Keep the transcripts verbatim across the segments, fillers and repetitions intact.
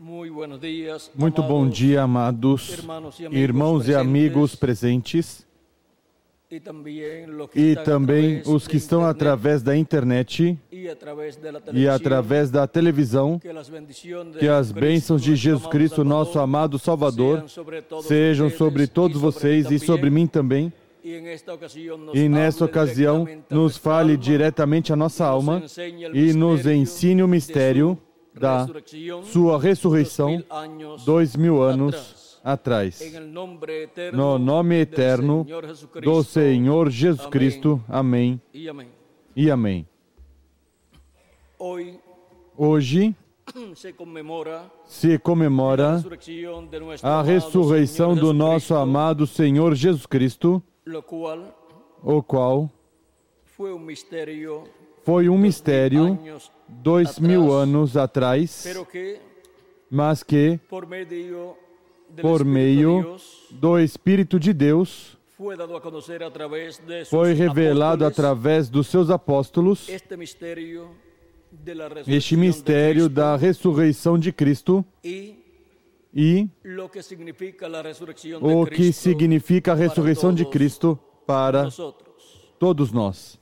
Muito bom dia, amados irmãos e amigos presentes e também os que estão através da internet e através da televisão. Que as bênçãos de Jesus Cristo, nosso amado Salvador, sejam sobre todos vocês e sobre mim também. E nesta ocasião nos fale diretamente a nossa alma e nos ensine o mistério da sua ressurreição dois mil anos atrás. No nome eterno do Senhor Jesus Cristo. Amém e amém. Hoje se comemora a ressurreição do nosso amado Senhor Jesus Cristo, o qual foi um mistério dois mil anos atrás, mas que, por meio do Espírito de Deus, foi revelado através dos seus apóstolos. Este mistério da ressurreição de Cristo e o que significa a ressurreição de Cristo para todos nós.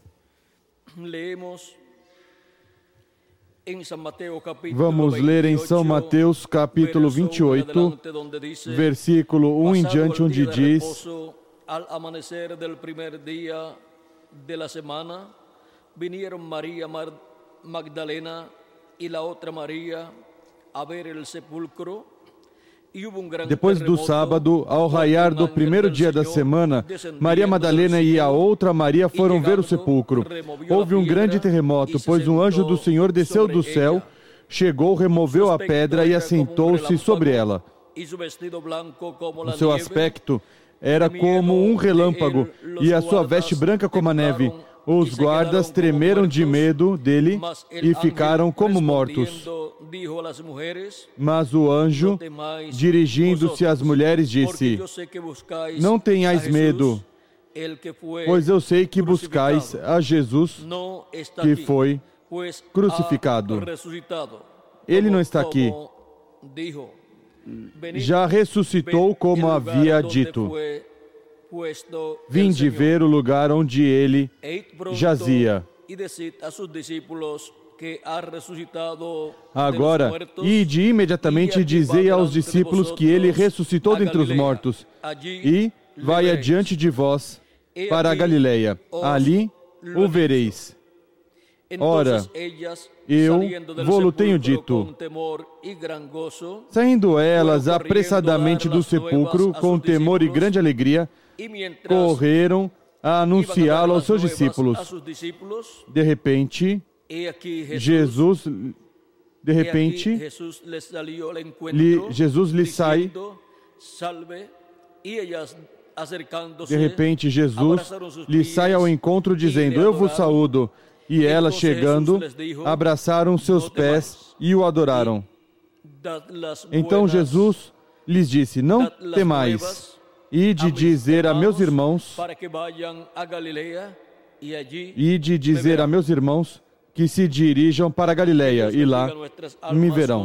Vamos ler em São Mateus, capítulo vinte e oito, versículo um em diante, onde diz: Al amanecer del primer día de la semana, vinieron María Magdalena y la otra María a ver el sepulcro. Depois do sábado, ao raiar do primeiro dia da semana, Maria Madalena e a outra Maria foram ver o sepulcro. Houve um grande terremoto, pois um anjo do Senhor desceu do céu, chegou, removeu a pedra e assentou-se sobre ela. O seu aspecto era como um relâmpago e a sua veste branca como a neve. Os guardas tremeram de medo dele e ficaram como mortos. Mas o anjo, dirigindo-se às mulheres, disse: Não tenhais medo, pois eu sei que buscais a Jesus que foi crucificado. Ele não está aqui. Já ressuscitou, como havia dito. Vinde ver o lugar onde ele jazia. Agora, ide imediatamente e dizei aos discípulos que ele ressuscitou dentre os mortos, e vai adiante de vós para a Galileia. Ali o vereis. Ora, eu vou-lo tenho dito. Saindo elas apressadamente do sepulcro, com temor e grande alegria, correram a anunciá-lo aos seus discípulos. De repente, Jesus, de repente, lhe, Jesus lhe sai, de repente, Jesus lhe sai ao encontro, dizendo: Eu vos saúdo. E elas, chegando, abraçaram seus pés e o adoraram. Então Jesus lhes disse: Não temais. Ide dizer a meus irmãos, ide dizer a meus irmãos que se dirijam para a Galileia, e lá me verão.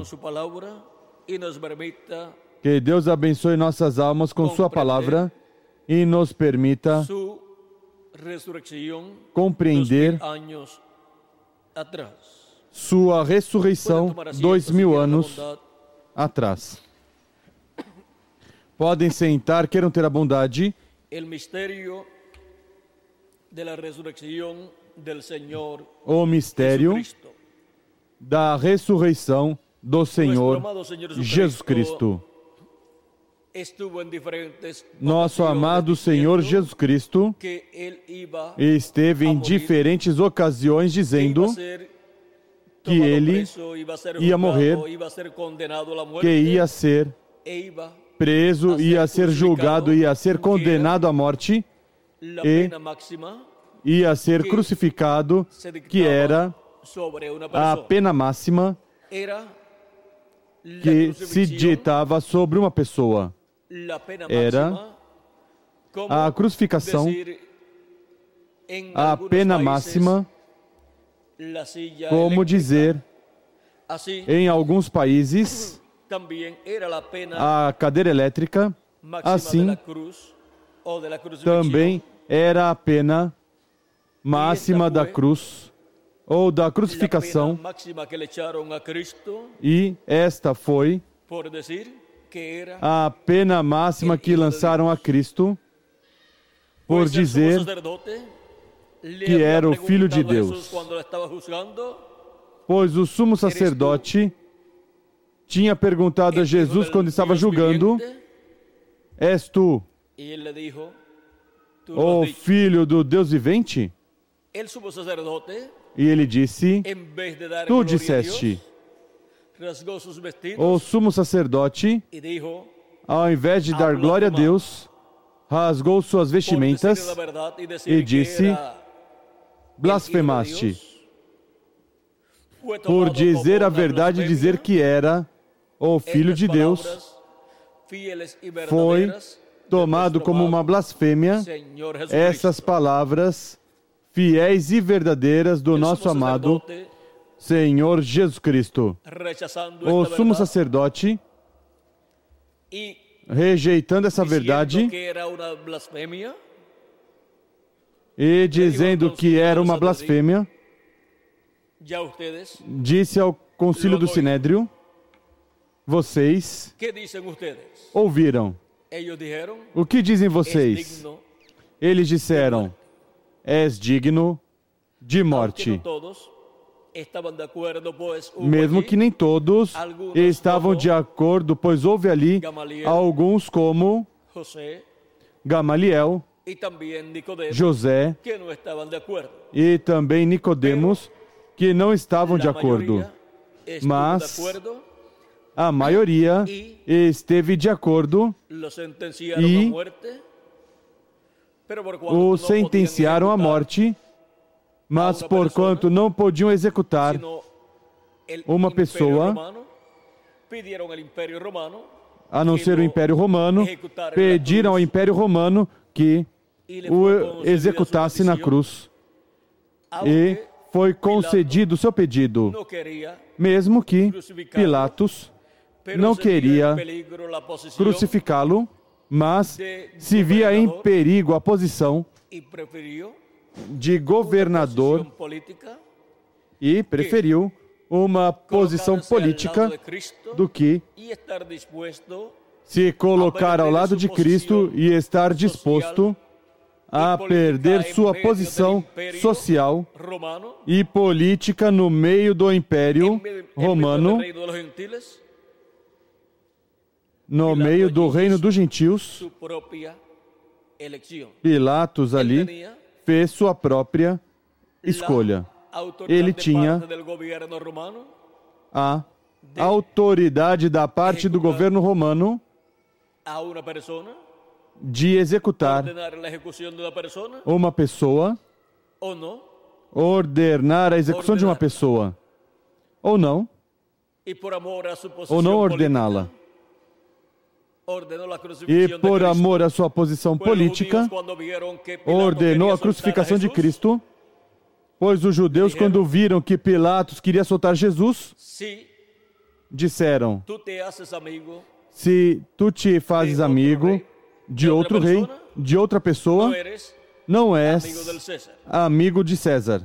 Que Deus abençoe nossas almas com sua palavra e nos permita compreender sua ressurreição dois mil anos atrás. Podem sentar, queiram ter a bondade. O mistério da ressurreição do Senhor Jesus Cristo. Nosso amado Senhor Jesus Cristo esteve em diferentes ocasiões dizendo que ele ia morrer, que ia ser preso, ia ser julgado, ia ser condenado à morte e ia ser crucificado, que era a pena máxima que se ditava sobre uma pessoa. Era a crucificação, a pena máxima, como dizer, em alguns países, a cadeira elétrica, assim também era a pena máxima da cruz ou da crucificação, e esta foi a pena máxima que lançaram a Cristo, por dizer que era o Filho de Deus. Pois o sumo sacerdote tinha perguntado a Jesus quando estava julgando: és tu o Filho do Deus vivente? E ele disse: tu disseste. O sumo sacerdote, ao invés de dar glória a Deus, rasgou suas vestimentas e disse: blasfemaste. Por dizer a verdade e dizer que era o Filho de Deus, foi tomado como uma blasfêmia essas palavras fiéis e verdadeiras do nosso amado Senhor Jesus Cristo. O sumo sacerdote, rejeitando essa verdade e dizendo que era uma blasfêmia, disse ao concílio do Sinédrio: vocês ouviram. O que dizem vocês? Eles disseram: és digno de morte. Mesmo que nem todos estavam de acordo, pois houve ali alguns como Gamaliel, José e também Nicodemos, que não estavam de acordo. Mas a maioria esteve de acordo e o sentenciaram à morte. Mas porquanto não podiam executar uma pessoa, a não ser o Império Romano, pediram ao Império Romano que o executasse na cruz. E foi concedido o seu pedido, mesmo que Pilatos não queria crucificá-lo, mas se via em perigo a posição de governador e preferiu uma posição política do que se colocar ao lado de Cristo e estar disposto a perder sua posição social e política no meio do Império Romano, no meio do reino dos gentios. Pilatos ali fez sua própria escolha. Ele tinha a autoridade da parte do governo romano de executar uma pessoa, ordenar a execução de uma pessoa, ou não, ou não ordená-la. E por amor à sua posição política, ordenou a crucificação de Cristo, pois os judeus, quando viram que Pilatos queria soltar Jesus, disseram: se tu te fazes amigo de outro rei, de outra pessoa, não és amigo de César.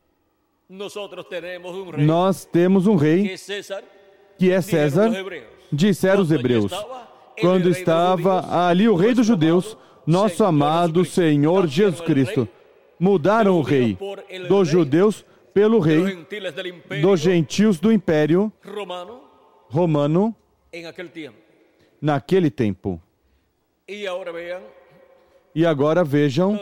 Nós temos um rei que é César, disseram os hebreus. Quando estava ali o rei dos judeus, nosso amado Senhor Jesus Cristo. Mudaram o rei dos judeus pelo rei dos gentios do Império Romano naquele tempo. E agora vejam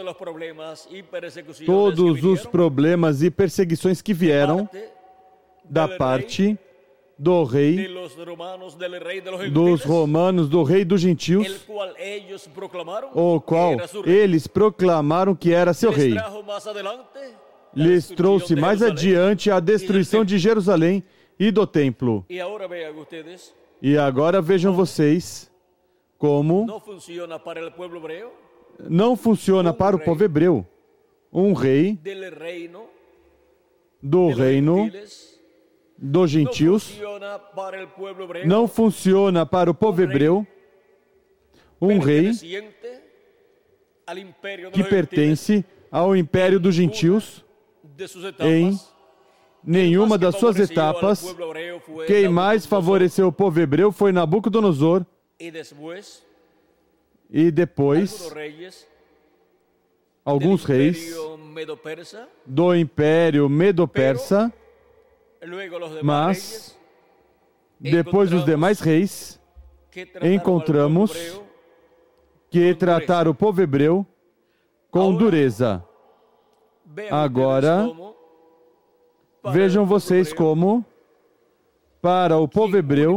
todos os problemas e perseguições que vieram da parte do rei dos romanos, do rei dos gentios, o qual eles proclamaram que era seu rei. Lhes trouxe mais adiante a destruição de Jerusalém e do templo. E agora vejam vocês como não funciona para o povo hebreu um rei do reino dos gentios, não funciona para o povo hebreu, um rei que pertence ao império dos gentios. Em nenhuma das suas etapas, quem mais favoreceu o povo hebreu foi Nabucodonosor, e depois alguns reis do império Medo-Persa, mas depois dos demais reis, encontramos que trataram o povo hebreu com dureza. Agora, vejam vocês como, para o povo hebreu,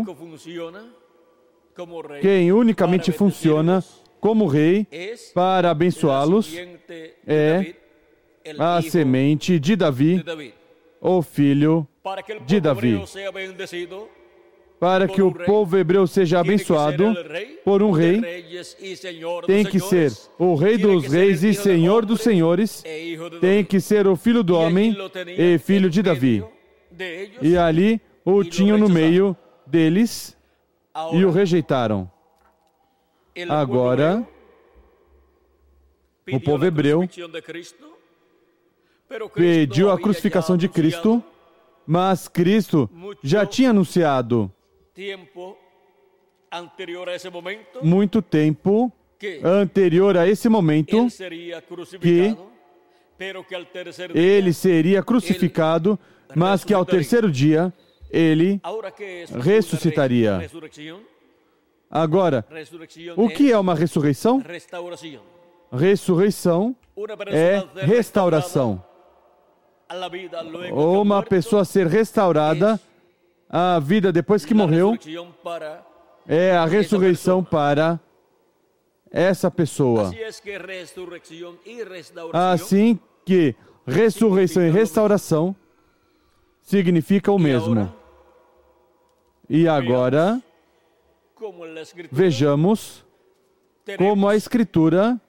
quem unicamente funciona como rei para abençoá-los é a semente de Davi, o filho de Davi. Para que o povo hebreu seja abençoado por um rei, tem que ser o rei dos reis e senhor dos senhores, tem que ser o filho do homem e filho de Davi. E ali o tinham no meio deles e o rejeitaram. Agora, o povo hebreu pediu a crucificação de Cristo, mas Cristo já tinha anunciado muito tempo anterior a esse momento que ele seria crucificado, mas que ao terceiro dia ele ressuscitaria. Agora, o que é uma ressurreição? Ressurreição é restauração. Uma pessoa ser restaurada à vida depois que morreu é a ressurreição para essa pessoa. Assim que ressurreição e restauração significa o mesmo. E agora, vejamos como a Escritura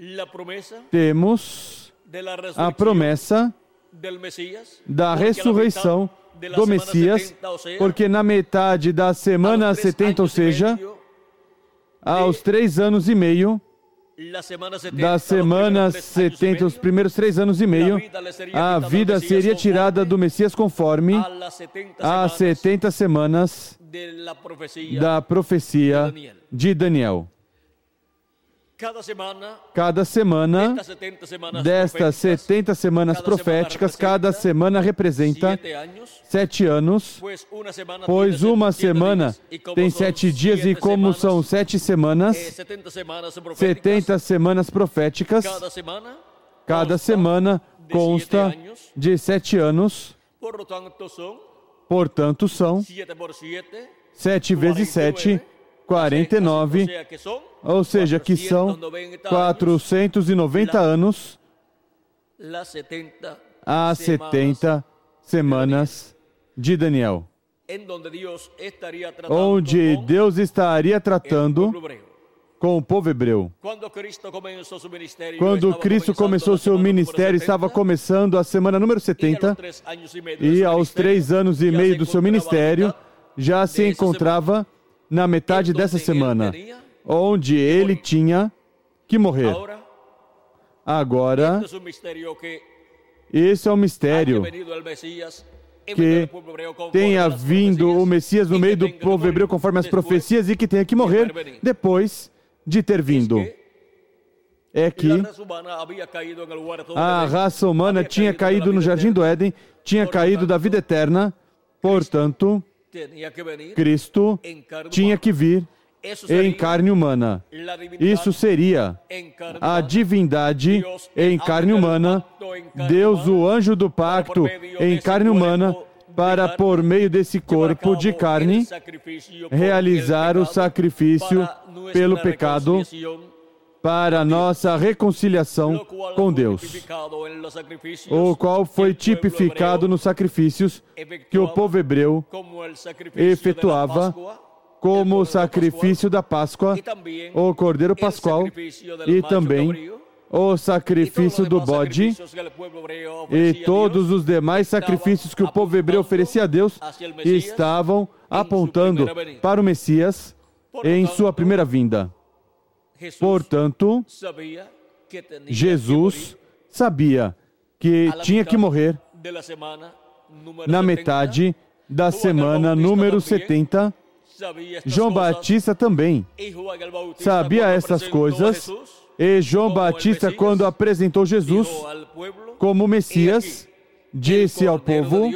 temos a promessa da ressurreição do Messias, porque na metade da semana setenta, ou seja, aos três anos e meio, da semana setenta, os primeiros três anos e meio, a vida seria tirada do Messias conforme as setenta semanas da profecia de Daniel. Cada semana destas setenta semanas proféticas, cada semana representa sete anos, pois uma semana tem sete dias, e como são sete semanas, setenta semanas proféticas, cada semana consta de sete anos, portanto são sete vezes sete, quarenta e nove, ou seja, que são quatrocentos e noventa anos às setenta semanas de Daniel, onde Deus estaria tratando com o povo hebreu. Quando Cristo começou seu ministério, estava começando a semana número setenta, e aos três anos e meio do seu ministério, já se encontrava na metade dessa semana, onde ele tinha que morrer. Agora, esse é um mistério que tenha vindo o Messias no meio do povo hebreu conforme as profecias e que tenha que morrer depois de ter vindo. É que a raça humana tinha caído no Jardim do Éden, tinha caído da vida eterna, portanto, Cristo tinha que vir em carne humana. Isso seria a divindade em carne humana, Deus, o anjo do pacto, em carne humana, para, por meio desse corpo de carne, realizar o sacrifício pelo pecado, para a nossa reconciliação com Deus, o qual foi tipificado nos sacrifícios que o povo hebreu efetuava, como o sacrifício da Páscoa, o Cordeiro Pascual, e também o sacrifício do bode e todos os demais sacrifícios que o povo hebreu oferecia a Deus estavam apontando para o Messias em sua primeira vinda. Portanto, Jesus sabia que tinha que morrer na metade da semana número setenta. João Batista também sabia essas coisas. E João Batista, quando apresentou Jesus como Messias, disse ao povo: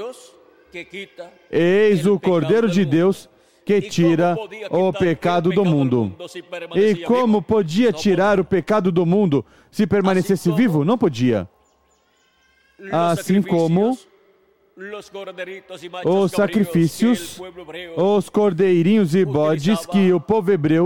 eis o Cordeiro de Deus que tira o pecado do mundo. E como podia tirar o pecado do mundo se permanecesse vivo? Não podia. Assim como os sacrifícios, os cordeirinhos e bodes que o povo hebreu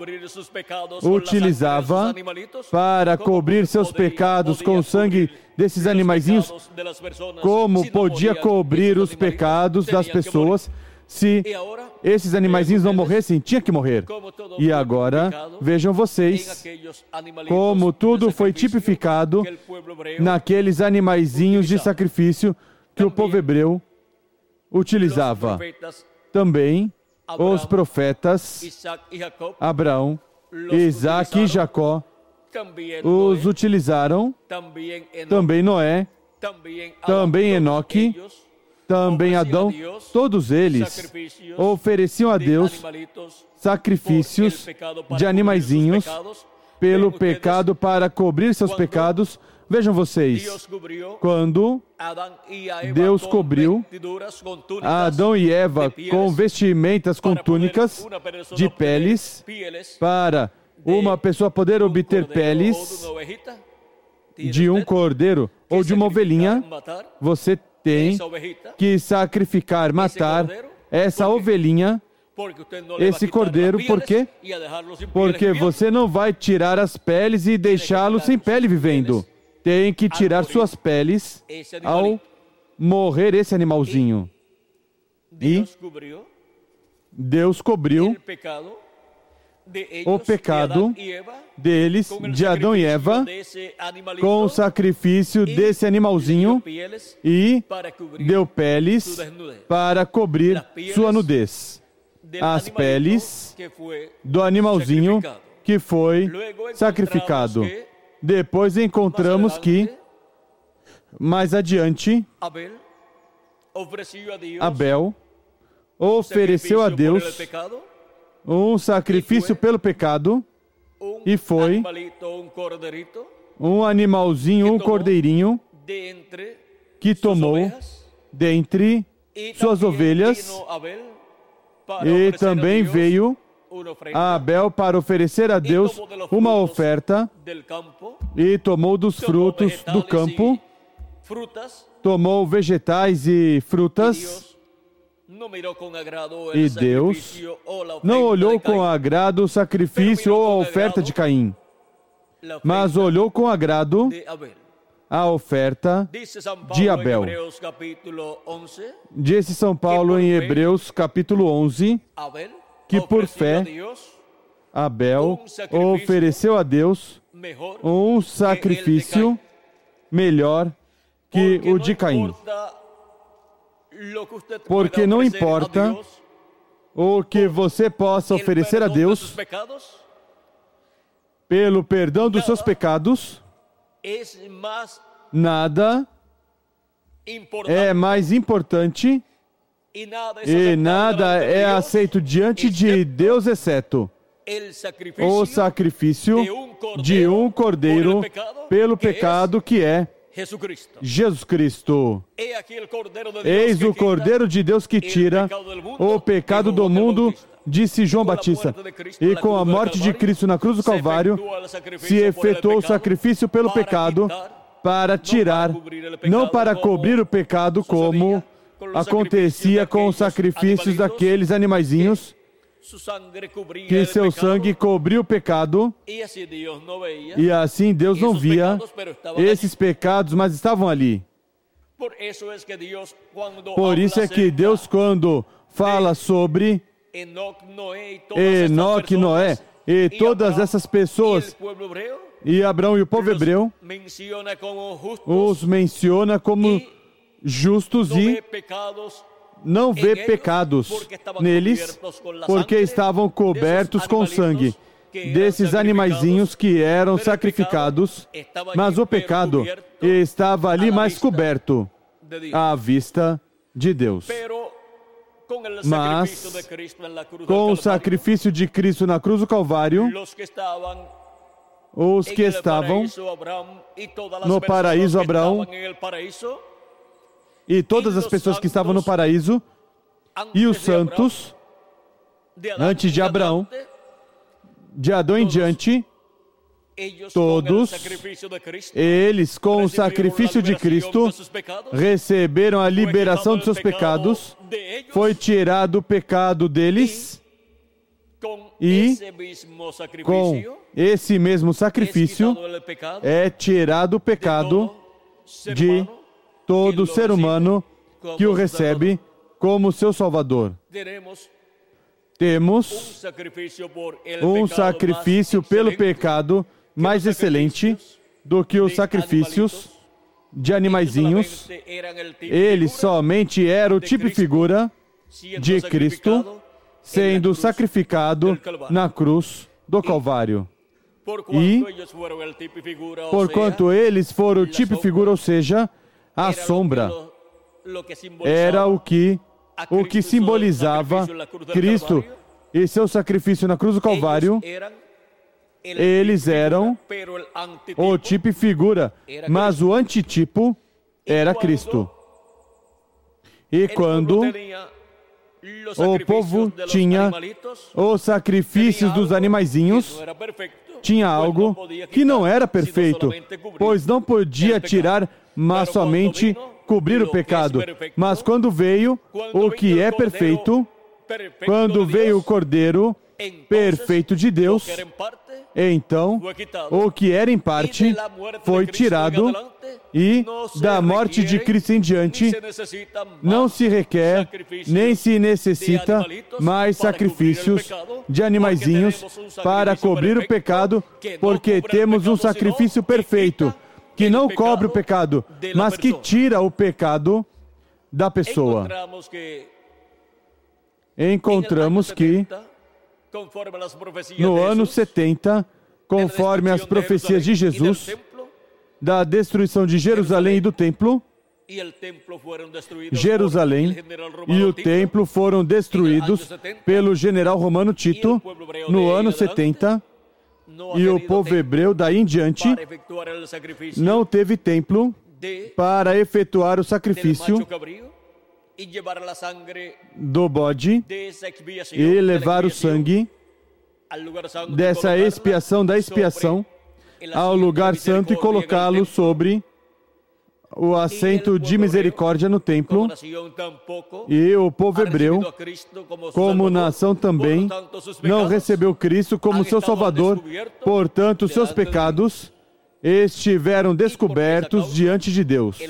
utilizava para cobrir seus pecados com o sangue desses animaizinhos, como podia cobrir os pecados das pessoas se esses animaizinhos não morressem? Tinha que morrer. E agora, vejam vocês como tudo foi tipificado naqueles animaizinhos de sacrifício que o povo hebreu utilizava. Também os profetas Abraão, Isaac e Jacó os utilizaram, também Noé, também Enoque, também Adão. Todos eles ofereciam a Deus sacrifícios de animaizinhos pelo pecado para cobrir seus pecados. Vejam vocês, quando Deus cobriu Adão e Eva com vestimentas, com túnicas de peles, para uma pessoa poder obter peles de um cordeiro ou de uma ovelhinha, você tem que sacrificar, matar essa ovelhinha, esse cordeiro. Por quê? Porque você não vai tirar as peles e deixá-lo sem pele vivendo. Tem que tirar suas peles ao morrer esse animalzinho. E Deus cobriu o pecado deles, de Adão e Eva, com o sacrifício desse animalzinho e deu peles para cobrir sua nudez. As peles do animalzinho que foi sacrificado. Depois encontramos que, mais adiante, Abel ofereceu a Deus um sacrifício pelo pecado, e foi um animalzinho, um cordeirinho, que tomou dentre suas ovelhas, e também veio a Abel para oferecer a Deus uma oferta, e tomou dos frutos do campo, tomou vegetais e frutas, e Deus não olhou com agrado o sacrifício ou a oferta de Caim, mas olhou com agrado a oferta de Abel. Disse São Paulo em Hebreus capítulo onze, que por fé Abel ofereceu a Deus um sacrifício melhor que o de Caim. Porque não importa o que você possa oferecer a Deus pelo perdão dos seus pecados, nada é mais importante e nada é aceito diante de Deus, exceto o sacrifício de um cordeiro pelo pecado, que é Jesus Cristo. Eis o Cordeiro de Deus que tira o pecado do mundo, disse João Batista. E com a morte de Cristo na cruz do Calvário, se efetuou o sacrifício pelo pecado para tirar, não para cobrir o pecado, como acontecia com os sacrifícios daqueles animaizinhos, que seu sangue cobriu o pecado, e assim Deus não via esses pecados, mas estavam ali. Por isso é que Deus, quando fala sobre Enoque, Noé e todas essas pessoas E Abraão e o povo hebreu os menciona como justos e não vê pecados neles, porque estavam cobertos com sangue desses animaizinhos que eram sacrificados, mas o pecado estava ali mais coberto à vista de Deus. Mas, com o sacrifício de Cristo na cruz do Calvário, os que estavam no paraíso, Abraão e todas as pessoas que estavam no paraíso, e os santos, antes de Abraão, de Adão em diante, todos eles, com o sacrifício de Cristo, receberam a liberação de seus pecados, foi tirado o pecado deles, e com esse mesmo sacrifício é tirado o pecado de todo ser humano que o recebe como seu Salvador. Temos um sacrifício pelo pecado mais excelente do que os sacrifícios de animaizinhos. Ele somente era o tipo e figura de Cristo sendo sacrificado na cruz do Calvário. E, porquanto eles foram o tipo e figura, ou seja, a sombra, era o que, o que simbolizava Cristo e seu sacrifício na cruz do Calvário. Eles eram o tipo e figura, mas o antitipo era Cristo. E quando o povo tinha os sacrifícios dos animaizinhos, tinha algo que não era perfeito, pois não podia tirar, mas somente cobrir o pecado. Mas quando veio o que é perfeito, quando veio o Cordeiro perfeito de Deus, então o que era em parte foi tirado, e da morte de Cristo em diante não se requer nem se necessita mais sacrifícios de animaizinhos para cobrir o pecado, porque temos um sacrifício perfeito que não cobre o pecado, mas que tira o pecado da pessoa. Encontramos que no ano setenta, conforme as profecias de Jesus, da destruição de Jerusalém e do templo, Jerusalém e o templo foram destruídos pelo general romano Tito no ano setenta, e o povo hebreu daí em diante não teve templo para efetuar o sacrifício do bode e levar o sangue dessa expiação da expiação ao lugar santo e colocá-lo sobre o assento de misericórdia no templo. E o povo hebreu, como nação também, não recebeu Cristo como seu Salvador, portanto seus pecados estiveram descobertos diante de Deus.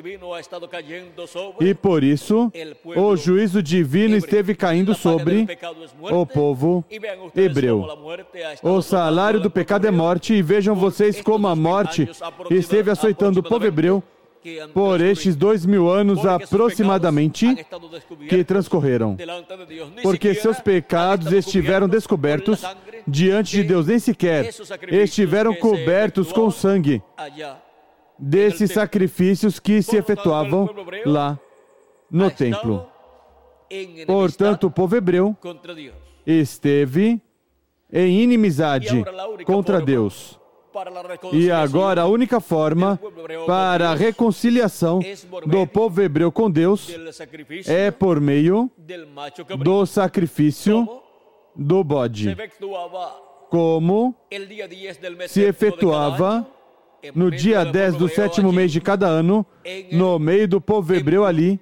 E por isso, o juízo divino esteve caindo sobre o povo hebreu. O salário do pecado é morte, e vejam vocês como a morte esteve açoitando o povo hebreu por estes dois mil anos aproximadamente que transcorreram, porque seus pecados estiveram descobertos diante de Deus, nem sequer estiveram cobertos com sangue desses sacrifícios que se efetuavam lá no templo. Portanto, o povo hebreu esteve em inimizade contra Deus. E agora a única forma para a reconciliação do povo hebreu com Deus é por meio do sacrifício do bode, como se efetuava no dia dez do sétimo mês de cada ano, no meio do povo hebreu ali,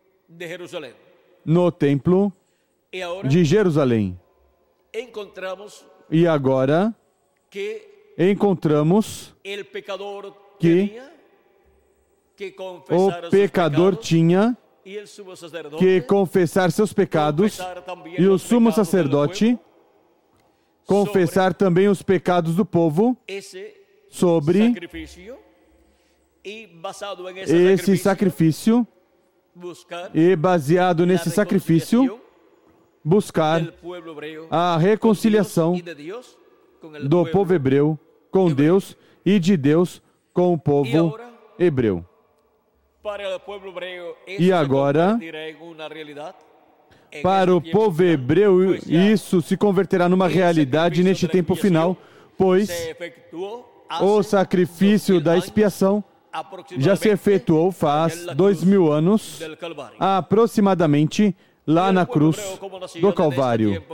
no templo de Jerusalém. E agora encontramos que o pecador tinha que confessar seus pecados, e o sumo sacerdote confessar também os pecados do povo. sobre esse sacrifício e, baseado nesse sacrifício, buscar a reconciliação do povo hebreu com Deus e de Deus com o povo hebreu. E agora, para o povo hebreu, isso se converterá numa realidade neste tempo final, pois o sacrifício da expiação já se efetuou faz dois mil anos, aproximadamente, lá na cruz do Calvário.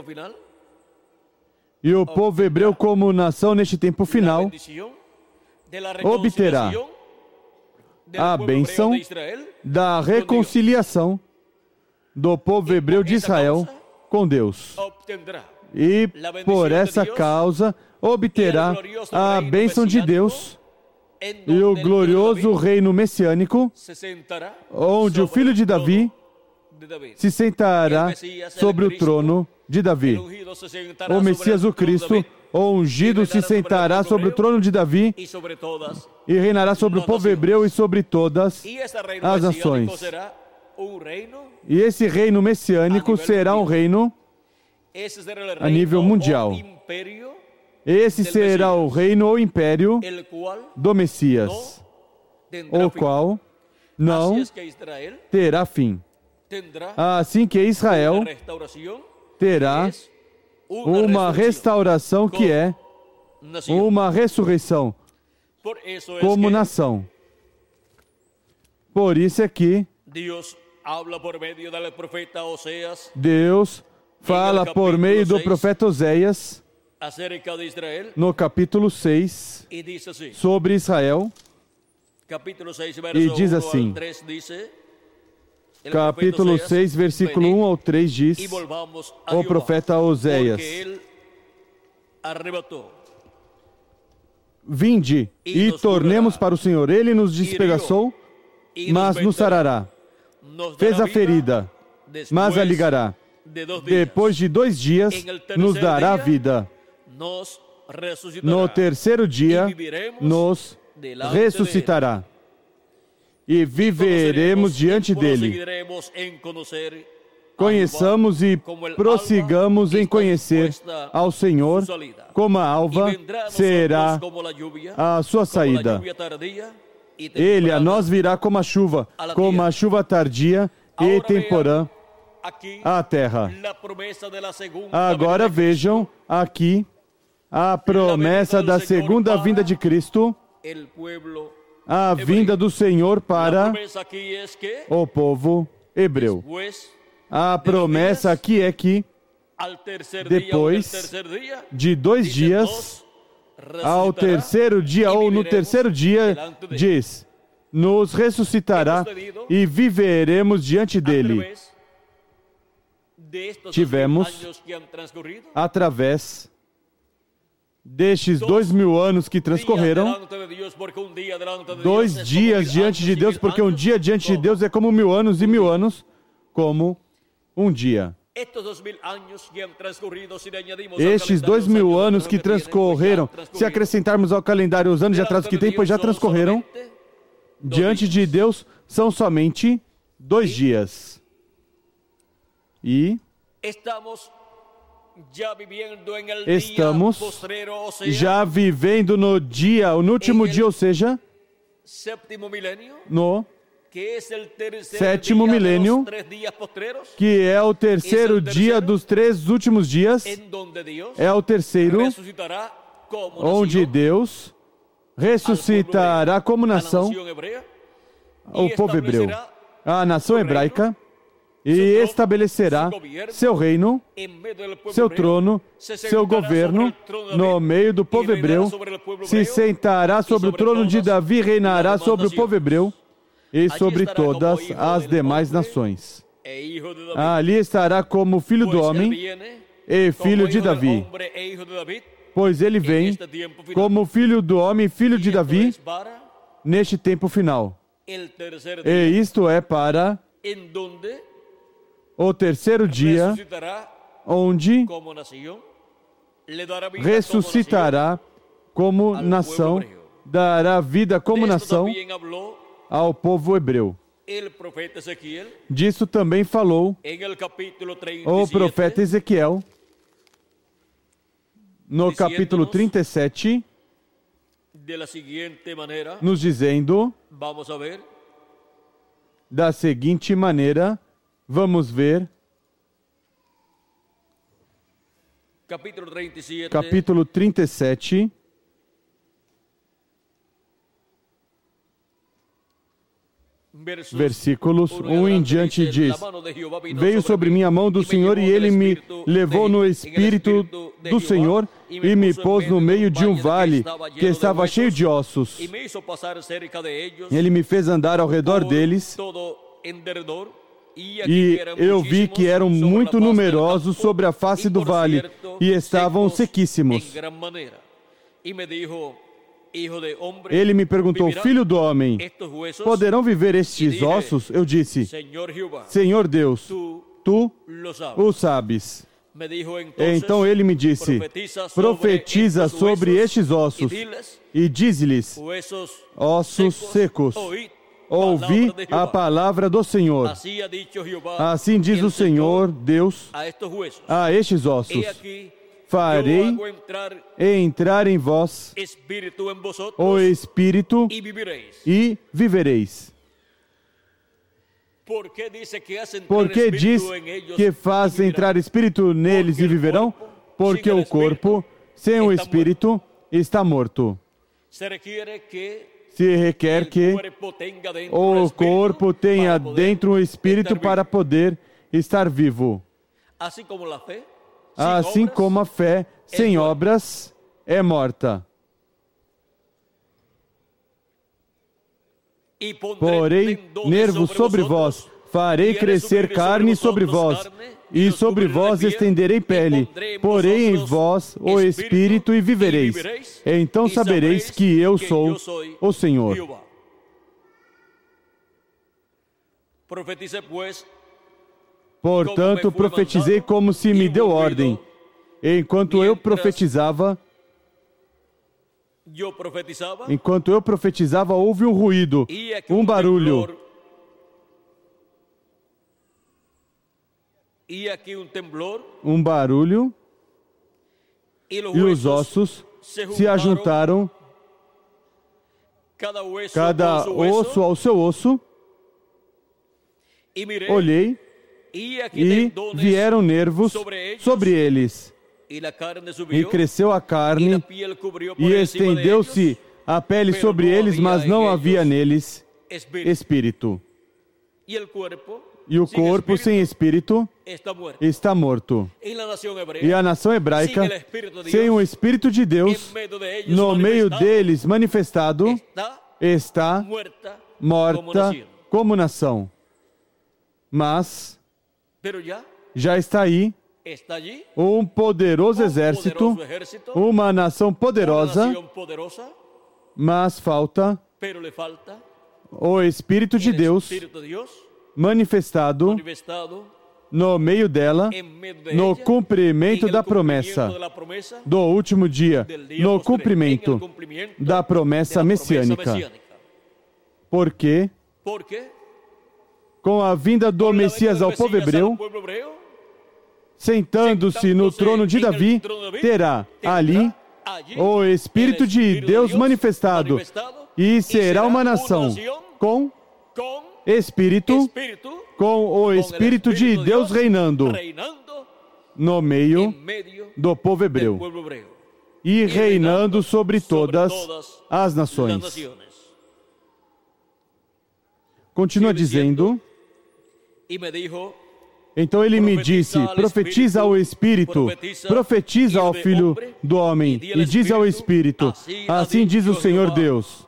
E o povo hebreu, como nação neste tempo final, obterá a bênção da reconciliação do povo hebreu de Israel com Deus. E, por essa causa, obterá a bênção de Deus e o glorioso reino messiânico, onde o filho de Davi se sentará sobre o trono de Davi. O Messias, o Cristo, o ungido, se sentará sobre o trono de Davi e reinará sobre o povo hebreu e sobre todas as nações. E esse reino messiânico será um reino a nível mundial. Esse será o reino ou império do Messias, o qual não terá fim. Assim que Israel terá uma restauração que é uma ressurreição como nação. Por isso é que Deus fala por meio do profeta Oséias no capítulo seis sobre Israel e diz assim, capítulo seis, versículo um ao três diz, o profeta Oséias: Vinde e tornemos para o Senhor. Ele nos despedaçou, mas nos sarará. Fez a ferida, mas a ligará. Depois de dois dias, nos dará vida. No terceiro dia, nos ressuscitará. E viveremos diante dele. Conheçamos e prossigamos em conhecer ao Senhor, como a alva será a sua saída. Ele a nós virá como a chuva, como a chuva tardia e temporã à terra. Agora vejam aqui a promessa da segunda vinda de Cristo, a vinda do Senhor para o povo hebreu. A promessa aqui é que, depois de dois dias, ao terceiro dia ou no terceiro dia, diz, nos ressuscitará e viveremos diante dele. Tivemos, através destes dois mil anos que transcorreram, dois dias diante de Deus, porque um dia diante de Deus é como mil anos e mil anos como um dia. Estes dois mil anos que transcorreram, se acrescentarmos ao calendário os anos de atraso que tem, pois já transcorreram, diante de Deus são somente dois dias. E estamos já vivendo no dia, no último dia, ou seja, no sétimo milênio, que é o terceiro dia dos três últimos dias, é o terceiro, onde Deus ressuscitará como nação o povo hebreu, a nação hebraica, e estabelecerá seu reino, seu trono, seu governo no meio do povo hebreu, se sentará sobre o trono de Davi, reinará sobre o povo hebreu e sobre todas as demais nações. Ali estará como filho do homem e filho de Davi, pois ele vem como filho do homem e filho de Davi neste tempo final. E isto é para o terceiro dia, onde ressuscitará como nação dará vida como nação ao povo hebreu. Disso também falou o profeta Ezequiel no capítulo trinta e sete, nos dizendo da seguinte maneira, vamos ver, capítulo trinta e sete, versículos um em diante diz: veio sobre mim a mão do Senhor e ele me levou no Espírito do Senhor e me pôs no meio de um vale que estava cheio de ossos. Ele me fez andar ao redor deles e eu vi que eram muito numerosos sobre a face do vale e estavam sequíssimos. Ele me perguntou: filho do homem, poderão viver estes ossos? Eu disse: Senhor Deus, tu o sabes. Então ele me disse: profetiza sobre estes ossos e diz-lhes: ossos secos, ouvi a palavra do Senhor. Assim diz o Senhor Deus a estes ossos: farei entrar em vós o Espírito e vivereis. Porque diz que faz entrar Espírito neles e viverão? Porque o corpo sem o Espírito está morto. Se requer que o corpo tenha dentro o Espírito para poder estar vivo. Assim como a fé sem obras é morta. Porém, nervos sobre vós, farei crescer carne sobre vós, e sobre vós estenderei pele, porém em vós o Espírito e vivereis. Então sabereis que eu sou o Senhor. Portanto, profetizei como se me deu ordem. Enquanto eu profetizava, enquanto eu profetizava, houve um ruído, um barulho. Um barulho, e os ossos se ajuntaram, cada osso ao seu osso. Olhei, e vieram nervos sobre eles, e cresceu a carne, e estendeu-se a pele sobre eles, mas não havia neles espírito. E o corpo sem espírito está morto. E a nação hebraica, sem o Espírito de Deus, no meio deles manifestado, está morta como nação. Mas já está aí um poderoso exército, uma nação poderosa, mas falta o Espírito de Deus manifestado no meio dela, no cumprimento da promessa do último dia, no cumprimento da promessa messiânica. Porque com a vinda do Messias ao povo hebreu, sentando-se no trono de Davi, terá ali o Espírito de Deus manifestado, e será uma nação com Espírito, com o Espírito de Deus reinando no meio do povo hebreu e reinando sobre todas as nações. Continua dizendo: então ele me disse, profetiza ao Espírito, profetiza ao Filho do Homem, e diz ao Espírito, assim diz o Senhor Deus: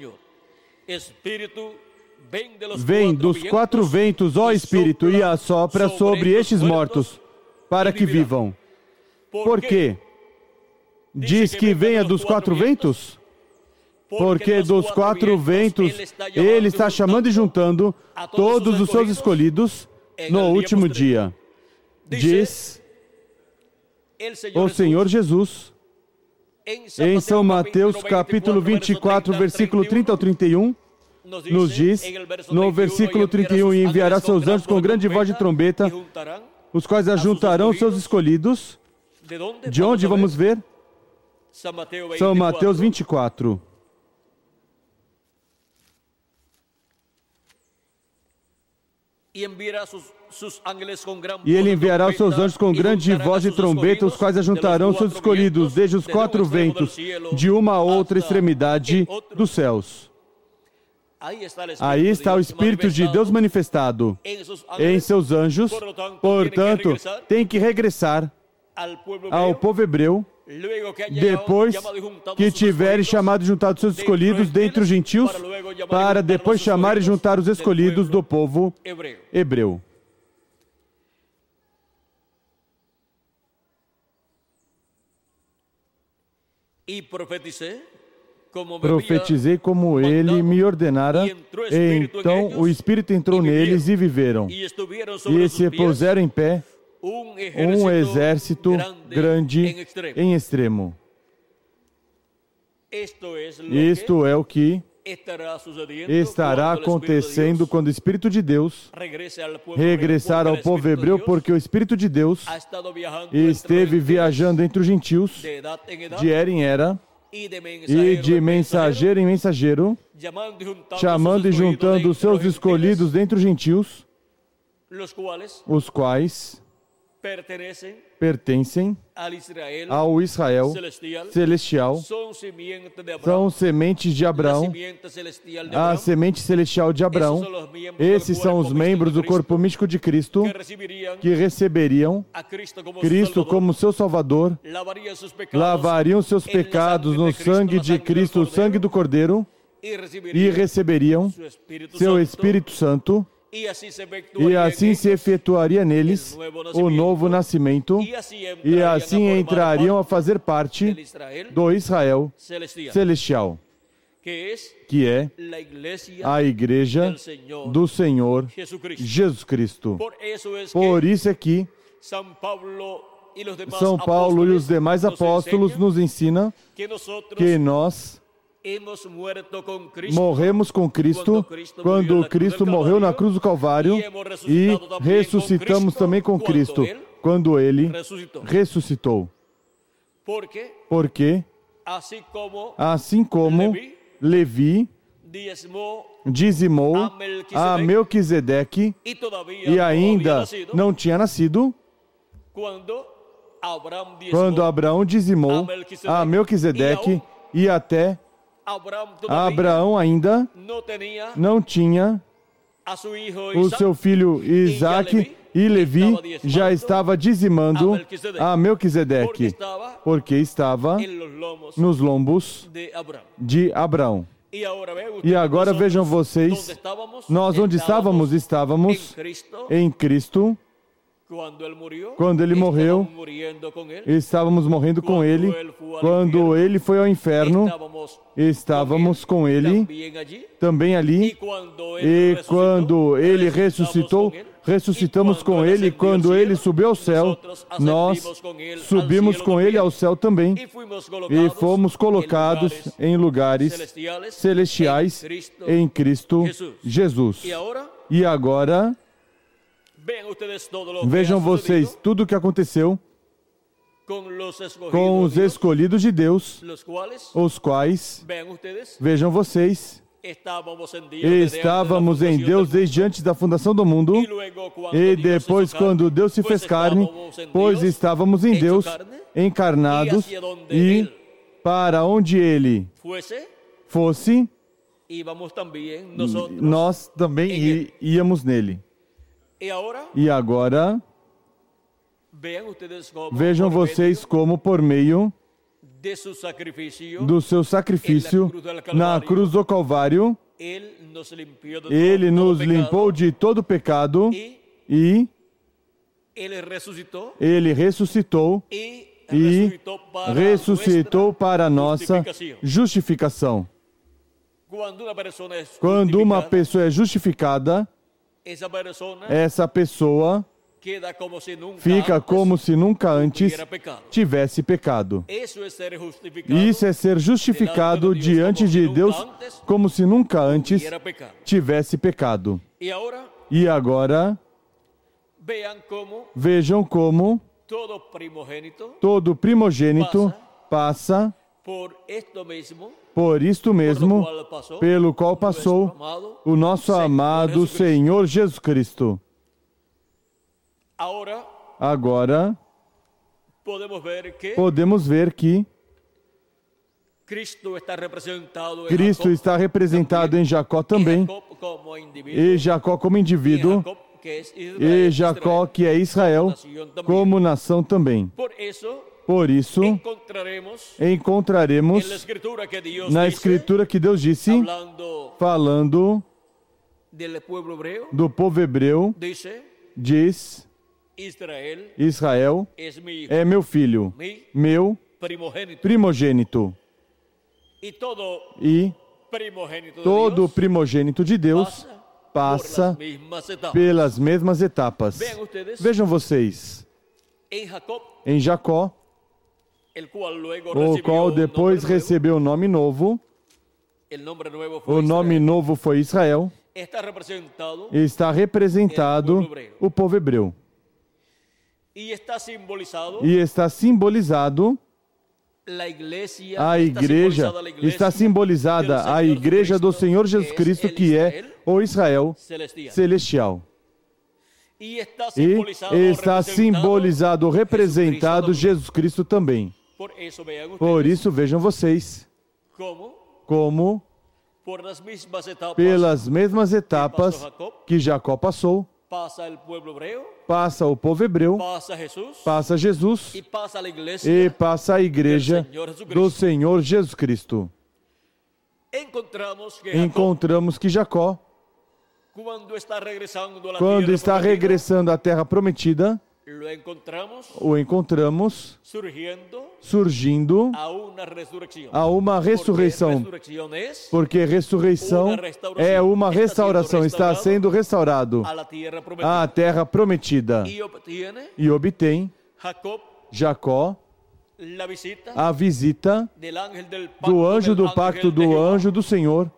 vem dos quatro ventos, ó Espírito, e assopra sobre estes mortos, para que vivam. Por quê? Diz que venha dos quatro ventos? Porque dos quatro ventos Ele está chamando e juntando todos os seus escolhidos no último dia. Diz o Senhor Jesus: Em São Mateus, capítulo vinte e quatro, versículo trinta ao trinta e um, nos diz, no versículo trinta e um, e enviará seus anjos com grande voz de trombeta, os quais ajuntarão seus escolhidos. De onde vamos ver? São Mateus vinte e quatro. E ele enviará os seus anjos com grande voz de trombeta, os quais ajuntarão seus escolhidos desde os quatro ventos, de uma a outra extremidade dos céus. Aí está o Espírito de Deus manifestado em seus anjos, portanto, tem que regressar ao povo hebreu, depois que tiverem chamado e juntado seus escolhidos dentre os gentios, para depois chamar e juntar os escolhidos do povo hebreu. E profetizei como, Profetizei como ele me ordenara, então o Espírito entrou neles e viveram, e se puseram em pé um exército grande em extremo. Isto é o que estará acontecendo quando o Espírito de Deus regressar ao povo hebreu, porque o Espírito de Deus esteve viajando entre os gentios, de era em era, e de mensageiro em mensageiro, chamando e juntando os seus escolhidos dentre os gentios, os quais pertencem ao Israel celestial, são sementes de Abraão, a semente celestial de Abraão. Esses são os membros do corpo místico de Cristo, que receberiam Cristo como seu Salvador, lavariam seus pecados no sangue de Cristo, o sangue do Cordeiro, e receberiam seu Espírito Santo, e assim se efetuaria neles o novo nascimento, e assim entrariam a fazer parte do Israel celestial, que é a Igreja do Senhor Jesus Cristo. Por isso é que São Paulo e os demais apóstolos nos ensinam que nós morremos com Cristo quando Cristo morreu na cruz do Calvário, e ressuscitamos também com Cristo quando Ele ressuscitou. Porque, assim como Levi dizimou a Melquisedeque e ainda não tinha nascido, quando Abraão dizimou a Melquisedeque, e até Abraão ainda não tinha o seu filho Isaque, e Levi já estava dizimando a Melquisedeque, porque estava nos lombos de Abraão. E agora vejam vocês, nós onde estávamos? Estávamos em Cristo. Quando ele morreu, estávamos morrendo com ele. Quando ele foi ao inferno, estávamos com ele também ali. E quando ele ressuscitou, ressuscitamos com ele. Quando ele subiu ao céu, nós subimos com ele ao céu também. E fomos colocados em lugares celestiais em Cristo Jesus. E agora, vejam vocês tudo o que aconteceu com os escolhidos de Deus, os quais, vejam vocês, estávamos em Deus desde antes da fundação do mundo, e depois, quando Deus se fez carne, pois estávamos em Deus, encarnados, e para onde Ele fosse, nós também íamos nele. E agora, vejam vocês como, por meio do seu sacrifício na cruz do Calvário, Ele nos limpou de todo pecado, e Ele ressuscitou e ressuscitou para a nossa justificação. Quando uma pessoa é justificada, essa pessoa queda como se nunca fica antes como se nunca antes hubiera pecado. tivesse pecado. Eso es ser justificado Isso é ser justificado diante de Deus como se nunca antes hubiera pecado. tivesse pecado. Y ahora E agora, vean cómo vejam como todo primogénito todo primogênito passa por esto mismo, por isto por lo mesmo, cual pasó pelo qual nuestro passou amado o nosso Senhor amado Jesus Cristo. Senhor Jesus Cristo. Ahora Agora, podemos ver que podemos ver que Cristo está representado en Cristo Jacob, está representado em Jacó y também, Jacob como indivíduo, e Jacó como y indivíduo, Jacob que es Israel, e Jacó, Israel. que é Israel, como nação também. Por eso Por isso, encontraremos encontraremos en la escritura que Dios na dice, Escritura que Deus disse, hablando falando del pueblo hebreo, do povo hebreu, dice, diz: Israel Israel es mi hijo, é meu filho, mi meu primogénito. primogênito. Y todo E primogénito de todo Dios primogênito de Deus pasa, passa por las mismas etapas. pelas mesmas etapas. Vean ustedes, Vejam vocês, en Jacob, em Jacó, el cual luego o recibió qual un depois nombre nuevo, recebeu o nome novo, el nombre nuevo fue o nome Israel, novo foi Israel, está representado está representado o povo hebreu. y está simbolizado E está simbolizado la iglesia, a está igreja, simbolizada la iglesia está simbolizada a del Señor igreja do Jesucristo, Senhor Jesus que es Cristo, el que é Israel o Israel celestial. celestial. Y está E simbolizado, está representado simbolizado, representado Jesucristo Jesus Cristo também. Por eso vean ustedes Por isso, vejam vocês, cómo como por las mismas etapas pelas mesmas etapas que Jacó passou, pasa el pueblo hebreo, passa o povo hebreu, pasa Jesús passa Jesus y pasa la iglesia. e passa a igreja do Senhor Jesus Cristo. Encontramos que Jacob, Encontramos que Jacó, cuando está regresando a la quando tierra está prometida, regressando à terra prometida, lo encontramos o encontramos surgiendo surgindo a una resurrección. a uma Porque ressurreição, resurrección es porque ressurreição é uma restauração, está sendo restaurado a la tierra prometida. à terra prometida. Y obtiene E obtém Jacob Jacó la visita a visita del ángel del pacto, do anjo del do pacto ángel de do Jehová, anjo do Senhor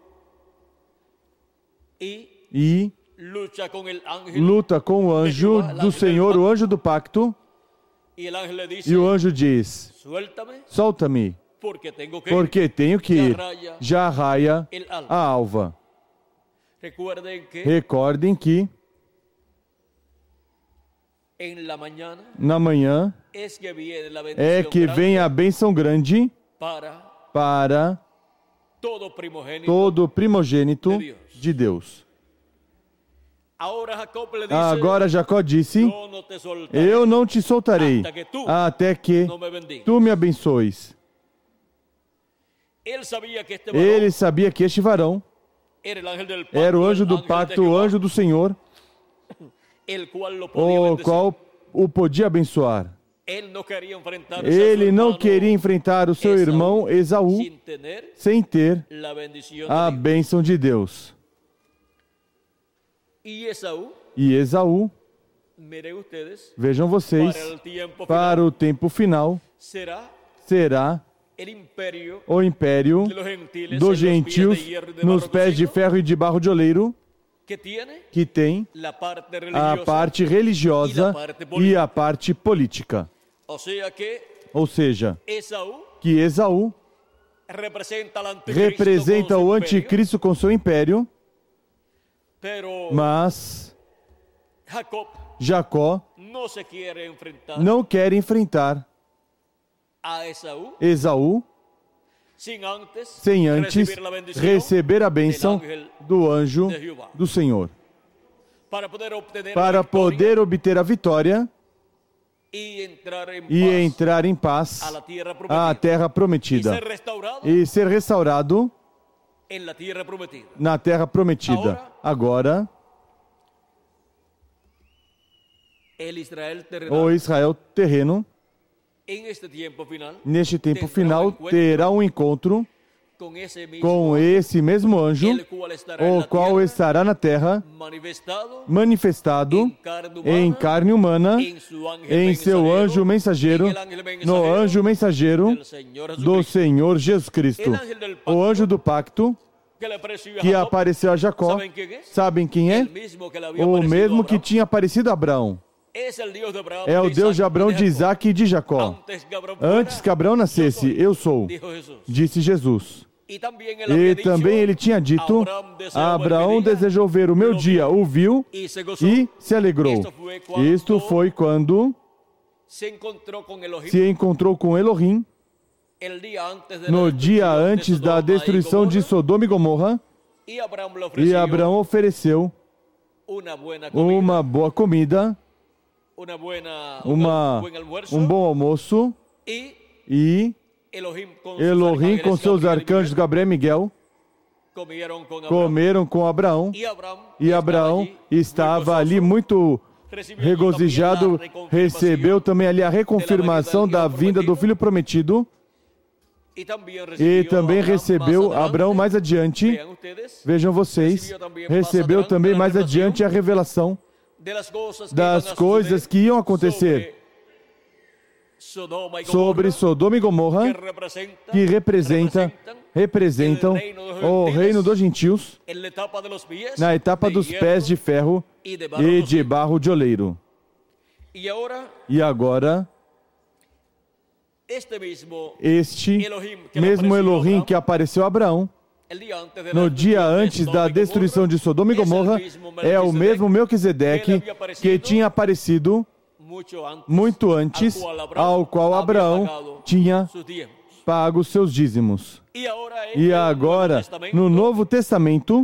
y e lucha con el ángel luta com o anjo do Senhor, o anjo do pacto, y el ángel le dice, e o anjo diz: suéltame solta-me, porque tengo que porque ir. tenho que ir. Já raia El alba. a alva. Recuerden que Recordem que en la mañana na manhã es que viene la é bendición que grande vem a bênção grande para para todo primogénito. todo primogênito de Deus. Ahora Jacob le dice, Agora Jacó disse: yo no te soltaré eu não te soltarei hasta que tu até que no me bendigas. tu me abençoes. Él sabía que este varón Ele sabia que este varão era el ángel del pacto, era o anjo el do ángel de pacto, o Jehová, anjo do Senhor, el cual lo podía o bendecir. qual o podia abençoar. Él no quería enfrentarse Ele a su não hermano queria enfrentar o seu Esaú irmão Esaú sin tener sem ter la bendición a de Dios. bênção de Deus. Y Esaú, E Esaú, miren ustedes, vejam vocês, para el tiempo para final, o tempo final será será el imperio o império de los gentiles dos en los pies gentios de hierro y de nos barro pés de cocido, ferro e de barro de oleiro, que tiene que tem la parte a religiosa. parte religiosa e a parte política. O sea que Ou seja, Esaú que Esaú representa al anticristo representa con su o imperio, anticristo com seu império, pero mas Jacob Jacó no se quiere enfrentar não quer enfrentar a Esaú Esaú sin antes sem antes recibir la bendición receber a bênção do anjo do Senhor, para poder obtener para la victoria poder obter a vitória y entrar en e paz entrar em paz a la tierra prometida à terra y prometida ser restaurado e ser restaurado en la tierra prometida. na terra prometida. Agora, El Israel o terrenal Israel terreno, en este tiempo final neste tempo tendrá final, um encontro terá um encontro com esse mesmo anjo, o qual estará na terra, manifestado em carne humana, em seu anjo mensageiro, no anjo mensageiro do Senhor Jesus Cristo. O anjo do pacto que apareceu a Jacó, sabem quem é? O mesmo que tinha aparecido a Abraão. É o Deus de Abraão, de Isaac e de Jacó. Antes que Abraão nascesse, eu sou, disse Jesus. E também ele tinha dito, Abraão desejou ver o meu dia, o viu e se alegrou. Isto foi quando se encontrou com Elohim, no dia antes da destruição de Sodoma e Gomorra, e Abraão ofereceu uma boa comida, uma, um bom almoço, e Elohim com seus arcanjos Gabriel e Miguel comeram com Abraão, e Abraão estava ali muito regozijado, recebeu também ali a reconfirmação da vinda do Filho Prometido, e também recebeu Abraão mais adiante, vejam vocês, recebeu também mais adiante a revelação das coisas que iam acontecer sobre Sodoma e Gomorra, que representa, representam o reino dos gentios na etapa dos pés de ferro e de barro de oleiro. E agora, este mesmo Elohim que apareceu a Abraão no dia antes da destruição de Sodoma e Gomorra é o mesmo Melquisedeque que tinha aparecido muito antes, ao qual Abraão tinha pago seus dízimos. E agora, no Novo Testamento,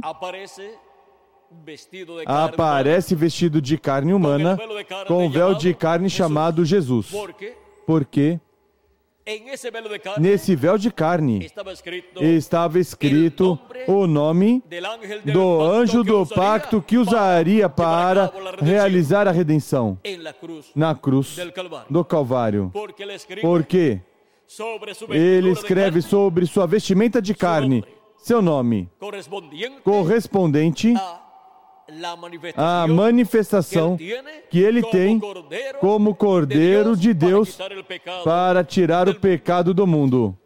aparece vestido de carne humana, com véu de carne chamado Jesus. Porque nesse véu de carne estava escrito o nome do anjo do pacto que usaria para realizar a redenção na cruz do Calvário. Porque ele escreve sobre sua vestimenta de carne seu nome, correspondente a manifestação que ele tem como Cordeiro de Deus para tirar o pecado do mundo.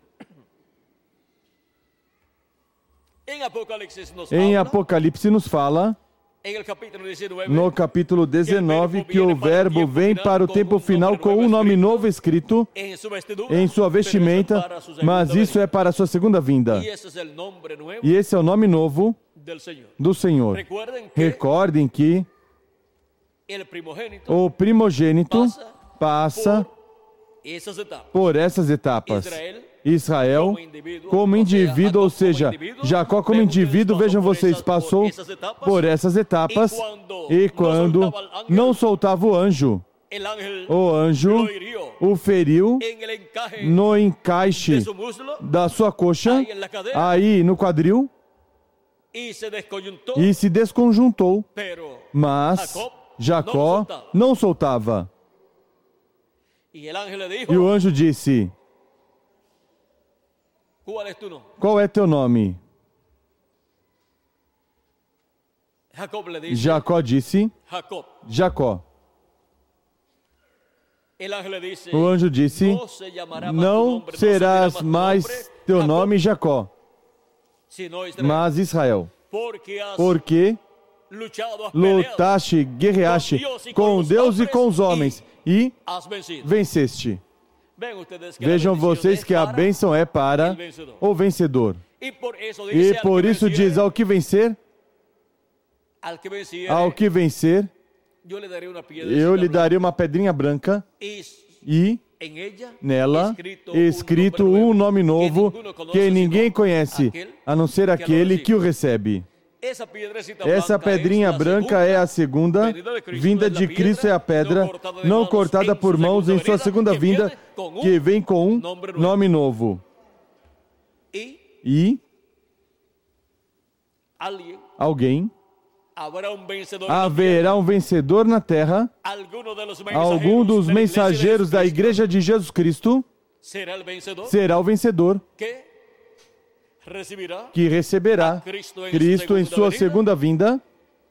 Em Apocalipse nos fala, no capítulo dezenove, que o Verbo vem para o tempo final com um nome novo escrito em sua vestimenta, mas isso é para a sua segunda vinda. E esse é o nome novo do Senhor. Recordem que o primogênito passa por essas etapas. Israel como indivíduo, ou seja, Jacó como indivíduo, vejam vocês, passou por essas etapas, e quando não soltava o anjo, o anjo o feriu no encaixe da sua coxa, aí no quadril, e se desconjuntou, mas Jacó não soltava. E o anjo disse, qual é teu nome? Jacó disse, Jacó. O anjo disse, não serás mais teu nome Jacó, mas Israel, porque lutaste, guerreaste com Deus e com os homens e venceste. Vejam vocês que a bênção é para o vencedor. E por isso diz, ao que vencer, ao que vencer, eu lhe darei uma pedrinha branca e nela escrito um nome novo que ninguém conhece, a não ser aquele que o recebe. Essa pedrinha branca é a segunda vinda de Cristo, é a pedra não cortada por mãos em sua segunda vinda, que vem com um nome novo. E alguém, haverá um vencedor na terra, algum dos mensageiros da Igreja de Jesus Cristo será o vencedor, que receberá Cristo em sua segunda vinda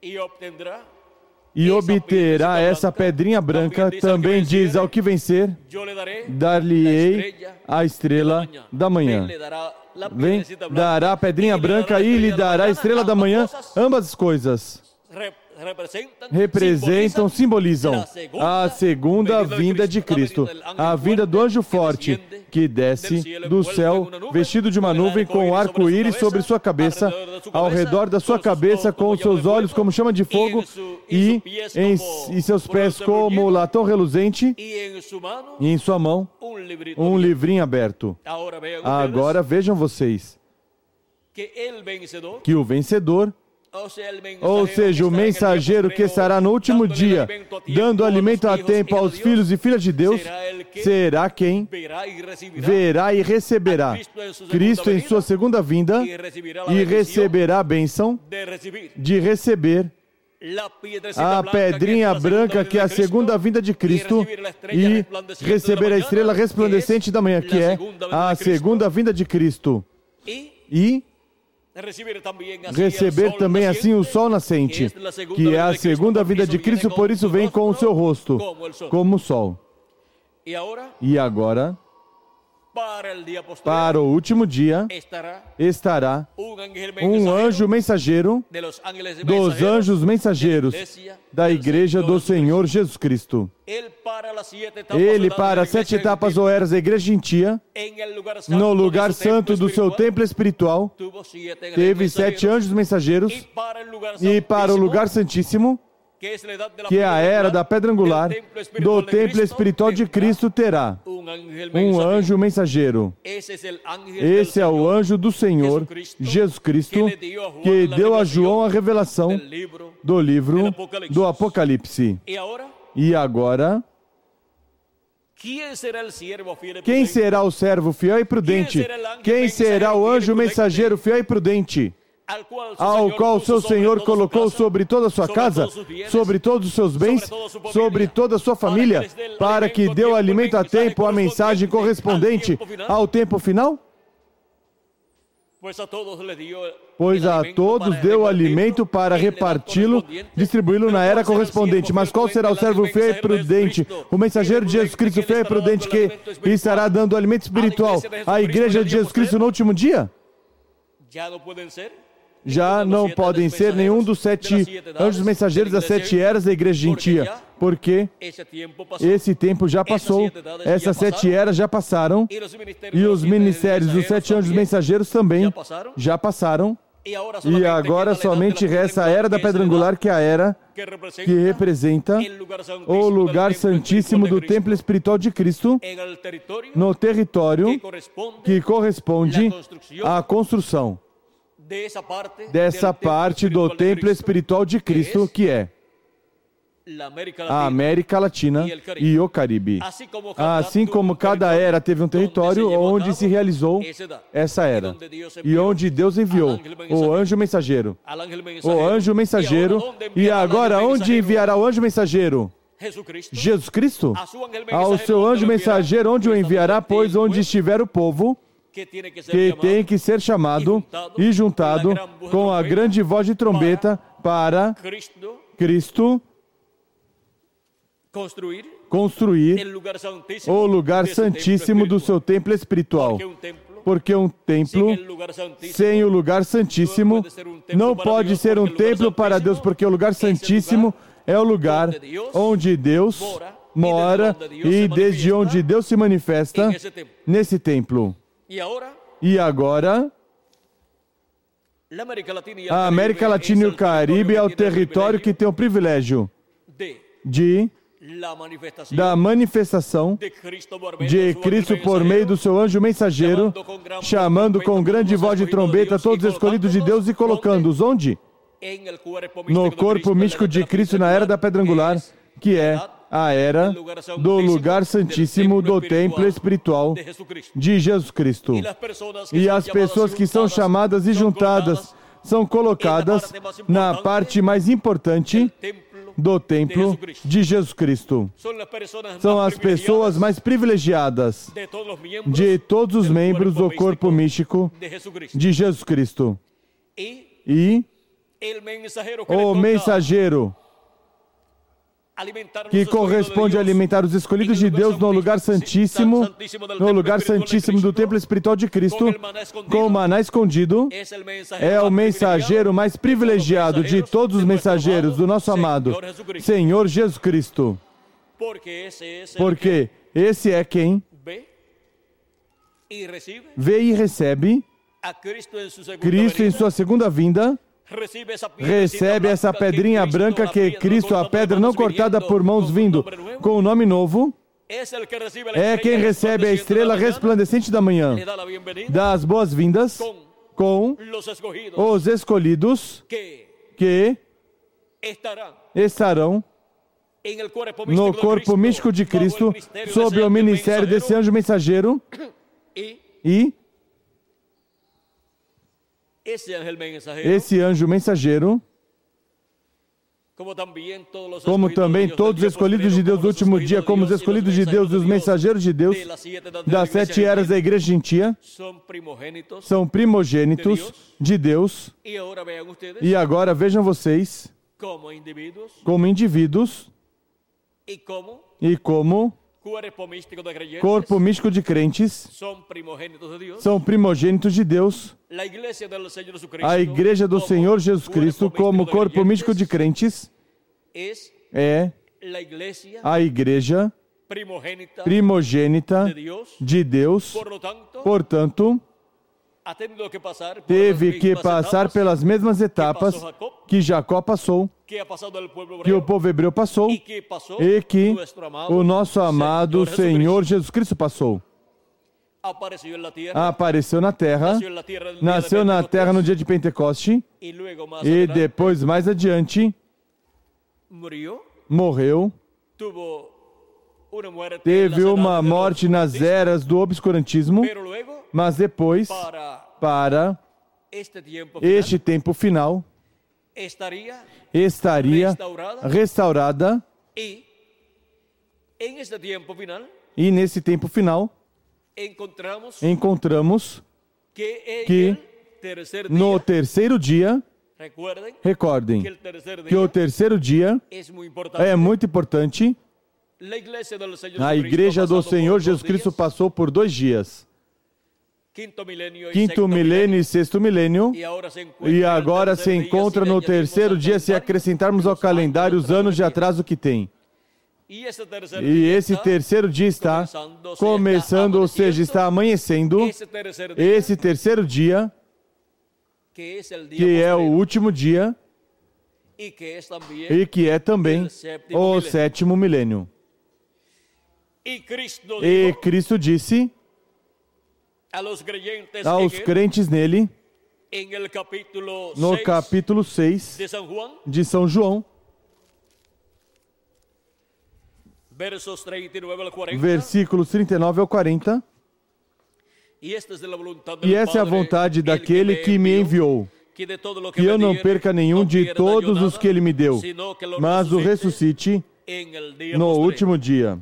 e obterá essa pedrinha branca. Também diz: ao que vencer, dar-lhe-ei a estrela da manhã. Vem, dará a pedrinha branca e lhe dará a estrela da manhã. Ambas coisas representam, simbolizam a segunda vinda de Cristo, a vinda do anjo forte que desce do céu, vestido de uma nuvem com um arco-íris sobre sua cabeça, ao redor da sua cabeça, com os seus olhos como chama de fogo e em e seus pés como latão reluzente, e em sua mão um livrinho aberto. Agora vejam vocês que o vencedor, ou seja, o mensageiro que estará no último dia, dando alimento a tempo aos filhos e filhas de Deus, será quem verá e receberá Cristo em sua segunda vinda e receberá a bênção de receber a pedrinha branca, que é a segunda vinda de Cristo, e receber a estrela resplandecente da manhã, que é a segunda vinda de Cristo. E receber também assim o sol nascente, que é a segunda vinda de Cristo, por isso vem com o seu rosto como o sol. E agora, para o último dia, estará um anjo mensageiro dos anjos mensageiros da Igreja do Senhor Jesus Cristo. Ele, para as sete etapas ou eras da Igreja Gentia, no lugar santo do seu templo espiritual, teve sete anjos mensageiros, e para o lugar santíssimo, que é a era da pedra angular do templo espiritual de Cristo, terá um anjo mensageiro. Esse é o anjo do Senhor Jesus Cristo, que deu a João a revelação do livro do Apocalipse. E agora, quem será o servo fiel e prudente? Quem será o anjo mensageiro fiel e prudente, ao qual seu Senhor colocou sobre toda a sua casa, sobre todos os seus bens, sobre toda a sua família, para que dê o alimento a tempo, a mensagem correspondente ao tempo final? Pois a todos deu o alimento para reparti-lo, distribuí-lo na era correspondente. Mas qual será o servo fiel e prudente, o mensageiro de Jesus Cristo fiel e prudente, que estará dando alimento espiritual à Igreja de Jesus Cristo no último dia? Já não podem ser nenhum dos sete anjos mensageiros das sete eras da Igreja Gentia, porque esse tempo já passou, essas sete eras já passaram, e os ministérios dos sete anjos mensageiros também já passaram, e agora somente resta a era da pedra angular, que é a era que representa o lugar santíssimo do templo espiritual de Cristo, no território que corresponde à construção dessa parte do templo espiritual de Cristo, que é a América Latina e o Caribe. Assim como cada era teve um território onde se realizou essa era, e onde Deus enviou o anjo mensageiro. O anjo mensageiro, e agora onde enviará o anjo mensageiro? Jesus Cristo. Ao seu anjo mensageiro, onde o enviará? Pois onde estiver o povo, que tem que ser chamado e juntado com a grande voz de trombeta para Cristo construir o lugar santíssimo do seu templo espiritual. Porque um templo sem o lugar santíssimo não pode ser um templo para Deus, porque o lugar santíssimo é o lugar onde Deus mora e desde onde Deus se manifesta nesse templo. E agora, a América Latina e o Caribe é o território que tem o privilégio de, da manifestação de Cristo por meio do seu anjo mensageiro, chamando com grande voz de trombeta todos os escolhidos de Deus e colocando-os onde? No corpo místico de Cristo na era da pedra angular, que é a era do lugar santíssimo do templo espiritual de Jesus Cristo. E as pessoas que são chamadas e juntadas são colocadas na parte mais importante do templo de Jesus Cristo. São as pessoas mais privilegiadas de todos os membros do corpo místico de Jesus Cristo. E o mensageiro que corresponde a alimentar os escolhidos de Deus no lugar santíssimo, no lugar santíssimo do templo espiritual de Cristo, com o maná escondido, é o mensageiro mais privilegiado de todos os mensageiros do nosso amado Senhor Jesus Cristo. Porque esse é quem vê e recebe Cristo em sua segunda vinda, recebe essa pedrinha branca que Cristo, a pedra não cortada por mãos vindo com o nome novo, é quem recebe a estrela resplandecente da manhã, dá as boas-vindas com os escolhidos que estarão no corpo místico de Cristo, sob o ministério desse anjo mensageiro. E esse anjo mensageiro, como também todos os escolhidos de Deus do último dia, como os escolhidos de Deus e os mensageiros de Deus das sete eras da igreja gentia, são primogênitos de Deus. E agora vejam vocês, como indivíduos e como corpo místico de crentes, são primogênitos de Deus. A igreja do Senhor Jesus Cristo, como corpo místico de crentes, é a igreja primogênita de Deus. Portanto, teve que passar pelas mesmas etapas que Jacó passou, que o povo hebreu passou e que o nosso amado Senhor Jesus Cristo passou. Apareceu na terra, nasceu na terra no dia de Pentecoste e depois, mais adiante, morreu. Teve uma morte nas eras do obscurantismo, mas depois, para este tempo final, estaria restaurada, e nesse tempo final, encontramos que no terceiro dia, recordem que o terceiro dia é muito importante. A igreja do Senhor Jesus Cristo passou por dois dias, quinto milênio e sexto milênio, e agora se encontra no terceiro dia, se acrescentarmos ao calendário os anos de atraso que tem. E esse terceiro dia está começando, ou seja, está amanhecendo, esse terceiro dia, que é o último dia, e que é também o sétimo milênio. E Cristo disse aos crentes nele, no capítulo seis de São João, versículos trinta e nove ao quarenta, e essa é a vontade daquele que me enviou, que eu não perca nenhum de todos os que ele me deu, mas o ressuscite no último dia.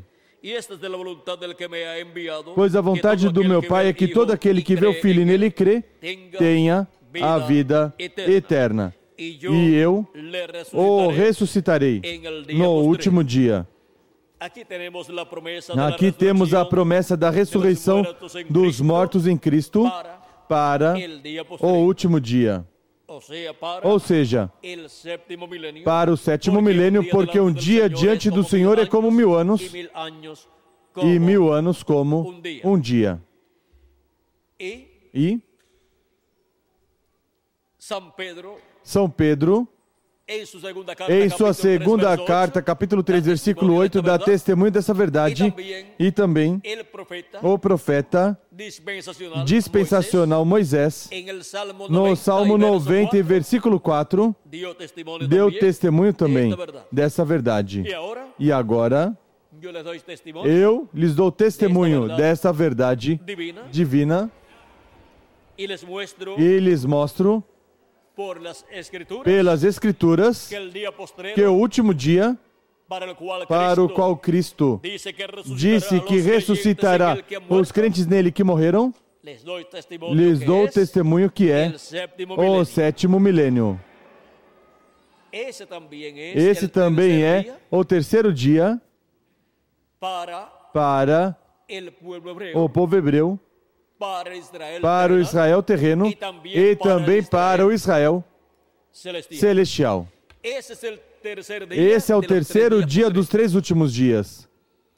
Pois a vontade do meu Pai é que todo aquele que vê o Filho e nele crê, tenha a vida eterna. E eu o ressuscitarei no último dia. Aqui temos a promessa da ressurreição dos mortos em Cristo para o último dia. Ou seja, para o sétimo milênio, porque um dia diante do Senhor é como mil anos, e mil anos como um dia. E São Pedro, em sua segunda carta, capítulo três, versículo oito, dá testemunho dessa verdade, e também o profeta dispensacional Moisés, no Salmo noventa, versículo quatro, deu testemunho também dessa verdade. E agora, eu lhes dou testemunho dessa verdade divina, e lhes mostro pelas Escrituras, que o último dia para o qual Cristo disse que ressuscitará os crentes nele que morreram, lhes dou testemunho que é o sétimo milênio. Esse também é o terceiro dia para o povo hebreu, para o Israel terreno e também para o Israel celestial. Esse é o terceiro dia dos três últimos dias.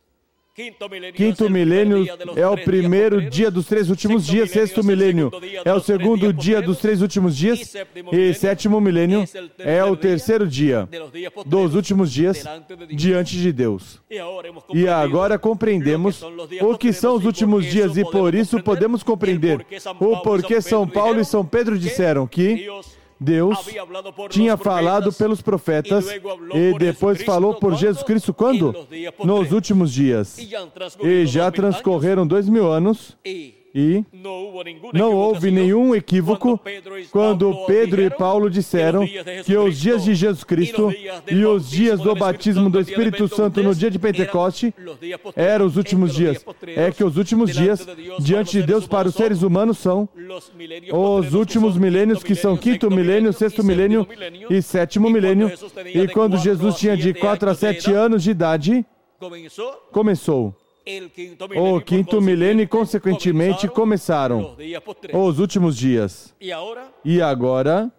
Quinto milênio é o primeiro dia dos três últimos dias. Sexto milênio é o segundo dia dos três últimos dias. E sétimo milênio é o terceiro dia dos últimos dias diante de Deus. E agora compreendemos o que são os últimos dias e por isso podemos compreender o porquê São Paulo e São Pedro disseram que Deus tinha falado pelos profetas e depois falou por Jesus Cristo quando? Nos últimos dias. E já transcorreram dois mil anos e não houve nenhum equívoco quando Pedro e Paulo disseram que os dias de Jesus Cristo e os dias do batismo do Espírito Santo no dia de Pentecoste eram os últimos dias. É que os últimos dias diante de Deus para os seres humanos são os últimos milênios, que são quinto milênio, sexto milênio e sétimo milênio. E quando Jesus tinha de quatro a sete anos de idade, começou o quinto milênio e, consequentemente, começaram os últimos dias. E agora,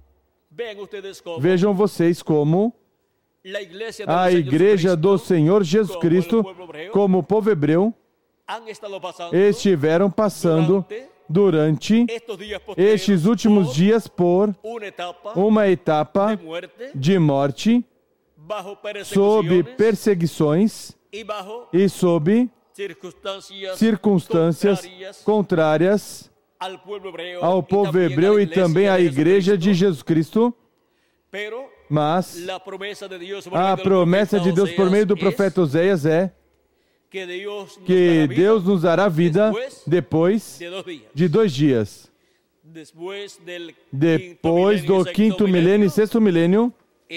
vejam vocês como a Igreja do Senhor Jesus Cristo, como o povo hebreu, estiveram passando durante estes últimos dias por uma etapa de morte, sob perseguições e sob circunstâncias contrárias ao povo hebreu e também à Igreja de Jesus Cristo. Mas a promessa de Deus por meio do profeta Oséias é que Deus nos dará vida depois de dois dias. Depois do quinto milênio e sexto milênio,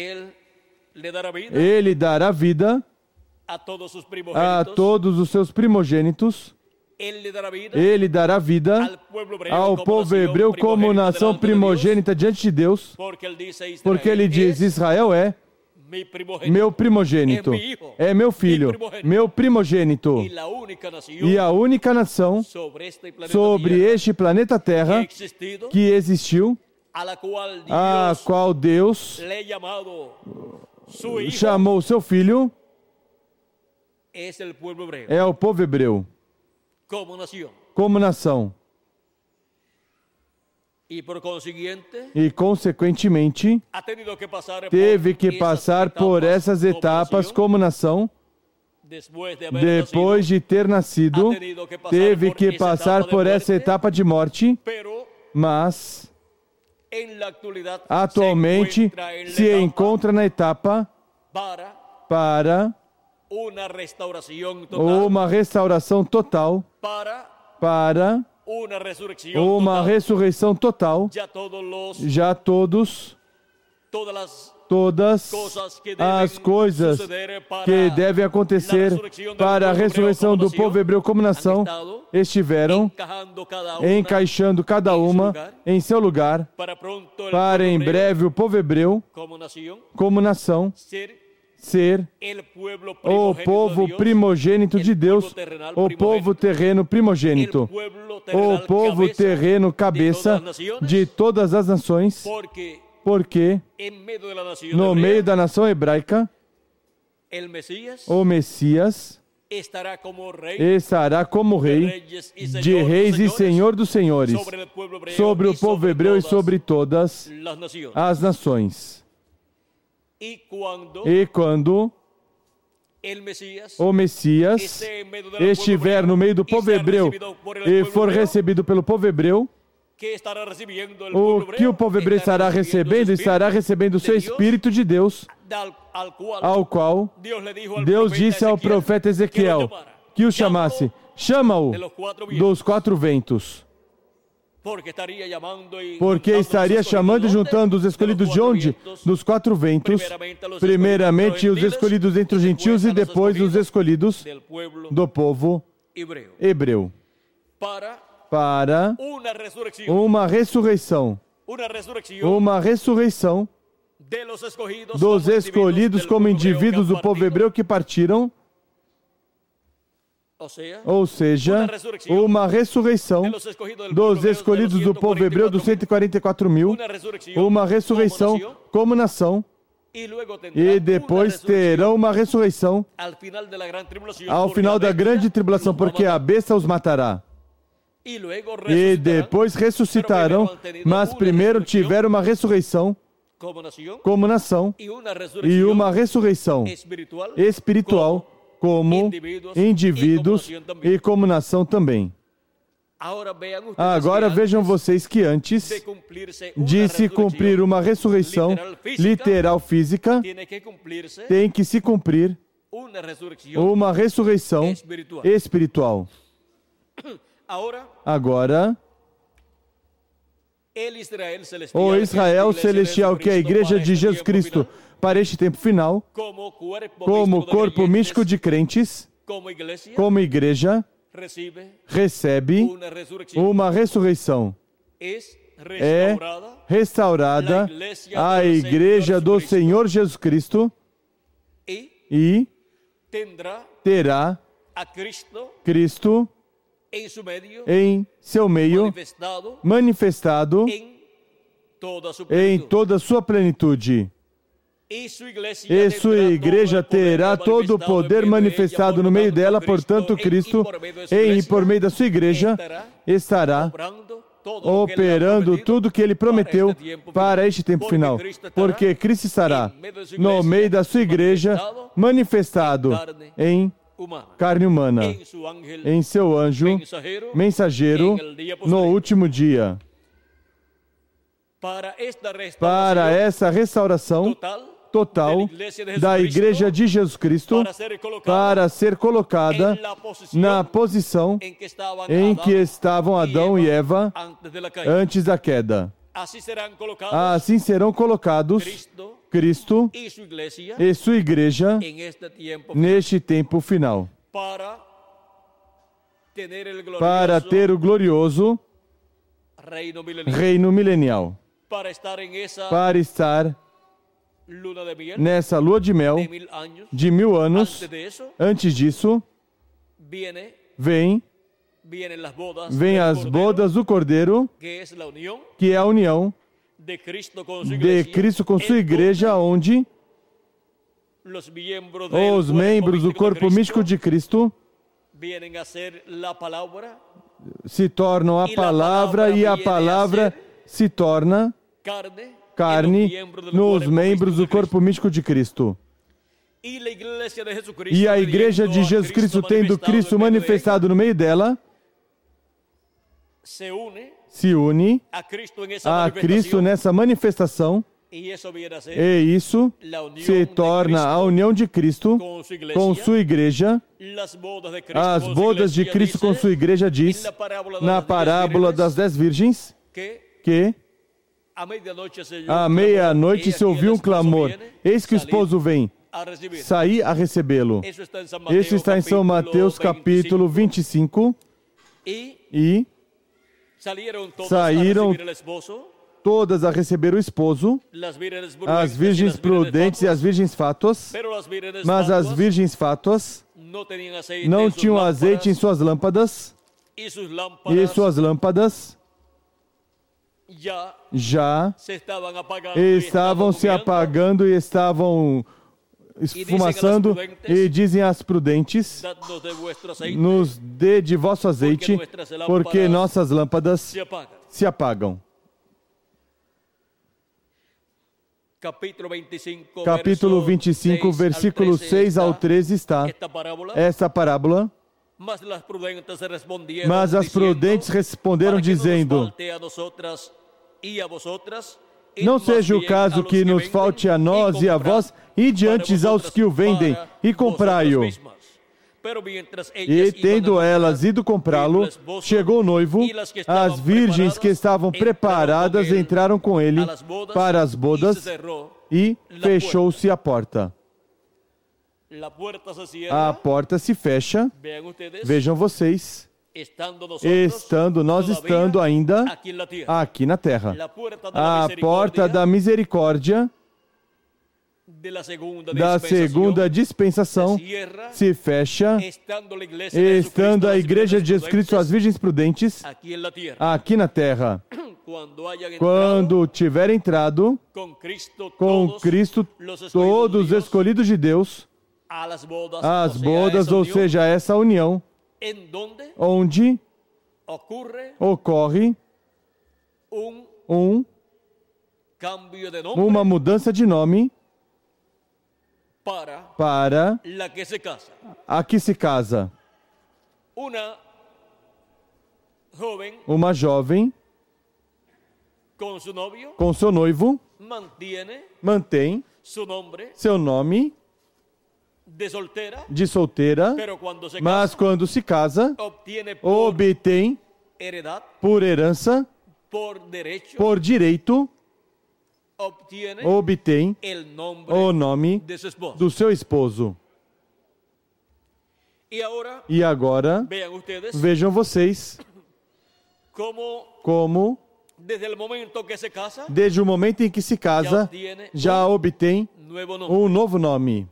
Ele dará vida a todos os seus primogênitos. Ele dará vida ao povo hebreu como nação primogênita diante de Deus, porque Ele diz: Israel é meu primogênito, é meu filho, meu primogênito. E a única nação sobre este planeta Terra que existiu, a qual Deus chamou seu filho, é o povo hebreu, como nação. E, consequentemente, teve que passar por essas etapas como nação. Depois de ter nascido, teve que passar por essa etapa de morte, mas atualmente se encontra na etapa para uma restauração total, para uma ressurreição total. Já todos, todas as coisas que devem acontecer para a ressurreição do povo hebreu como nação estiveram encaixando cada uma em seu lugar, para em breve o povo hebreu como nação ser o povo primogênito de Deus, o povo terreno primogênito, o povo terreno cabeça de todas as nações, porque no meio da nação hebraica, o Messias estará como rei de reis e senhor dos senhores, sobre o povo hebreu e sobre todas as nações. E quando o Messias estiver no meio do povo hebreu e for recebido pelo povo hebreu, o que o povo hebreu estará recebendo? Estará recebendo o seu Espírito de Deus, ao qual Deus disse ao profeta Ezequiel que o chamasse: chama-o dos quatro ventos. Porque estaria chamando e juntando os escolhidos de onde? Dos quatro ventos. Primeiramente os escolhidos entre os gentios e depois os escolhidos do povo hebreu. Para uma ressurreição. Uma ressurreição dos escolhidos como indivíduos do povo hebreu que partiram. Ou seja, uma ressurreição dos escolhidos do povo hebreu dos cento e quarenta e quatro mil, uma ressurreição como nação, e depois terão uma ressurreição ao final da grande tribulação, porque a besta os matará. E depois ressuscitarão, mas primeiro tiveram uma ressurreição como nação e uma ressurreição espiritual como indivíduos e como nação também. Agora vejam vocês que antes de se cumprir uma ressurreição literal física, tem que se cumprir uma ressurreição espiritual. Agora, o Israel celestial, que é a Igreja de Jesus Cristo, para este tempo final, como corpo místico de crentes, como igreja, recebe uma ressurreição. É restaurada a Igreja do Senhor Jesus Cristo e terá Cristo em seu meio manifestado em toda a sua plenitude. E sua igreja terá todo o poder manifestado no meio dela, portanto, Cristo, em e por meio da sua igreja, estará operando tudo o que Ele prometeu para este tempo final. Porque Cristo estará no meio da sua igreja, manifestado em carne humana, em seu anjo mensageiro, no último dia. Para essa restauração total da Igreja de Jesus Cristo, para ser colocada na posição em que estavam Adão e Eva antes da queda. Assim serão colocados Cristo e sua Igreja neste tempo final, para ter o glorioso reino milenial, para estar nessa lua de mel de mil anos. Antes disso, vem, vem as bodas do Cordeiro, que é a união de Cristo com sua igreja, onde os membros do corpo místico de Cristo se tornam a palavra, e a palavra se torna carne nos membros do corpo místico de Cristo. E a Igreja de Jesus Cristo, tendo Cristo manifestado no meio dela, se une a Cristo nessa manifestação, e isso se torna a união de Cristo com sua igreja. As bodas de Cristo com sua igreja diz, na parábola das dez virgens, que à meia-noite se ouviu um clamor: eis que o esposo vem, saí a recebê-lo. Isso está em São Mateus capítulo vinte e cinco. E saíram todas a receber o esposo, as virgens prudentes e as virgens fátuas, mas as virgens fátuas não tinham azeite em suas lâmpadas, e suas lâmpadas já estavam se apagando e estavam esfumaçando, e dizem às prudentes: nos dê de vosso azeite, porque nossas lâmpadas se apagam. Capítulo vinte e cinco, versículo seis ao treze está essa parábola. Mas as prudentes responderam dizendo: não seja o caso que nos falte a nós e a vós, e diante aos que o vendem, e comprai-o. E, tendo elas ido comprá-lo, chegou o noivo, as virgens que estavam preparadas entraram com ele para as bodas e fechou-se a porta. A porta se fecha, vejam vocês, estando nós estando ainda aqui na terra. A porta da misericórdia da segunda dispensação se fecha, estando a Igreja de Jesus Cristo, as virgens prudentes, aqui na terra. Quando tiver entrado com Cristo, todos os escolhidos de Deus, as bodas, ou seja, essa união, onde ocorre um, uma mudança de nome para a que se casa. Uma jovem com seu noivo mantém seu nome de solteira, mas quando se casa, obtém por herança, por direito, obtém o nome do seu esposo. E agora, vejam vocês como, desde o momento em que se casa, já obtém um novo nome.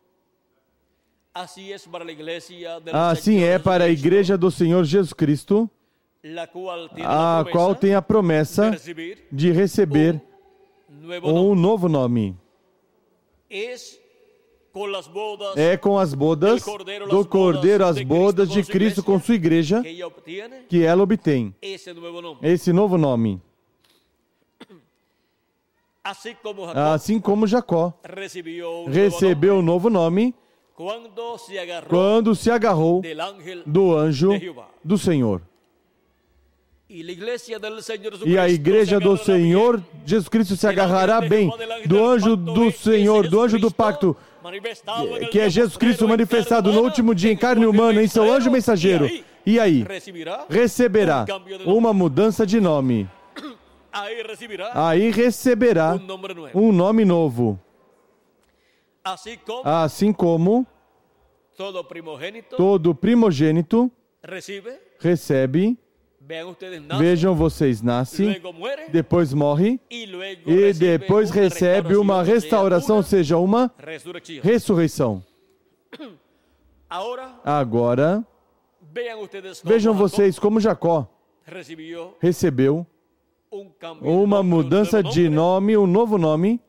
Assim é para a Igreja do Senhor Jesus Cristo, a qual tem a promessa de receber um novo nome. É com as bodas do Cordeiro, as bodas de Cristo com sua Igreja, que ela obtém esse novo nome. Assim como Jacó recebeu o novo nome quando se agarrou do anjo do Senhor. E a Igreja do Senhor Jesus Cristo se agarrará bem do anjo do Senhor, do anjo do pacto, que é Jesus Cristo manifestado no último dia em carne humana, em seu anjo mensageiro. E aí receberá uma mudança de nome. Aí receberá um nome novo. Assim como todo primogênito recebe, vejam vocês, nasce, depois morre e depois recebe uma restauração, ou seja, uma ressurreição. Agora, vejam vocês como Jacó recebeu uma mudança de nome, um novo nome.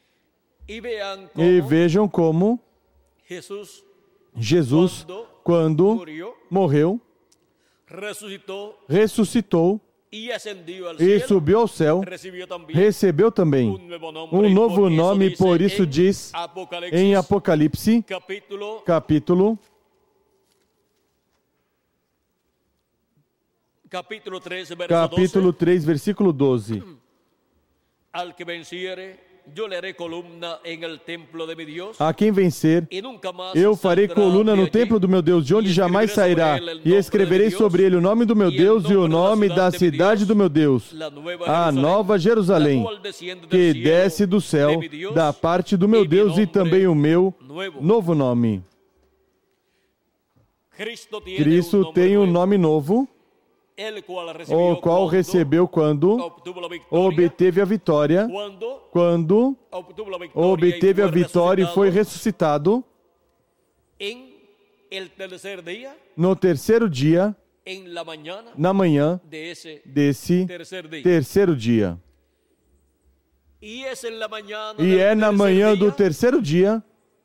E vejam como Jesus, quando morreu, ressuscitou e subiu ao céu, recebeu também um novo nome, por isso diz em Apocalipse, capítulo capítulo três, versículo doze. A quem vencer, eu farei coluna no templo do meu Deus, de onde jamais sairá, e escreverei sobre ele o nome do meu Deus e o nome da cidade do meu Deus, a nova Jerusalém, que desce do céu, da parte do meu Deus, e também o meu novo nome. Cristo tem um nome novo, o qual recebeu quando obteve a vitória, quando obteve a vitória e foi ressuscitado no terceiro dia, na manhã desse terceiro dia. E é na manhã do terceiro dia,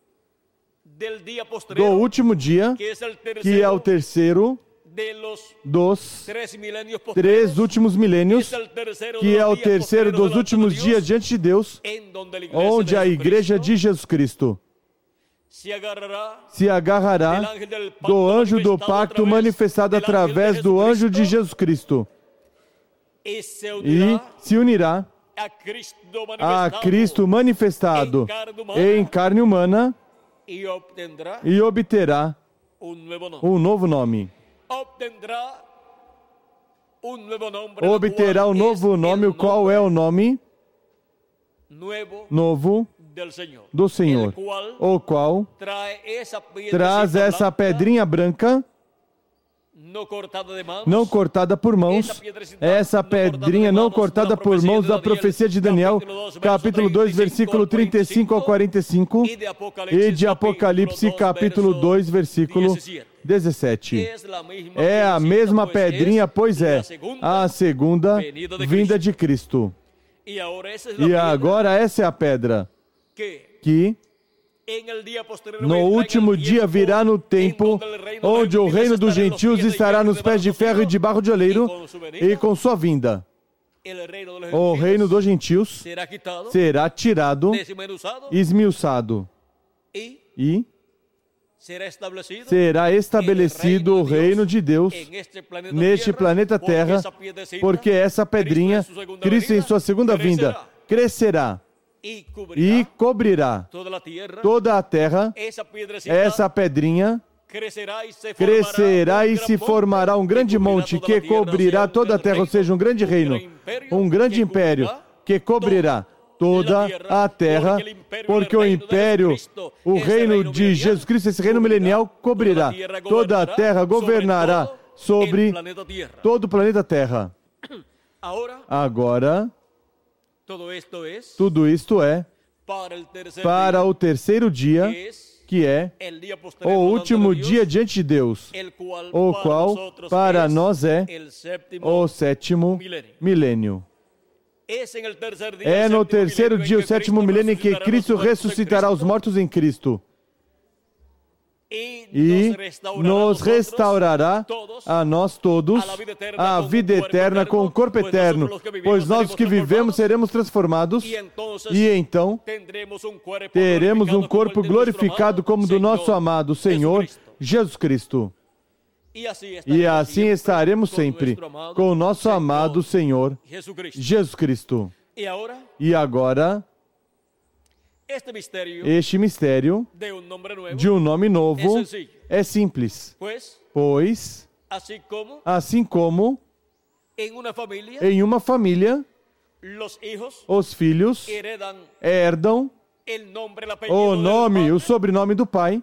do último dia, que é o terceiro dos três últimos milênios, que é o terceiro dos últimos dias diante de Deus, onde a Igreja de Jesus Cristo se agarrará do anjo do pacto manifestado através do anjo de Jesus Cristo e se unirá a Cristo manifestado em carne humana e obterá um novo nome. Obterá um novo nome, o qual é o nome novo do Senhor, o qual traz essa pedrinha branca, não cortada por mãos, essa pedrinha não cortada por mãos da profecia de Daniel, capítulo dois, versículo trinta e cinco ao quarenta e cinco, e de Apocalipse, capítulo dois, versículo dezessete. É a mesma pedrinha, pois é a segunda vinda de Cristo. E agora essa é a pedra que no último dia virá no tempo onde o reino dos gentios estará nos pés de ferro e de barro de oleiro, e com sua vinda o reino dos gentios será tirado, esmiuçado, e será estabelecido o reino de Deus neste planeta Terra, porque essa pedrinha, Cristo em sua segunda vinda, crescerá e cobrirá toda a terra. Essa pedrinha crescerá e se formará um grande monte que cobrirá toda a terra, ou seja, um grande reino, um grande império que cobrirá toda a terra, porque o império, o reino de Jesus Cristo, esse reino milenial, cobrirá toda a terra, governará sobre todo o planeta Terra. Agora, tudo isto é para o terceiro dia, que é o último dia diante de Deus, o qual para nós é o sétimo milênio. É no terceiro dia, o sétimo milênio, em que Cristo ressuscitará os mortos em Cristo e nos restaurará a nós todos a vida eterna com o corpo eterno, pois nós que vivemos seremos transformados, e então teremos um corpo glorificado como do nosso amado Senhor Jesus Cristo. E assim estaremos sempre com o nosso amado Senhor Jesus Cristo. E agora, este mistério de um nome novo é simples, pois, assim como em uma família os filhos herdam o nome, o sobrenome do pai,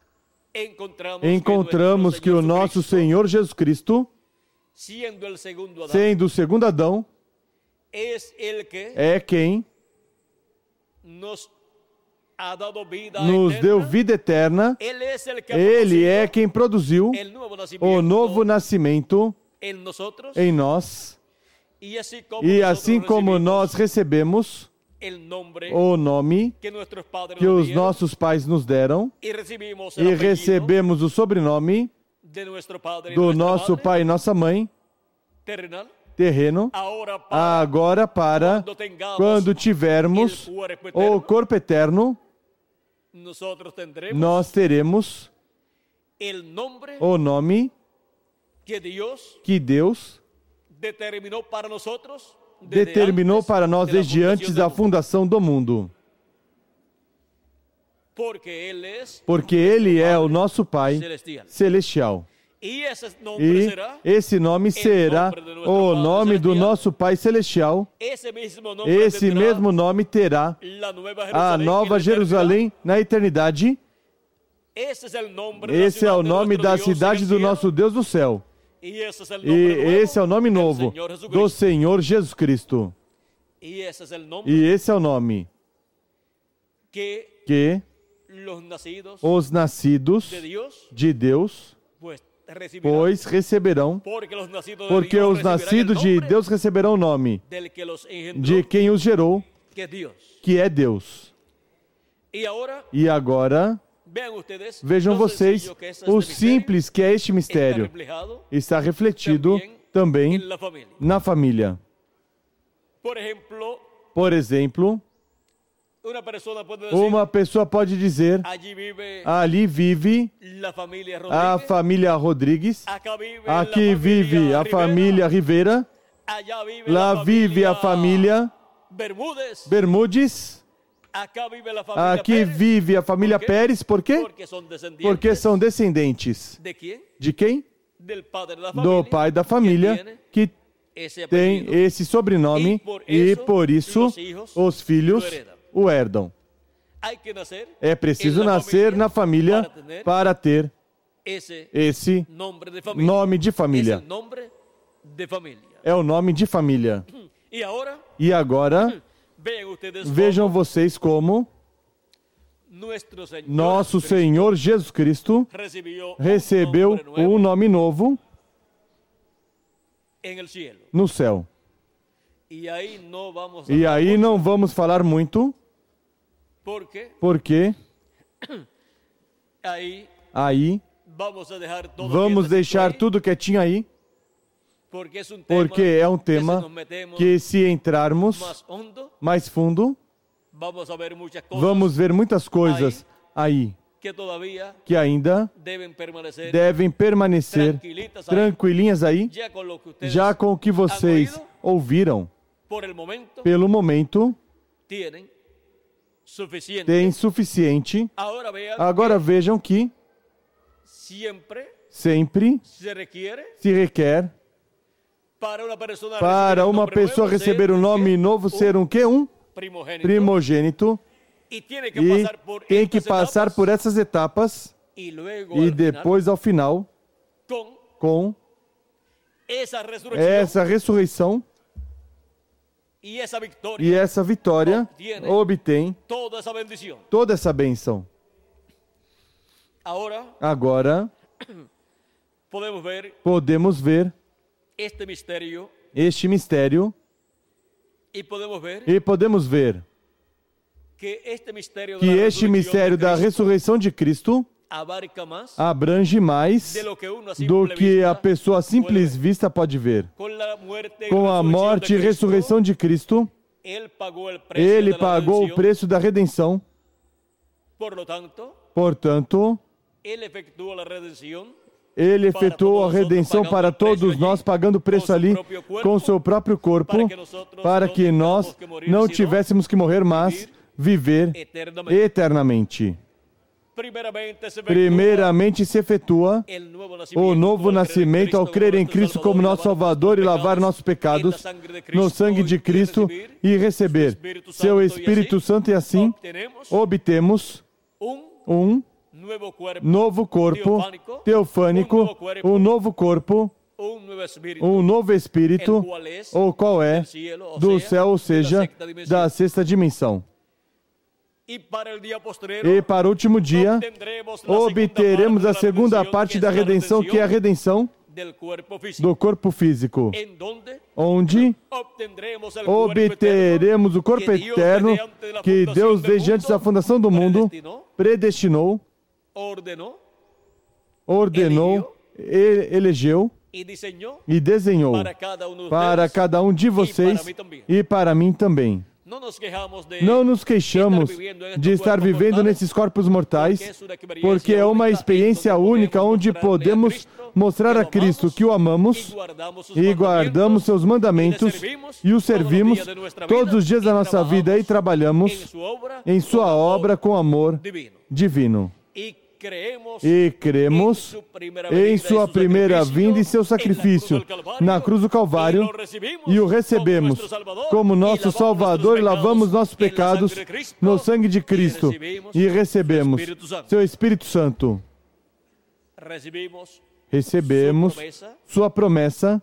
encontramos que o nosso Senhor Jesus Cristo, sendo o segundo Adão, é quem nos deu vida eterna. Ele é quem produziu o novo nascimento em nós. E assim como nós recebemos o nome que os nossos pais nos deram, e recebemos o sobrenome do nosso pai e nossa mãe terreno, agora para quando tivermos o corpo eterno, nós teremos o nome que Deus determinou para nós desde antes da fundação do mundo. Porque Ele é o nosso Pai celestial. E esse nome será o nome do nosso Pai celestial. Esse mesmo nome terá a Nova Jerusalém na eternidade. Esse é o nome da cidade do nosso Deus no céu. E esse é o nome novo do Senhor Jesus Cristo. E esse é o nome que os nascidos de Deus, pois receberão, porque os nascidos de Deus receberão o nome de quem os gerou, que é Deus. E agora, vejam vocês o simples que é este mistério. Está refletido também na família. Por exemplo, uma pessoa pode dizer: ali vive a família Rodrigues, aqui vive a família Rivera, lá vive a família Bermudes, Aqui vive a família Pérez, por quê? Porque são descendentes. De quem? Do pai da família, que tem esse sobrenome, e por isso os filhos o herdam. É preciso nascer na família para ter esse nome de família. É o nome de família. E agora, vejam vocês como nosso Senhor Jesus Cristo recebeu um nome novo no céu. E aí não vamos falar muito, porque aí vamos deixar tudo quietinho aí, porque é um tema que, se entrarmos mais fundo, vamos ver muitas coisas aí que ainda devem permanecer tranquilinhas aí, já com o que vocês ouviram. Pelo momento, tem suficiente. Agora vejam que sempre se requer para uma pessoa receber um nome novo ser um quê? Um primogênito. E tem que passar por essas etapas e depois, ao final, com essa ressurreição e essa vitória, obtém toda essa bênção. Agora, podemos ver este mistério e podemos ver que este mistério da ressurreição de Cristo abrange mais do que a pessoa à simples vista pode ver. Com a morte e ressurreição de Cristo, Ele pagou o preço da redenção. Portanto, Ele efetuou a redenção para todos nós, pagando o preço ali com o seu próprio corpo, para que nós não tivéssemos que morrer, mas viver eternamente. Primeiramente se efetua o novo nascimento ao crer em Cristo como nosso Salvador e lavar nossos pecados no sangue de Cristo e receber seu Espírito Santo, e assim obtemos um novo corpo teofânico, um novo corpo, um novo Espírito, o qual é do céu, ou seja, da sexta dimensão. E para o último dia, obteremos a segunda parte da redenção, que é a redenção do corpo físico, onde obteremos o corpo eterno que Deus, desde antes da fundação do mundo, predestinou, ordenou, elegeu e desenhou para cada um de vocês e para mim também. Não nos queixamos de estar vivendo nesses corpos mortais, porque é uma experiência única onde podemos mostrar a Cristo que o amamos e guardamos seus mandamentos e o servimos todos os dias da nossa vida e trabalhamos em sua obra com amor divino. E cremos em sua primeira vinda e seu sacrifício na cruz do Calvário, e o recebemos como nosso Salvador, e lavamos nossos pecados no sangue de Cristo, e recebemos seu Espírito Santo. Recebemos sua promessa,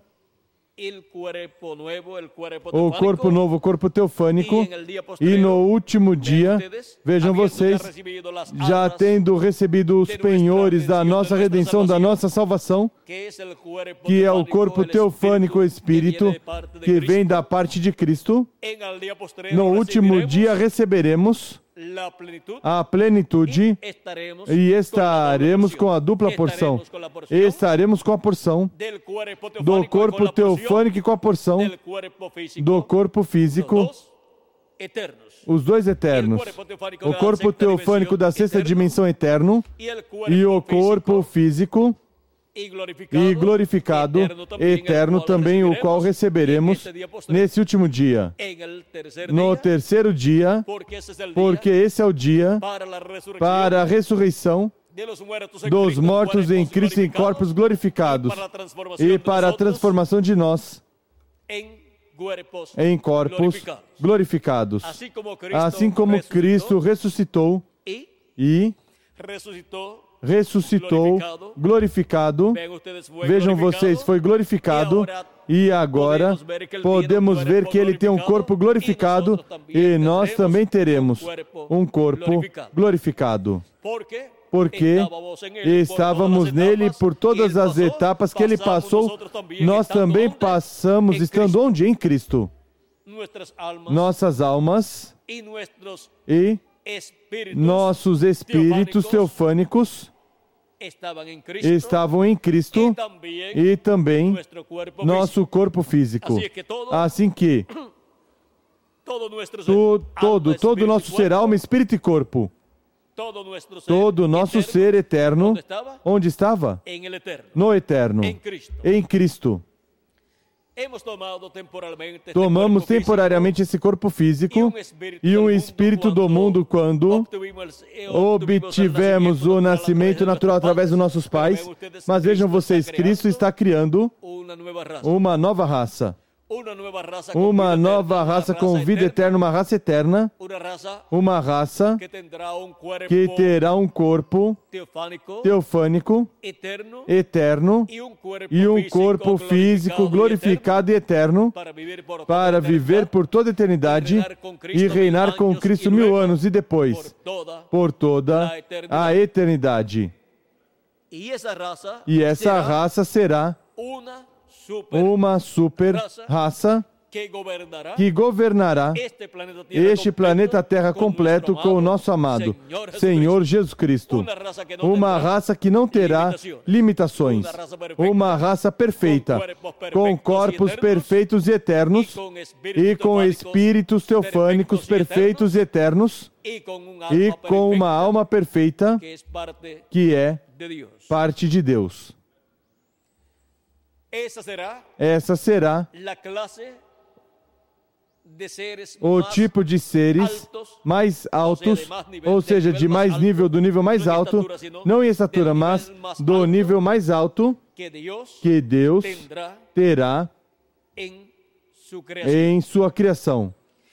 o corpo novo, o corpo teofânico, e no último dia, vejam vocês, já tendo recebido os penhores da nossa redenção, da nossa salvação, que é o corpo teofânico Espírito, que vem da parte de Cristo, no último dia receberemos a plenitude e estaremos com a dupla porção. Estaremos com a porção do corpo teofânico e com a porção do corpo físico, os dois eternos. O corpo teofânico da sexta dimensão eterno e o corpo físico e glorificado, eterno também, o qual receberemos nesse último dia. No terceiro dia, porque esse é o dia para a ressurreição dos mortos em Cristo em corpos glorificados e para a transformação de nós em corpos glorificados. Assim como Cristo ressuscitou e ressuscitou glorificado, vejam vocês, foi glorificado, e agora podemos ver que ele tem um corpo glorificado e nós também teremos um corpo glorificado. Porque estávamos nele por todas as etapas que ele passou, nós também passamos estando onde? Em Cristo. Nossas almas e nossos espíritos teofânicos estavam em Cristo e também nosso corpo físico. Assim que tu, todo, todo o nosso ser, alma, espírito e corpo, todo o nosso ser eterno, onde estava? No eterno, em Cristo. Tomamos temporariamente esse corpo físico e um espírito do mundo quando obtivemos o nascimento natural através dos nossos pais. Mas vejam vocês, Cristo está criando uma nova raça. Uma nova raça com vida eterna, uma raça eterna, uma raça que terá um corpo teofânico, eterno, e um corpo físico glorificado e eterno, para viver por toda a eternidade e reinar com Cristo mil anos e depois, por toda a eternidade. E essa raça será uma super raça que governará este planeta Terra completo com o nosso amado Senhor Jesus Cristo. Uma raça que não terá limitações. Uma raça perfeita, com corpos perfeitos e eternos, e com espíritos teofânicos perfeitos e eternos, e com uma alma perfeita que é parte de Deus. Essa será o tipo de seres mais altos, ou seja, de mais nível, do nível mais alto, não em estatura, mas do nível mais alto que Deus terá em sua criação.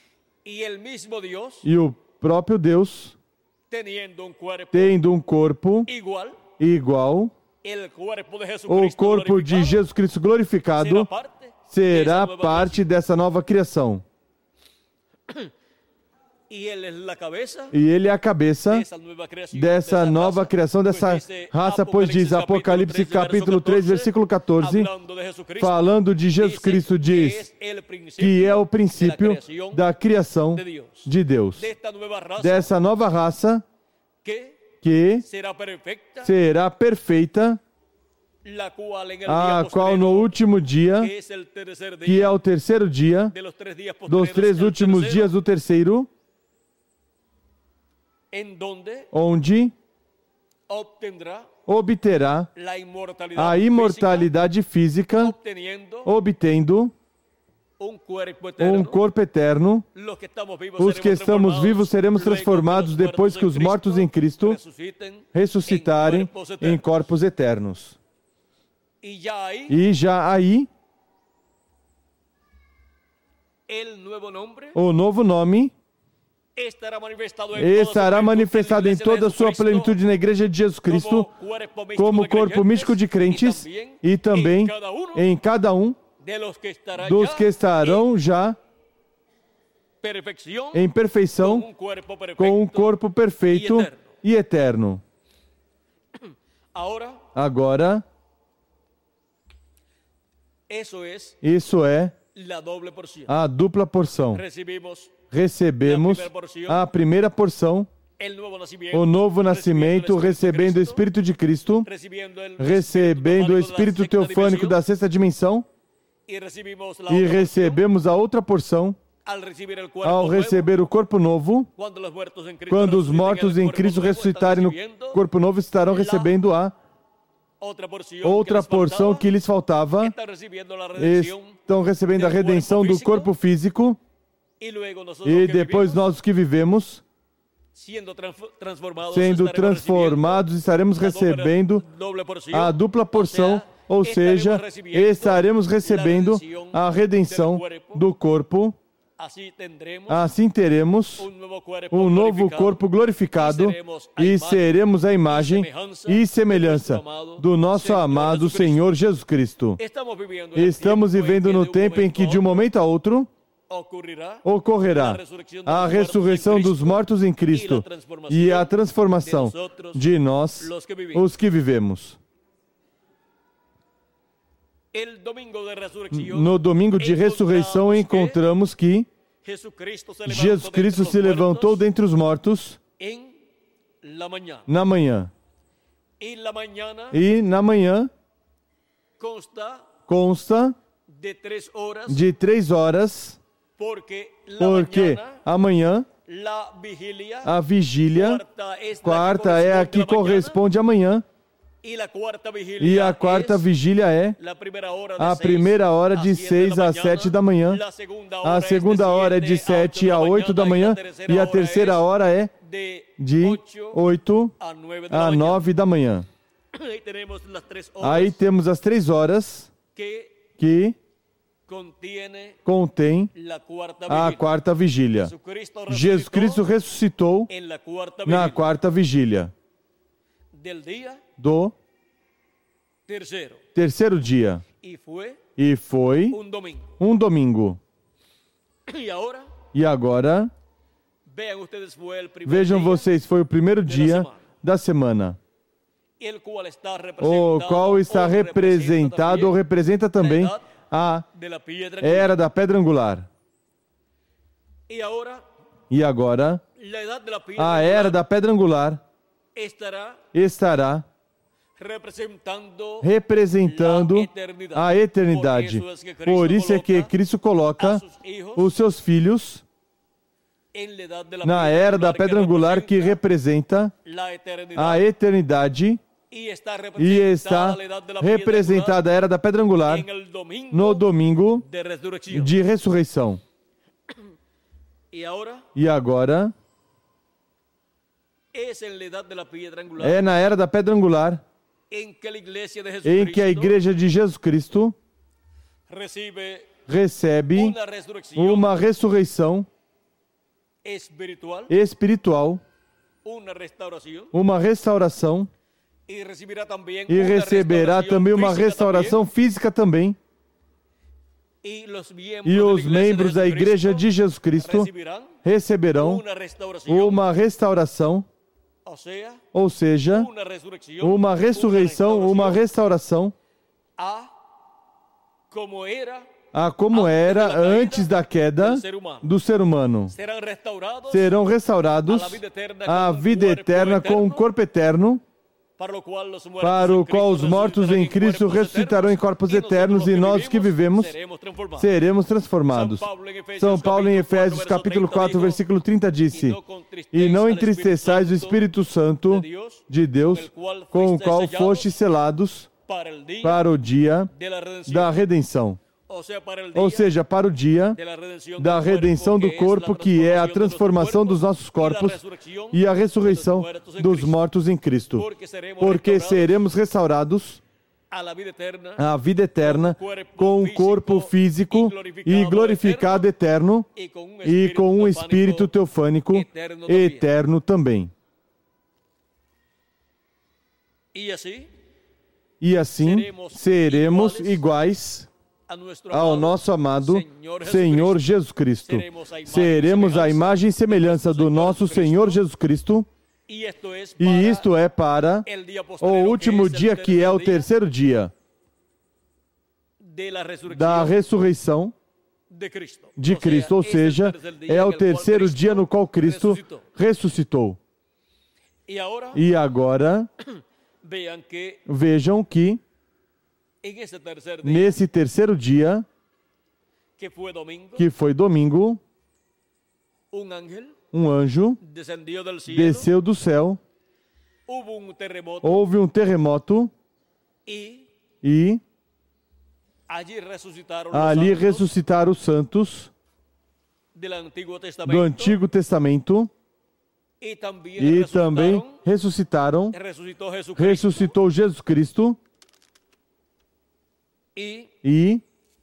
E o próprio Deus, tendo um corpo igual, o corpo de Jesus Cristo glorificado será parte dessa nova criação. E ele é a cabeça dessa nova criação, dessa raça, pois diz Apocalipse capítulo três, versículo quatorze, falando de Jesus Cristo, diz que é o princípio da criação de Deus. Dessa nova raça que será perfeita, a qual no último dia, que é o terceiro dia, dos três últimos dias do terceiro, onde obterá a imortalidade física, obtendo um corpo eterno. Os que estamos vivos seremos transformados depois que os mortos em Cristo ressuscitarem em corpos eternos. E já aí, o novo nome estará manifestado em toda a sua plenitude na Igreja de Jesus Cristo, como corpo místico de crentes, e também em cada um dos que estarão já em perfeição, com um corpo perfeito e eterno. Agora, isso é a dupla porção. Recebemos a primeira porção, o novo nascimento, recebendo o Espírito de Cristo, recebendo o Espírito teofânico da sexta dimensão, e recebemos a outra porção ao receber o corpo novo. Quando os mortos em Cristo ressuscitarem no corpo novo, estarão recebendo a outra porção que lhes faltava, estão recebendo a redenção do corpo físico, e depois nós que vivemos, sendo transformados, estaremos recebendo a dupla porção, ou seja, estaremos recebendo a redenção do corpo. Assim teremos um novo corpo glorificado e seremos a imagem e semelhança do nosso amado Senhor Jesus Cristo. Estamos vivendo no tempo em que, de um momento a outro, ocorrerá a ressurreição dos mortos em Cristo e a transformação de nós, os que vivemos. No domingo de ressurreição encontramos que Jesus Cristo se levantou dentre os mortos na manhã. E na manhã consta de três horas, porque amanhã, a vigília, quarta é a que corresponde amanhã, e a quarta vigília é a primeira hora de seis às sete da manhã, a segunda hora é de sete a oito da manhã, e a terceira hora é de oito a nove da manhã. Aí temos as três horas que contém a quarta vigília. Jesus Cristo ressuscitou na quarta vigília do terceiro dia. E foi um domingo. E agora, vejam vocês, foi o primeiro dia da semana, o qual está representado ou representa também a era da pedra angular. E agora, a era da pedra angular estará representando a eternidade. Por isso é que Cristo coloca os seus filhos na era da pedra angular, que representa a eternidade, e está representada a era da pedra angular no domingo de ressurreição. E agora, é na era da pedra angular em que a Igreja de Jesus Cristo recebe uma ressurreição espiritual, uma restauração, e receberá também uma restauração física também. E os membros da Igreja de Jesus Cristo receberão uma restauração, ou seja, uma ressurreição, uma restauração a como era antes da queda do ser humano. Serão restaurados à vida eterna com um corpo eterno, para o qual os mortos em Cristo ressuscitarão em corpos eternos, e nós que vivemos seremos transformados. São Paulo em Efésios capítulo quatro, versículo trinta disse: E não entristeçais o Espírito Santo de Deus, com o qual fostes selados para o dia da redenção. Ou seja, para o dia da redenção do corpo, que é a transformação dos nossos corpos, e a ressurreição dos mortos em Cristo. Porque seremos restaurados à vida eterna com um corpo físico e glorificado eterno, e com um espírito teofânico eterno também. E assim seremos iguais ao nosso amado Senhor Jesus Cristo. Seremos a imagem e semelhança do nosso Senhor Jesus Cristo, e isto é para o último dia, que é o terceiro dia da ressurreição de Cristo, ou seja, é o terceiro dia no qual Cristo ressuscitou. E agora, vejam que nesse terceiro dia, que foi domingo, um anjo desceu do céu, houve um terremoto, E ali ressuscitaram os santos do Antigo Testamento e também ressuscitaram, ressuscitou Jesus Cristo e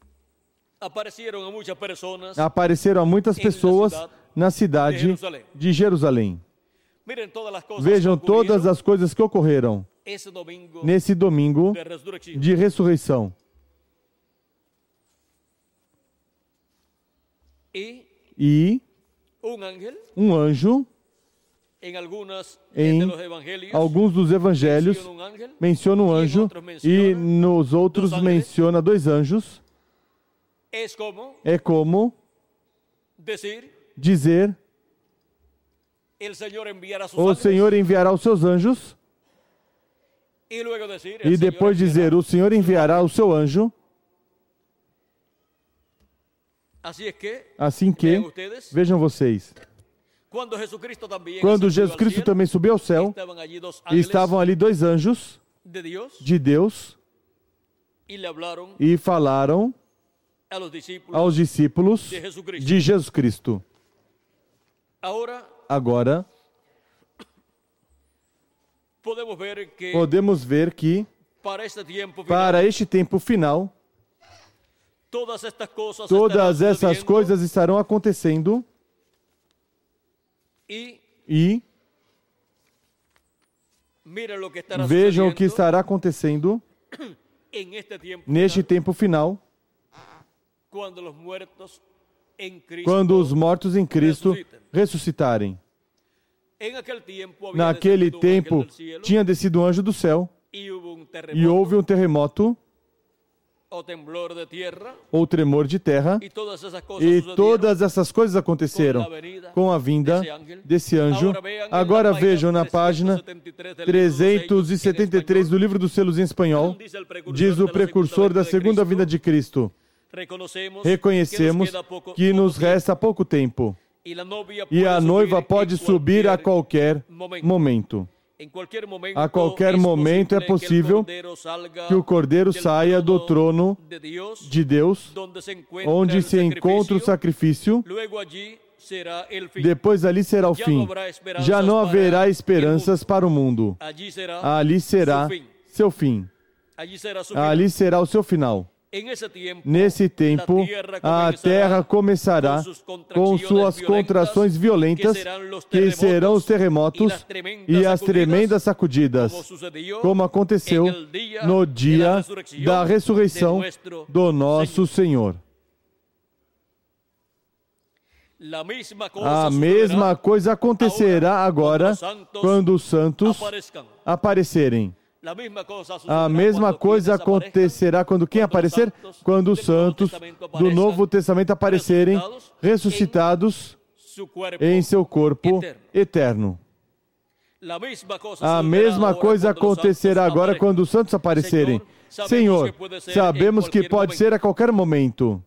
apareceram a muitas pessoas na cidade de Jerusalém. Vejam todas as coisas que ocorreram nesse domingo de ressurreição. E um anjo, em alguns dos evangelhos, menciona um anjo e nos outros menciona dois anjos. É como dizer: o Senhor enviará os seus anjos, e depois dizer: o Senhor enviará o seu anjo. Assim que, vejam vocês, quando Jesus Cristo também subiu ao céu, estavam ali dois anjos de Deus e falaram aos discípulos de Jesus Cristo. Agora, podemos ver que, para este tempo final, todas essas coisas estarão acontecendo e vejam o que estará acontecendo neste tempo final, quando os mortos em Cristo ressuscitarem. Naquele tempo, tinha descido um anjo do céu e houve um terremoto ou tremor de terra, e todas essas coisas aconteceram com a vinda desse anjo. Agora vejam na página trezentos e setenta e três do Livro dos Selos em espanhol, diz o precursor da segunda vinda de Cristo: reconhecemos que nos resta pouco tempo e a noiva pode subir a qualquer momento. A qualquer momento é possível que o Cordeiro saia do trono de Deus, onde se encontra o sacrifício. Depois ali será o fim. Já não haverá esperanças para o mundo. Ali será seu fim. Ali será o seu final. Nesse tempo, a terra começará com suas contrações violentas, que serão os terremotos e as tremendas sacudidas, como aconteceu no dia da ressurreição do nosso Senhor. A mesma coisa acontecerá agora quando os santos aparecerem. A mesma coisa acontecerá quando quem aparecer? Quando os santos do Novo Testamento aparecerem ressuscitados em seu corpo eterno. A mesma coisa acontecerá agora quando os santos aparecerem. Senhor, sabemos que pode ser a qualquer momento.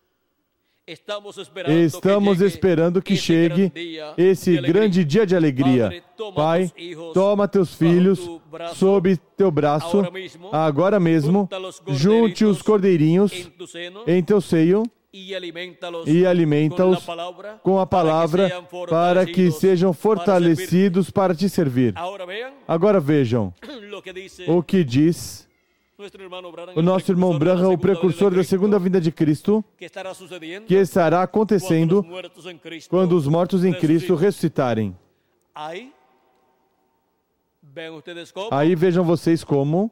Estamos esperando que chegue esse grande dia de alegria. Pai, toma teus filhos sob teu braço, agora mesmo, junte os cordeirinhos em teu seio e alimenta-os com a palavra para que sejam fortalecidos para te servir. Agora vejam o que diz o nosso irmão Branham, o precursor da segunda vinda de Cristo, que estará acontecendo quando os mortos em Cristo ressuscitarem. Aí vejam vocês como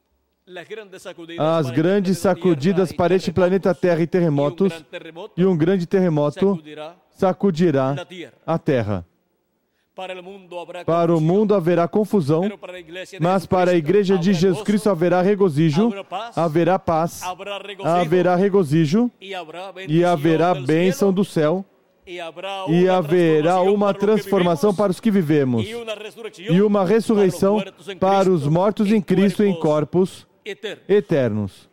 as grandes sacudidas para este planeta Terra e terremotos, e um grande terremoto sacudirá a Terra. Para o mundo haverá confusão, mas para a Igreja de Jesus Cristo haverá regozijo, haverá paz, haverá regozijo, e haverá bênção do céu, e haverá uma transformação para os que vivemos, e uma ressurreição para os mortos em Cristo em corpos eternos.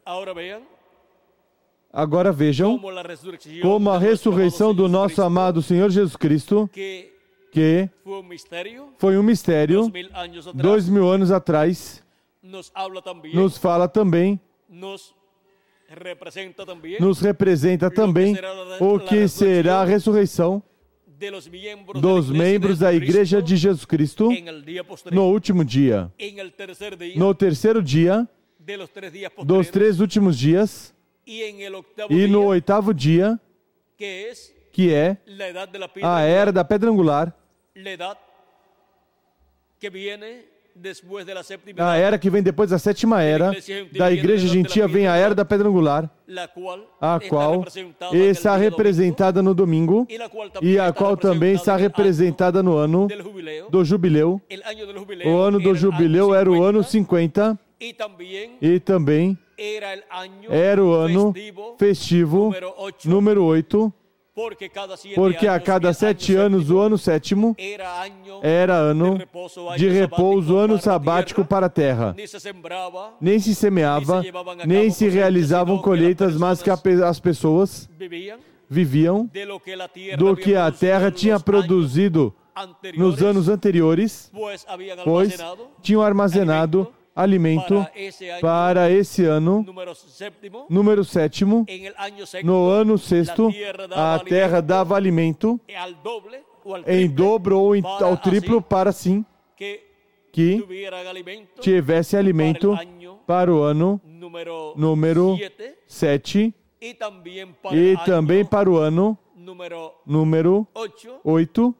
Agora vejam como a ressurreição do nosso amado Senhor Jesus Cristo, que foi um mistério, dois mil anos atrás, nos, habla también, nos fala também, nos representa também, nos representa também o que será a ressurreição dos membros da Igreja de Jesus Cristo no último dia. No terceiro dia, dos três últimos dias, e no oitavo dia, que é a era da pedra angular, a era que vem depois da sétima era, da Igreja Gentia vem a era da pedra angular, a qual está representada no domingo e a qual também está representada no ano do jubileu. O ano do jubileu era o ano cinquenta e também era o ano festivo número oito, porque a cada sete anos, o ano sétimo era ano de repouso, ano sabático para a terra. Nem se semeava, nem se realizavam colheitas, mas que as pessoas viviam do que a terra tinha produzido nos anos anteriores, pois tinham armazenado alimento para esse ano, número sétimo. No ano sexto, a terra dava alimento em dobro ou em, ao triplo para sim que tivesse alimento para o ano número sete e também para o ano número oito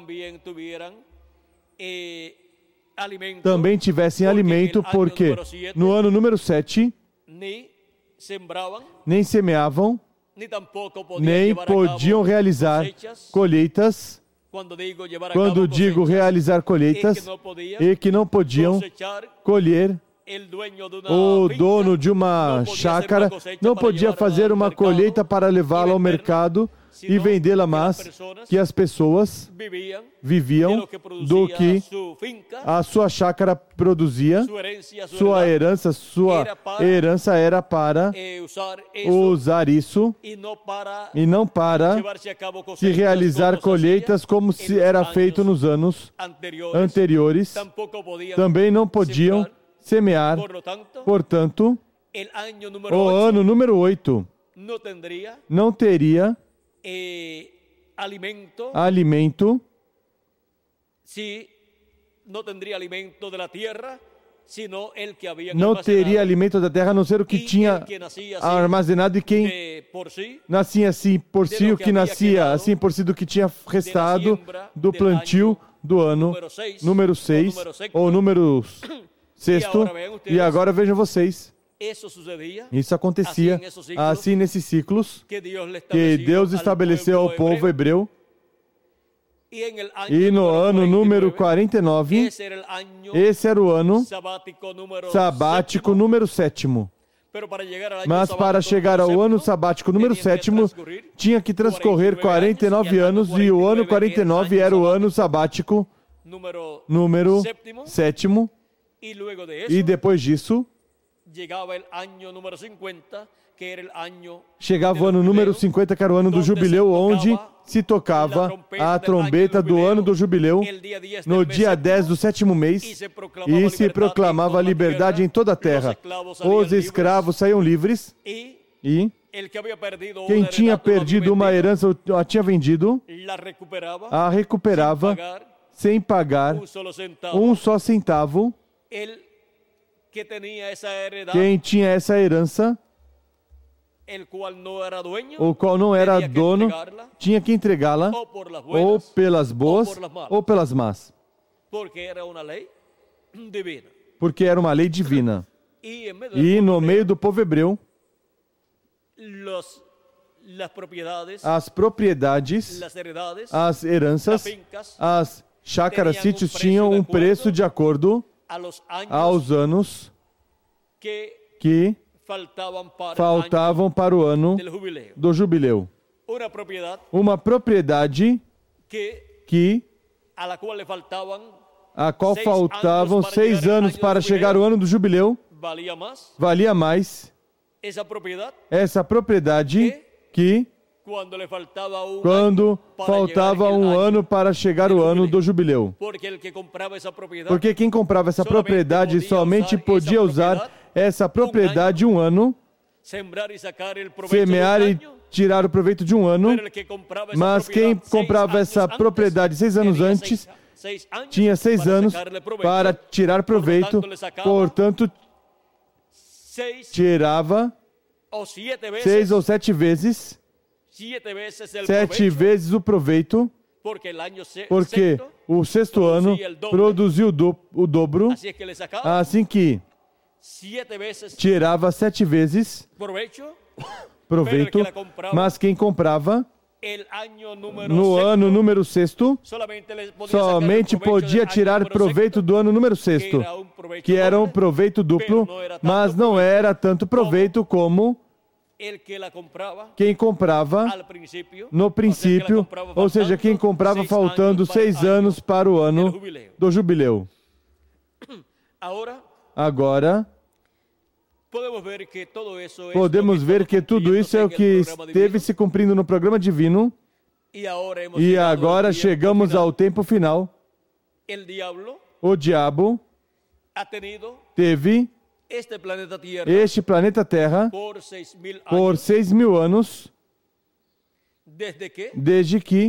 também tivessem alimento, porque no ano número sete nem semeavam, nem podiam realizar colheitas. Quando digo realizar colheitas, e que não podiam colher, o dono de uma chácara não podia fazer uma colheita para levá-la ao mercado e vendê-la, mas que as pessoas viviam do que a sua chácara produzia, sua herança, sua herança era para usar isso e não para se realizar colheitas como se era feito nos anos anteriores. Também não podiam semear, portanto, o ano número oito não teria Eh, alimento, alimento si não teria alimento da terra, sino el que havia não teria alimento da terra, a não ser o que tinha armazenado, e quem nascia assim por si, o que nascia assim por si do que tinha restado do plantio do ano número seis ou número sexto. E agora vejam vocês, isso acontecia assim nesses ciclos que Deus estabeleceu ao povo hebreu. E no ano número quarenta e nove, esse era o ano sabático número sétimo. Mas para chegar ao ano sabático número sétimo, tinha que transcorrer quarenta e nove anos, e o ano quarenta e nove era o ano sabático número sétimo. E depois disso, chegava o ano número cinquenta, que era o ano do jubileu, onde se tocava a trombeta do ano do jubileu no dia dez do sétimo mês, e se proclamava a liberdade em toda a terra. Os escravos saíam livres, e quem tinha perdido uma herança ou a tinha vendido, a recuperava sem pagar um só centavo. Quem tinha essa herança, o qual não era dono, tinha que entregá-la ou pelas boas ou pelas más, porque era uma lei divina. E no meio do povo hebreu, as propriedades, as heranças, as chácaras, sítios tinham um preço de acordo aos anos que faltavam para o ano do jubileu. Uma propriedade que a qual faltavam seis anos para chegar o ano do jubileu valia mais. Essa propriedade que quando lhe faltava um quando ano faltava um ano, ano para chegar o ano do jubileu. porque, el que comprava essa propriedade, Porque quem comprava essa propriedade somente podia usar essa propriedade um ano, sembrar e sacar el proveito semear de um e ano, tirar o proveito de um ano, pero el que comprava essa mas quem propriedade comprava seis essa anos propriedade seis anos tinha antes seis- seis anos tinha seis para anos sacarle proveito. para tirar proveito, Portanto, lhe sacava portanto, seis tirava ou sete vezes, seis ou sete vezes, sete vezes el sete proveito, vezes o proveito, porque el año se- porque sexto, o sexto ano produziu o do- o dobro, así es que le sacaba assim que siete veces tirava sete vezes provecho, proveito, mas quem comprava el año número no sexto, ano número sexto solamente, le podía sacar somente el provecho podia del año tirar número proveito do ano número sexto, era um proveito que era um doble, proveito duplo, mas não era tanto proveito como el que la compraba quem comprava al principio, no princípio, ou seja, quem comprava faltando seis anos para o ano do jubileu. Ahora Agora, podemos ver que todo eso es podemos lo que ver estamos que tudo isso é o cumpliendo que en el programa esteve divino. se cumprindo no programa divino, Y ahora hemos e llegado al agora tiempo chegamos final. ao tempo final. El diablo O diabo ha tenido teve este planeta Tierra este planeta Terra por seis mil por años, seis mil anos, desde que desde que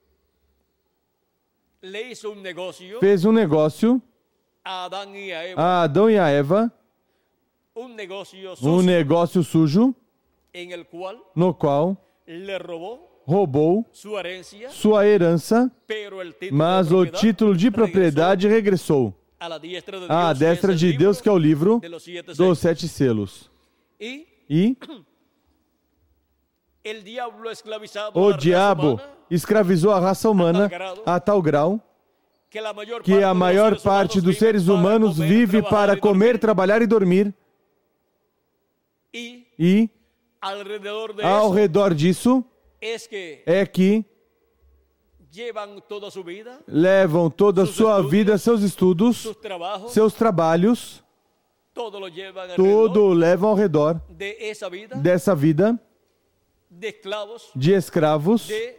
le hizo un negocio fez um negócio a Adán y a Eva, a Adão e a Eva, un negocio um sucio negócio sujo, en el cual no qual le robó roubou su herencia, sua herança, pero el título mas de o propiedad título de regresó propriedade regressou a la diestra de à Dios, destra que es de el Deus, que é o livro de los siete dos sellos. sete selos. Y E el diablo ha esclavizado o a la raza diabo humana, escravizou a raça humana a tal grau que la mayor que parte a de los maior seres parte humanos dos vive seres para humanos comer, vive trabajar para y comer, dormir. trabalhar e dormir, Y e alrededor de ao eso redor disso es que é que llevan toda su vida, levam toda a sua vida, seus estudos, sus trabajos, seus trabalhos, todo lo llevan alrededor tudo levam ao redor de esa vida, dessa vida de esclavos, de escravos, de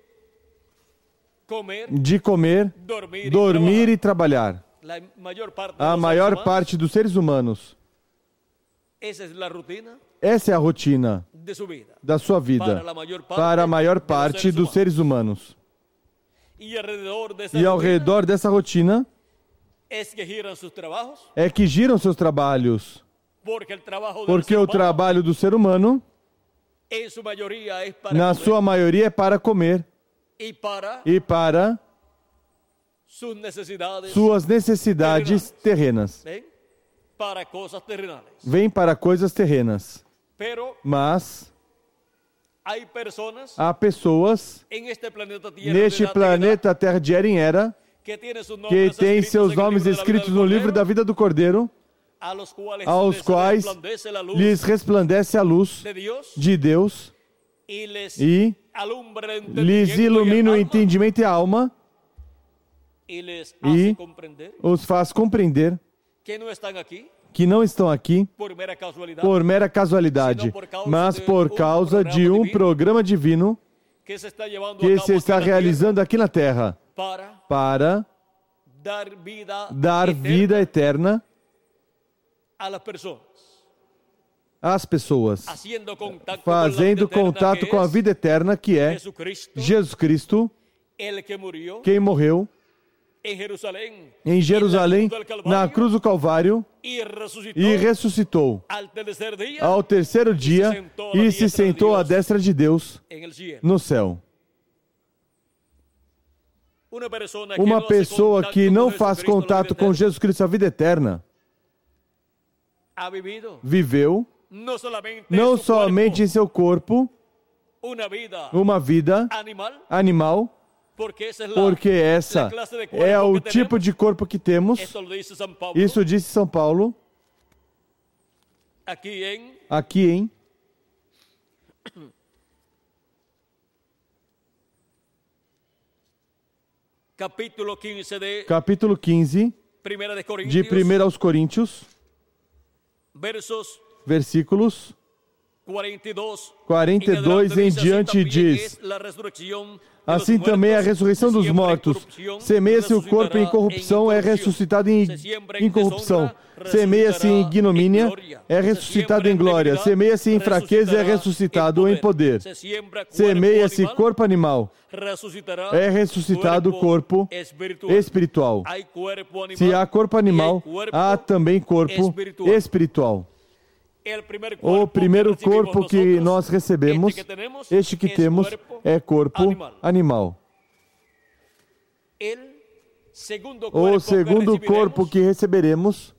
comer, de comer, dormir, dormir y e trabalhar. trabajar. La mayor parte de A los maior seres humanos, parte dos seres humanos. esa es la rutina Essa é a rotina de su vida. da sua vida Para a maior parte, para a maior de los parte seres dos humanos. seres humanos. Y alrededor de esa E ao rutina redor dessa rotina es que giran sus trabajos, é que giram seus trabalhos, porque el trabajo del porque ser o humano, trabalho do ser humano, en su mayoría, es para na comer sua maioria, é para comer y para e para sus necesidades, suas necessidades terrenas. ¿ven? Para cosas terrenales. Vem para coisas terrenas. Pero Mas hay personas há pessoas en este planeta Tierra neste de la planeta Terra de Eren Era que tienen sus que nombres tem escritos seus en el nomes libro de la vida escritos del no livro da Cordero, vida do Cordeiro, a los cuales aos les quais resplandece la luz lhes resplandece a luz de Dios de Deus y les e alumbra el lhes entendimiento y el ilumina o alma entendimento e a alma y les e hace comprender os faz compreender que no están aquí que não estão aqui por mera casualidad, por mera casualidade, mas por causa de um programa divino que se está llevando a que cabo se está aquí en la realizando aqui na Terra tierra para para dar vida, dar eterna vida eterna a las personas, às pessoas, haciendo contacto fazendo con la vida eterna contato que com a es vida eterna que é Jesucristo, Jesus Cristo, el que murió quem morreu en Jerusalén, em Jerusalém, en la cruz del na Calvario, cruz do Calvário, y resucitó e ressuscitou al tercer día ao terceiro dia e se sentou à destra de Deus en el cielo. no céu. Una persona que Uma no hace pessoa contacto que con não faz Jesucristo na contato vida com eterna, Jesus Cristo, a vida eterna, ha vivido viveu no solamente, não en su somente em cuerpo, seu corpo una vida uma vida animal, animal, porque esa es la, porque essa la clase de cuerpo é o que tipo tenemos. de corpo que temos. Esto lo dice San Pablo Isso disse São Paulo, aquí en aqui em capítulo quince de capítulo quinze Primera de de Corintios, primeiro aos Coríntios, versos versículos quarenta e dois em diante diz: assim também a ressurreição dos mortos. Semeia-se o corpo em corrupção, é ressuscitado em incorrupção. Semeia-se em ignomínia, é ressuscitado em glória. Semeia-se em fraqueza, é ressuscitado em poder. Semeia-se corpo animal, é ressuscitado corpo espiritual. Se há corpo animal, há também corpo espiritual. O primeiro corpo que nós recebemos, este que temos, é corpo animal. O segundo corpo que receberemos,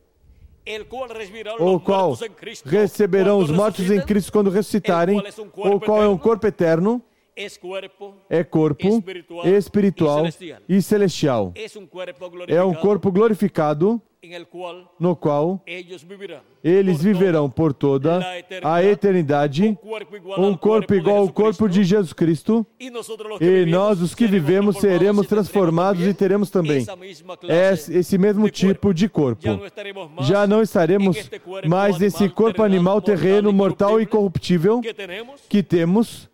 o qual receberão os mortos em Cristo quando ressuscitarem, o qual é um corpo eterno, é corpo espiritual e celestial. É um corpo glorificado, no qual eles viverão por toda a eternidade, um corpo igual ao corpo de Jesus Cristo, e nós, os que vivemos, seremos transformados e teremos também esse mesmo tipo de corpo. Já não estaremos mais nesse corpo animal terreno, mortal e corruptível que temos,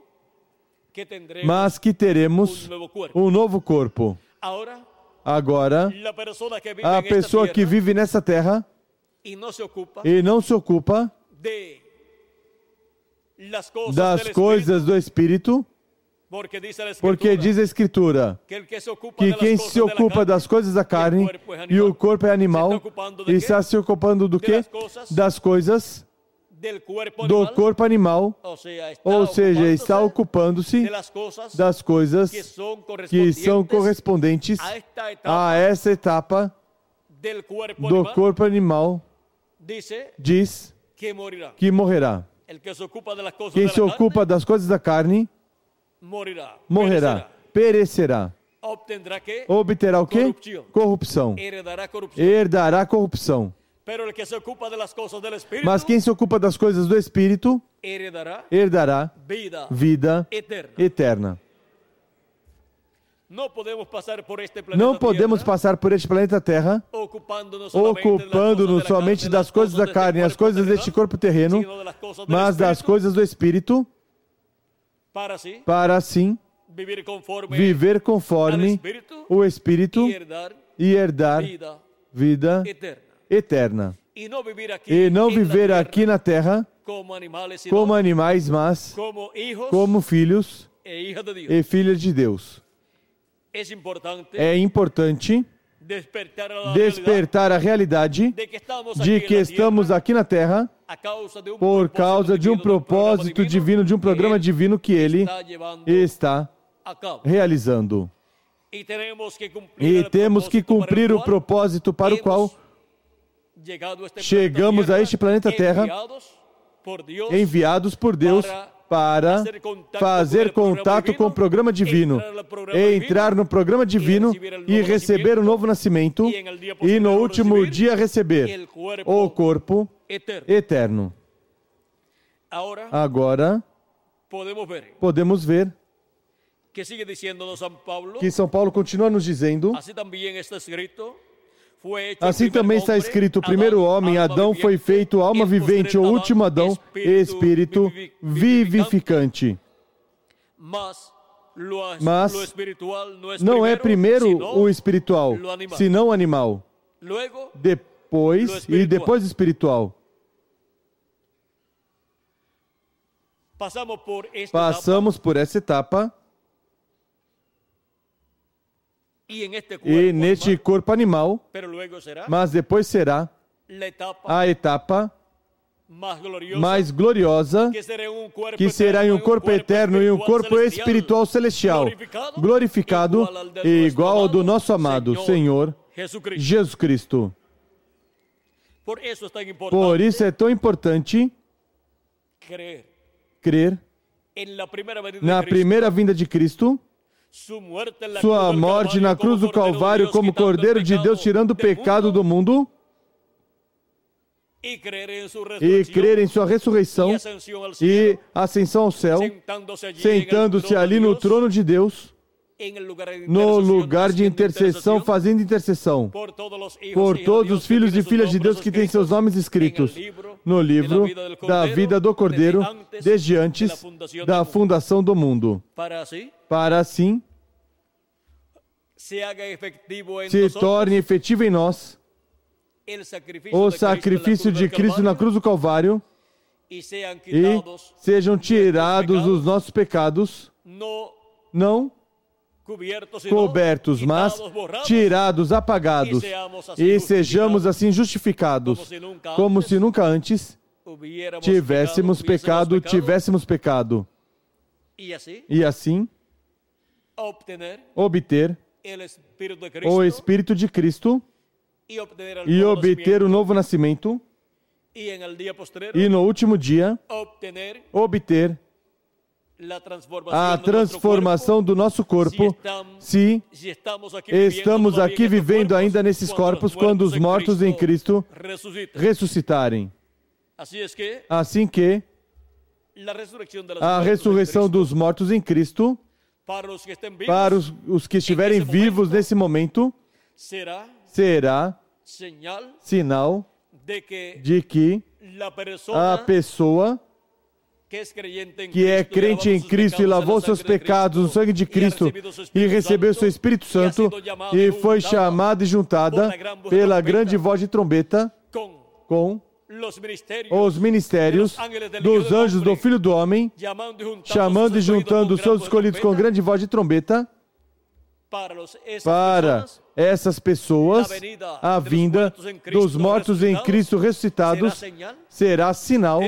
mas que teremos um novo corpo. Agora, a pessoa que vive nessa terra e não se ocupa das coisas do Espírito, porque diz a Escritura que quem se ocupa das coisas da carne e o corpo é animal, está se ocupando do quê? Das coisas do corpo animal, ou seja, está ocupando-se das coisas que são correspondentes a essa etapa do corpo animal, diz que morrerá. Quem se ocupa das coisas da carne, morrerá, perecerá. Obterá o quê? Corrupção. Herdará corrupção. Mas quem se ocupa das coisas do Espírito, herdará vida eterna. Não podemos passar por este planeta Terra ocupando-nos somente das coisas da carne, as coisas deste corpo terreno, mas das coisas do Espírito, para assim viver conforme o Espírito e herdar vida eterna. E não viver aqui na terra como animais, mas como filhos e filhas de Deus. É importante despertar a realidade de que estamos aqui na terra por causa de um propósito divino, de um programa divino que Ele está realizando. E temos que cumprir o propósito para o qual chegamos a este planeta Terra, enviados por Deus para fazer contato com o programa divino, entrar no programa divino e receber o novo nascimento, e no último dia receber o corpo eterno. Agora, podemos ver que São Paulo continua nos dizendo: assim também está escrito, o primeiro homem, Adão, foi feito alma vivente, o último Adão, espírito vivificante. Mas não é primeiro o espiritual, senão o animal. Depois, e depois o espiritual. Passamos por essa etapa. E neste corpo animal, mas depois será a etapa mais gloriosa, que será em um corpo eterno e um corpo espiritual celestial, glorificado e igual ao do nosso amado Senhor Jesus Cristo. Por isso é tão importante crer na primeira vinda de Cristo, sua morte na cruz do Calvário como Cordeiro de Deus tirando o pecado do mundo, e crer em sua ressurreição e ascensão ao céu, sentando-se ali no trono de Deus, no lugar de intercessão, fazendo intercessão por todos os filhos e filhas de Deus que têm seus nomes escritos no livro da vida do Cordeiro, desde antes da fundação do mundo, para assim se torne efetivo em nós o sacrifício de Cristo na cruz do Calvário e sejam tirados os nossos pecados, não cobertos, mas tirados, apagados, e sejamos assim justificados, como se nunca antes tivéssemos pecado, tivéssemos pecado, e assim obter o Espírito de Cristo e obter o novo nascimento, e no último dia obter a transformação do nosso corpo, se estamos aqui vivendo ainda nesses corpos quando os mortos em Cristo ressuscitarem. Assim que a ressurreição dos mortos em Cristo, para os, os que estiverem vivos nesse momento, será sinal de que a pessoa que é crente em Cristo e lavou seus pecados no sangue de Cristo e recebeu seu Espírito Santo e foi chamada e juntada pela grande voz de trombeta com os ministérios dos anjos do Filho do Homem, chamando e juntando os seus escolhidos com grande voz de trombeta, para essas pessoas, a vinda dos mortos em Cristo ressuscitados será sinal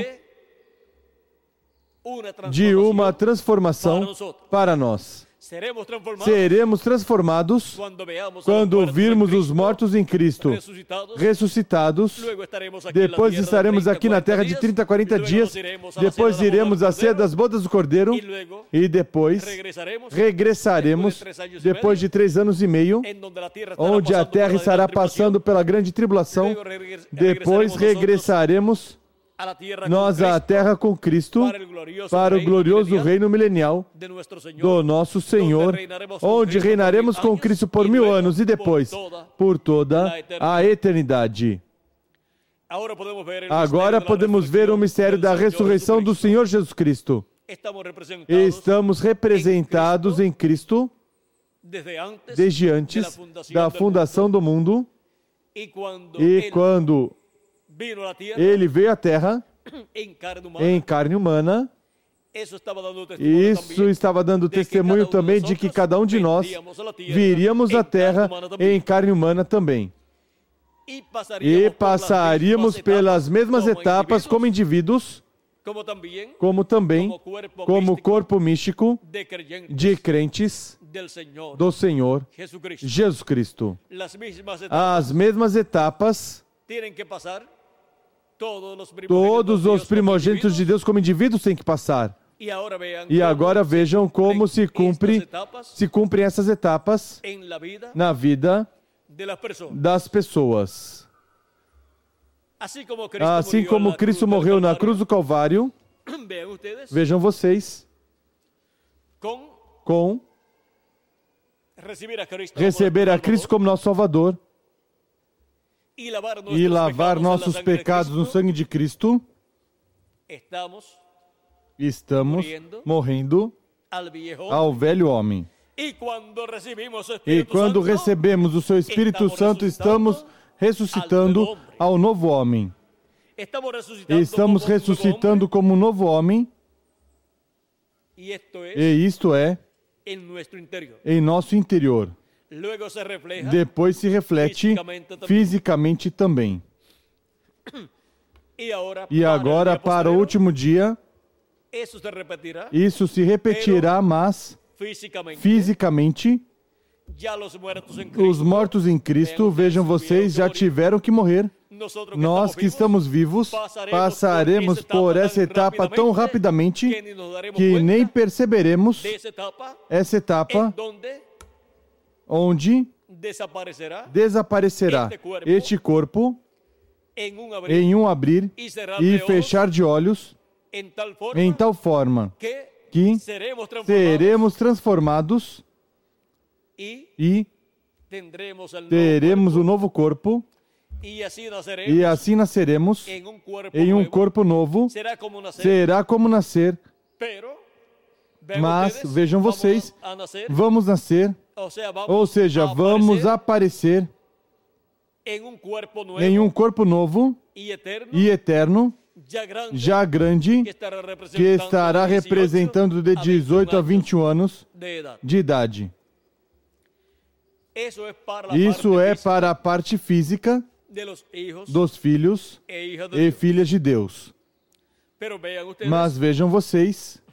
de uma transformação para nós. Seremos transformados quando virmos os mortos em Cristo ressuscitados. Depois estaremos aqui na terra de trinta a quarenta dias. Depois iremos à ceia das bodas do Cordeiro. E depois regressaremos depois de três anos e meio, onde a terra estará passando pela grande tribulação. Depois regressaremos nós à terra com Cristo para o glorioso reino milenial do nosso Senhor, onde reinaremos com Cristo por mil anos e depois por toda a eternidade. Agora podemos ver o mistério da ressurreição do Senhor Jesus Cristo. Estamos representados em Cristo desde antes da fundação do mundo, e quando Ele veio à Terra em carne humana, isso estava dando testemunho também de que cada um de nós viríamos à Terra em carne humana também. E passaríamos pelas mesmas etapas como indivíduos, como também como corpo místico de crentes do Senhor Jesus Cristo. As mesmas etapas todos os primogênitos de Deus como indivíduos têm que passar. E agora vejam como se cumpre, se cumprem essas etapas na vida das pessoas. Assim como Cristo morreu na cruz do Calvário, vejam vocês, com receber a Cristo como nosso Salvador e lavar nossos pecados no sangue de Cristo, estamos morrendo ao velho homem. E quando recebemos o seu Espírito Santo, estamos ressuscitando ao novo homem. Estamos ressuscitando como um novo homem, e isto é em nosso interior. Depois se reflete fisicamente também. E agora, para o último dia, isso se repetirá, mas fisicamente, os mortos em Cristo, vejam vocês, já tiveram que morrer. Nós que estamos vivos, passaremos por essa etapa tão rapidamente que nem perceberemos essa etapa onde desaparecerá este corpo em um abrir e fechar de olhos, em tal forma que seremos transformados e teremos um novo corpo, e assim nasceremos em um corpo novo. Será como nascer. Mas, vejam vocês, vamos nascer, ou seja, vamos aparecer em um corpo novo e eterno, já grande, que estará representando de dezoito a vinte e um anos de idade. Isso é para a parte física dos filhos e filhas de Deus. Mas vejam vocês,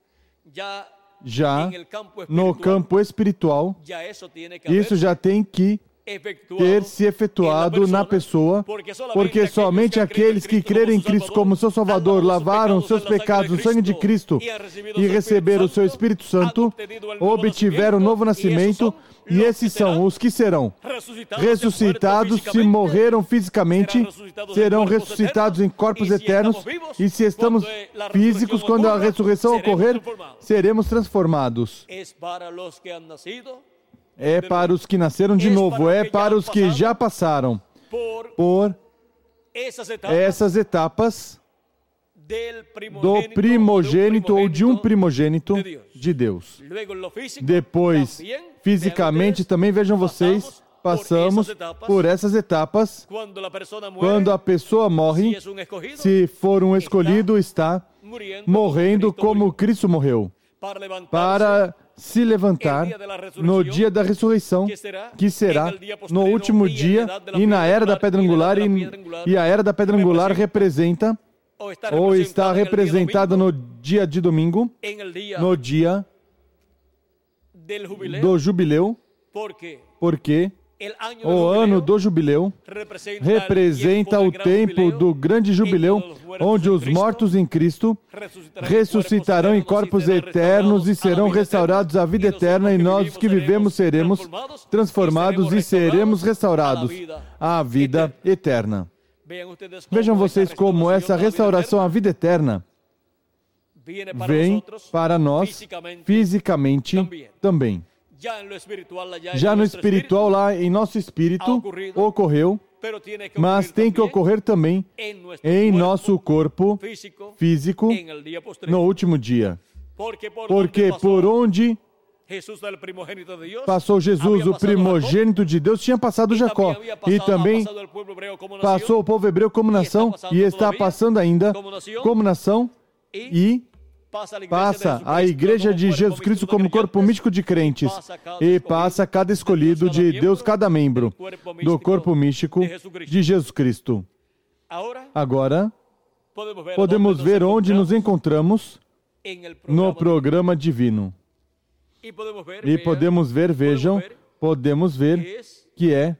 já no campo espiritual, isso já tem que ter se efetuado na pessoa, porque somente aqueles que crerem em Cristo como seu Salvador, lavaram seus pecados no sangue de Cristo e receberam o seu Espírito Santo, obtiveram um novo nascimento, e esses são os que serão ressuscitados. Se morreram fisicamente, serão ressuscitados em corpos eternos, e se estamos físicos, quando a ressurreição ocorrer, seremos transformados. É para os que nasceram de novo, é para os que já passaram por essas etapas do primogênito ou de um primogênito de Deus. Depois, fisicamente, também vejam vocês, passamos por essas etapas. Quando a pessoa morre, se for um escolhido, está morrendo como Cristo morreu, para se levantar no dia da ressurreição, que será no último dia e na era da pedra angular, e, e a era da pedra angular representa, ou está representada no dia de domingo, no dia do jubileu, porque o ano do jubileu representa o tempo do grande jubileu, onde os mortos em Cristo ressuscitarão em corpos eternos e serão restaurados à vida eterna, e nós que vivemos seremos transformados e seremos restaurados à vida eterna. Vejam vocês como essa restauração à vida eterna vem para nós fisicamente também. Já no espiritual, lá em nosso espírito, ocorreu, mas tem que ocorrer também em nosso corpo físico no último dia. Porque por onde passou Jesus, o primogênito de Deus, tinha passado Jacó, e também passou o povo hebreu como nação, e está passando ainda como nação, e passa a Igreja de Jesus Cristo como corpo místico de crentes, e passa cada escolhido de Deus, cada membro do corpo místico de Jesus Cristo. Agora, podemos ver onde nos encontramos no programa divino. E podemos ver, vejam, podemos ver que é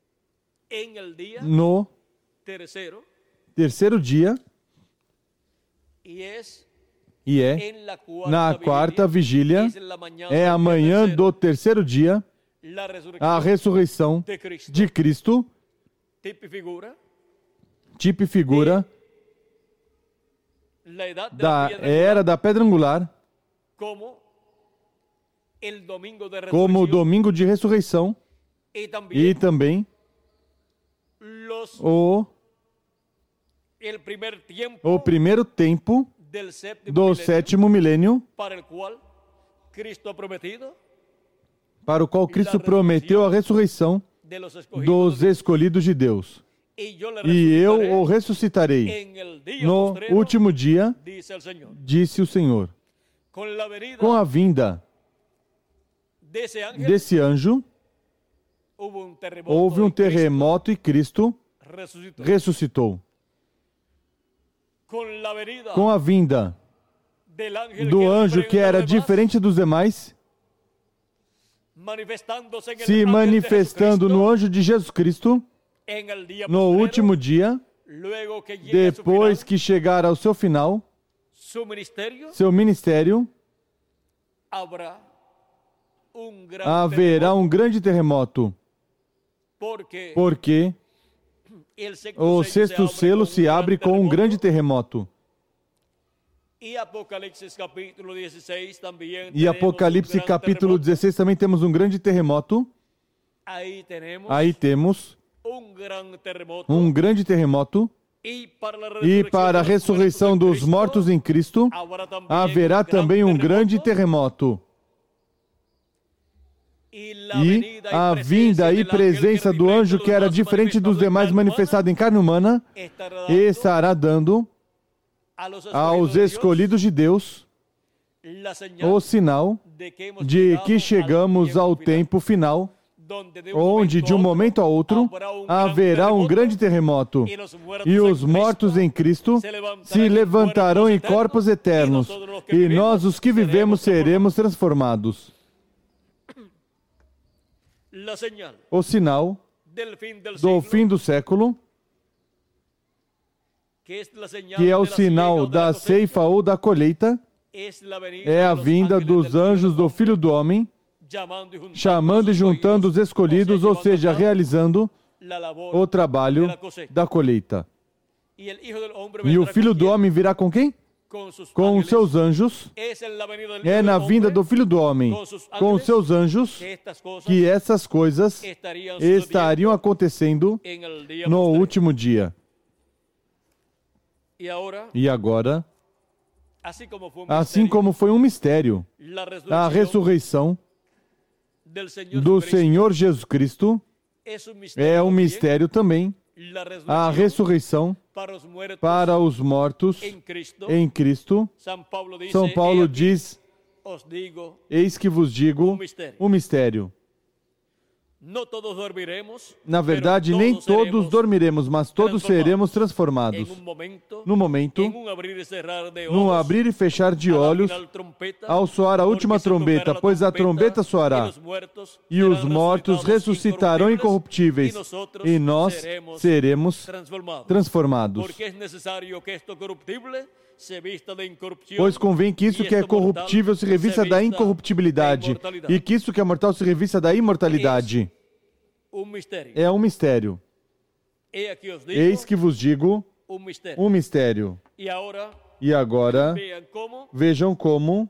no terceiro dia, e é na quarta vigília, é amanhã do terceiro dia, a ressurreição de Cristo, tipo e figura da era da pedra angular, como o domingo de ressurreição, e também o, o primeiro tempo do sétimo milênio, para o qual Cristo prometeu a ressurreição dos escolhidos de Deus. E eu o ressuscitarei no último dia, disse o Senhor. Com a vinda desse anjo, houve um terremoto e Cristo ressuscitou. Com a vinda do anjo, que era diferente dos demais, se manifestando no anjo de Jesus Cristo, no último dia, depois que chegar ao seu final, seu ministério, haverá um grande terremoto, porque o sexto selo se abre com um grande terremoto. E Apocalipse capítulo dezesseis também. E Apocalipse capítulo dezesseis também temos um grande terremoto. Aí temos, Aí temos um grande terremoto. um grande terremoto. E para, e para a ressurreição dos mortos em Cristo, haverá também um grande terremoto. E a vinda e presença do anjo que era diferente dos demais manifestado em carne humana, estará dando aos escolhidos de Deus o sinal de que chegamos ao tempo final, onde de um momento a outro haverá um grande terremoto e os mortos em Cristo se levantarão em corpos eternos e nós, os que vivemos, seremos transformados. O sinal do fim do século, que é o sinal da ceifa ou da colheita, é a vinda dos anjos do Filho do Homem, chamando e juntando os escolhidos, ou seja, realizando o trabalho da colheita. E o Filho do Homem virá com quem? Com os seus anjos. É na vinda do Filho do Homem, com os seus anjos, que essas coisas estariam acontecendo no último dia. E agora, assim como foi um mistério, a ressurreição do Senhor Jesus Cristo é um mistério também, a ressurreição para os mortos em Cristo. São Paulo diz, eis que vos digo um mistério. Na verdade, nem todos dormiremos, mas todos seremos transformados. No momento, num abrir e fechar de olhos, ao soar a última trombeta, pois a trombeta soará, e os mortos ressuscitarão incorruptíveis, e nós seremos transformados. Pois convém que isso que é corruptível se revista da incorruptibilidade, e que isso que é mortal se revista da imortalidade. É um mistério. Eis que vos digo um mistério. E agora, vejam como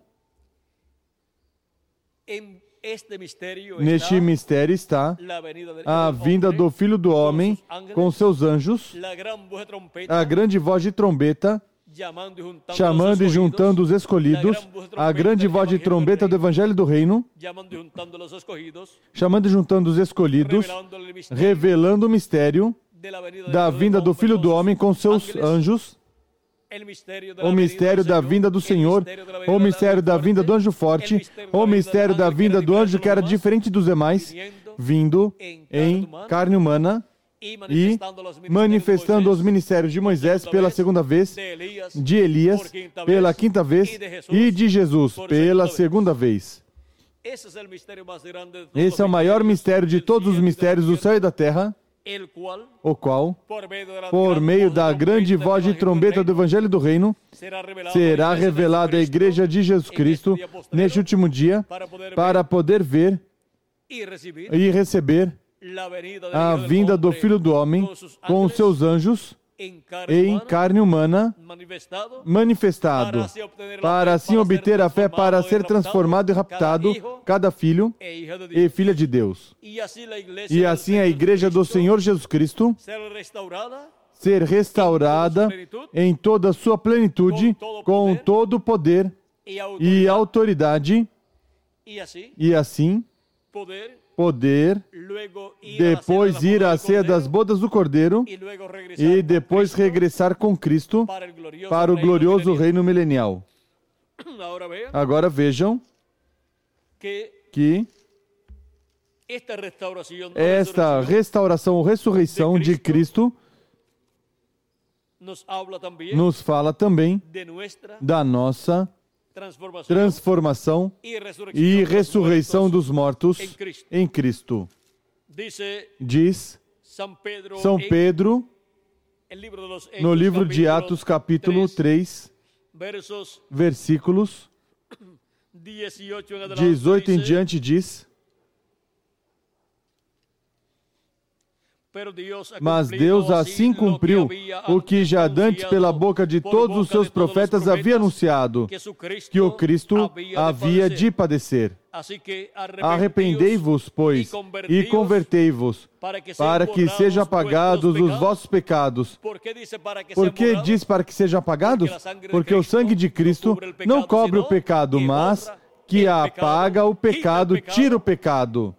neste mistério está a vinda do Filho do Homem com seus anjos, a grande voz de trombeta, chamando e juntando os escolhidos, a grande voz de trombeta do Evangelho do Reino, chamando e juntando os escolhidos, revelando o mistério da vinda do Filho do Homem com seus anjos, o mistério da vinda do Senhor, o mistério da vinda do anjo forte, o mistério da vinda do anjo que era diferente dos demais, vindo em carne humana, e manifestando os ministérios de Moisés pela segunda vez, de Elias pela quinta vez e de Jesus pela segunda vez. Esse é o maior mistério de todos os mistérios do céu e da terra, o qual, por meio da grande voz de trombeta do Evangelho do Reino, será revelada à Igreja de Jesus Cristo neste último dia, para poder ver e receber a vinda do Filho do Homem com os seus anjos em carne humana manifestado, para assim obter a fé para ser transformado e raptado cada filho e filha de Deus. E assim a Igreja do Senhor Jesus Cristo ser restaurada em toda a sua plenitude, com todo o poder e autoridade, e assim poder depois ir à ceia das bodas do Cordeiro e depois regressar com Cristo para o glorioso reino milenial. Agora vejam que esta restauração ou ressurreição de Cristo nos fala também da nossa transformação e ressurreição dos mortos em Cristo. Diz São Pedro, no livro de Atos, capítulo três, versículos dezoito em diante, diz: Mas Deus assim cumpriu o que já dantes pela boca de todos os seus profetas havia anunciado, que o Cristo havia de padecer. Arrependei-vos, pois, e convertei-vos, para que sejam apagados os vossos pecados. Por que diz para que sejam apagados? Porque o sangue de Cristo não cobre o pecado, mas que apaga o pecado, tira o pecado.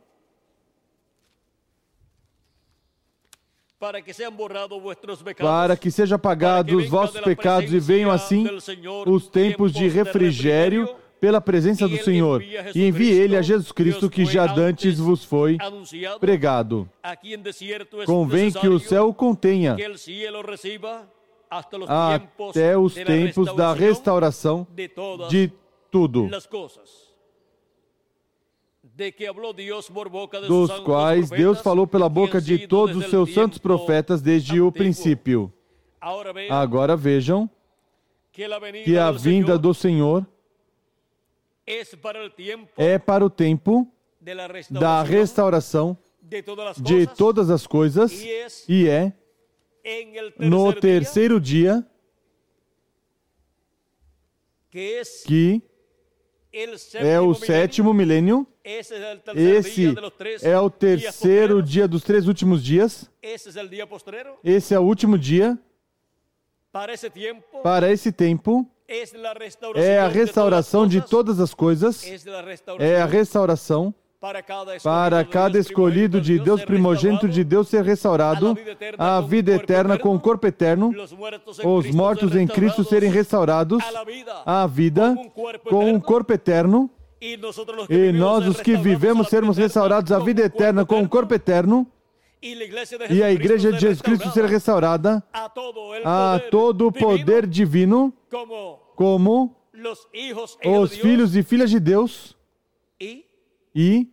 Para que sejam borrados vuestros pecados, para que sejam apagados os vossos pecados e venham assim os tempos de refrigério pela presença do Senhor, e envie Ele a Jesus Cristo, que já dantes vos foi pregado. Convém que o céu o contenha até os tempos da restauração de tudo, dos quais Deus falou pela boca de todos os seus santos profetas desde o princípio. Agora vejam que a vinda do Senhor é para o tempo da restauração de todas as coisas, e é no terceiro dia que é o sétimo milênio. Esse é o terceiro dia dos três últimos dias. Esse é o último dia. Para esse tempo, é a restauração de todas as coisas. É a restauração para cada escolhido de Deus, primogênito de Deus, ser restaurado, a vida eterna com o corpo eterno, os mortos em Cristo serem restaurados, a vida com um corpo eterno, e nós, os que vivemos, sermos restaurados à vida eterna com o corpo eterno, e a Igreja de Jesus Cristo ser restaurada a todo o poder divino, como os filhos e filhas de Deus, e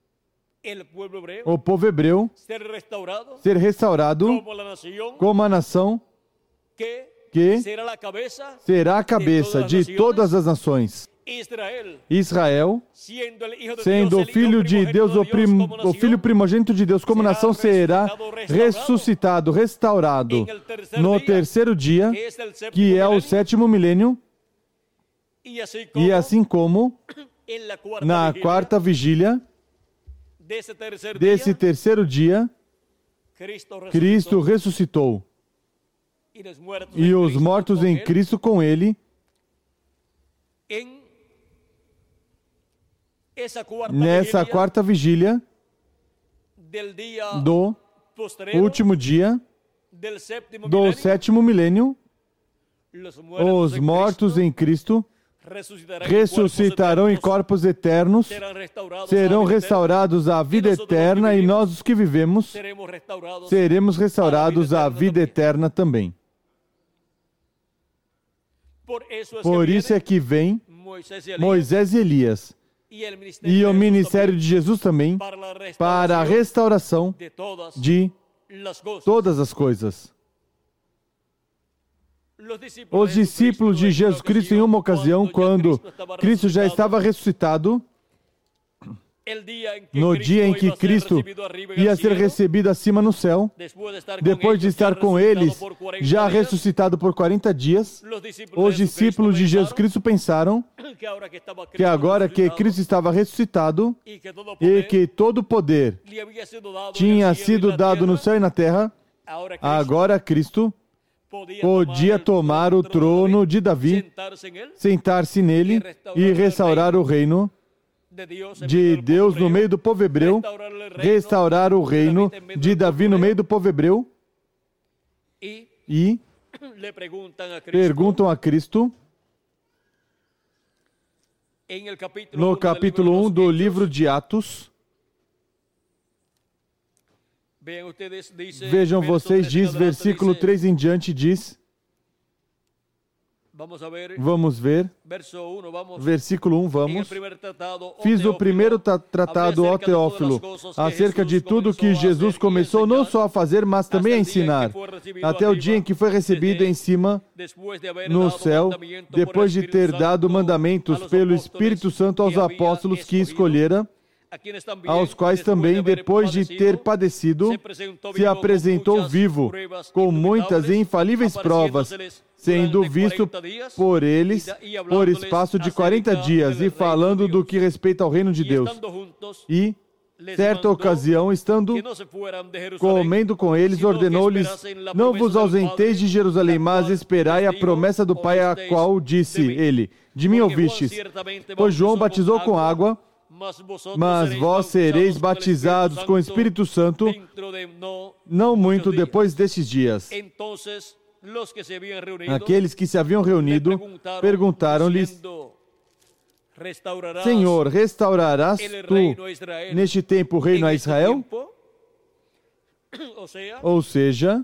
o povo hebreu ser restaurado como a nação que será a cabeça de todas as nações. Israel, sendo o filho de Deus, o, prim, o filho primogênito de Deus como nação, será ressuscitado, restaurado no terceiro dia, que é o sétimo milênio, e assim como na quarta vigília desse terceiro dia, Cristo ressuscitou, e os mortos em Cristo com Ele. Nessa quarta vigília do último dia do sétimo milênio, os mortos em Cristo ressuscitarão em corpos eternos, serão restaurados à vida eterna, e nós, os que vivemos, seremos restaurados à vida eterna também. Por isso é que vem Moisés e Elias, e o ministério de Jesus também, para a restauração de todas as coisas. Os discípulos de Jesus Cristo, em uma ocasião, quando Cristo já estava ressuscitado, no dia em que Cristo ia ser recebido acima no céu, depois de estar com eles, já ressuscitado por quarenta dias, os discípulos de Jesus Cristo pensaram que agora que Cristo estava ressuscitado e que todo o poder tinha sido dado no céu e na terra, agora Cristo podia tomar o trono de Davi, sentar-se nele e restaurar o reino de Deus no meio do povo hebreu, restaurar o reino de Davi no meio do povo hebreu, e perguntam a Cristo, no capítulo um do livro de Atos. Vejam vocês, diz, versículo três em diante, diz, vamos ver, versículo um, vamos. Fiz o primeiro tratado, ó Teófilo, acerca de tudo que Jesus começou não só a fazer, mas também a ensinar, até o dia em que foi recebido em cima no céu, depois de ter dado mandamentos pelo Espírito Santo aos apóstolos que escolhera, aos quais também, depois de ter padecido, se apresentou vivo, com muitas e infalíveis provas, sendo visto por eles por espaço de quarenta dias, e falando do que respeita ao reino de Deus. E, certa ocasião, estando comendo com eles, ordenou-lhes: não vos ausenteis de Jerusalém, mas esperai a promessa do Pai, a qual disse ele: de mim ouvistes. Pois João batizou com água, mas vós sereis batizados com o Espírito Santo não muito depois destes dias. Aqueles que se haviam reunido perguntaram-lhes: Senhor, restaurarás tu neste tempo o reino a Israel? Ou seja,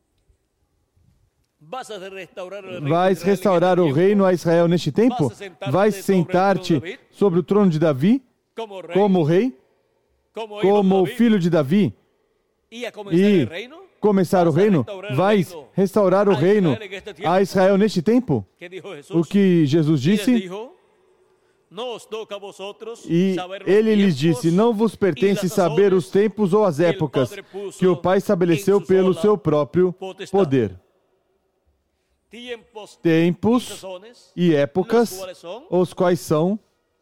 vais restaurar o reino a Israel neste tempo? Vais sentar-te sobre o trono de Davi como rei, como filho de Davi, e começar o reino? Vais restaurar o reino a Israel neste tempo? O que Jesus disse? E ele lhes disse: não vos pertence saber os tempos ou as épocas que o Pai estabeleceu pelo seu próprio poder. Tempos e épocas, os quais são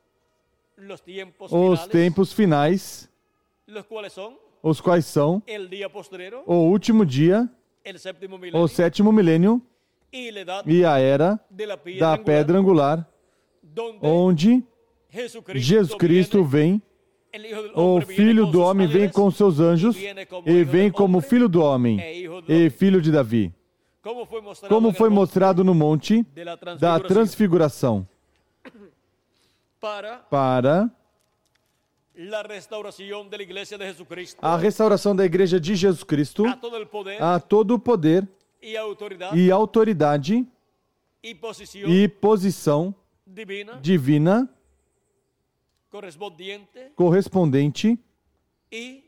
os tempos finais, os quais são o último dia, o sétimo milênio e a era da pedra angular, onde Jesus Cristo vem, o Filho do Homem vem com seus anjos, e vem como Filho do Homem e Filho de Davi, como foi mostrado no monte da transfiguração, para a restauração da Igreja de Jesus Cristo, a todo o poder e autoridade e posição divina correspondente, e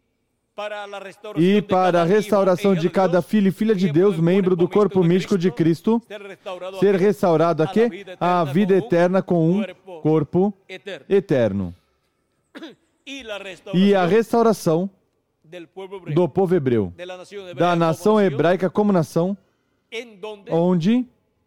para a restauração de cada filho e filha de Deus, membro do corpo místico de Cristo, ser restaurado a quê? A vida eterna com um corpo eterno. E a restauração do povo hebreu, da nação hebraica como nação, onde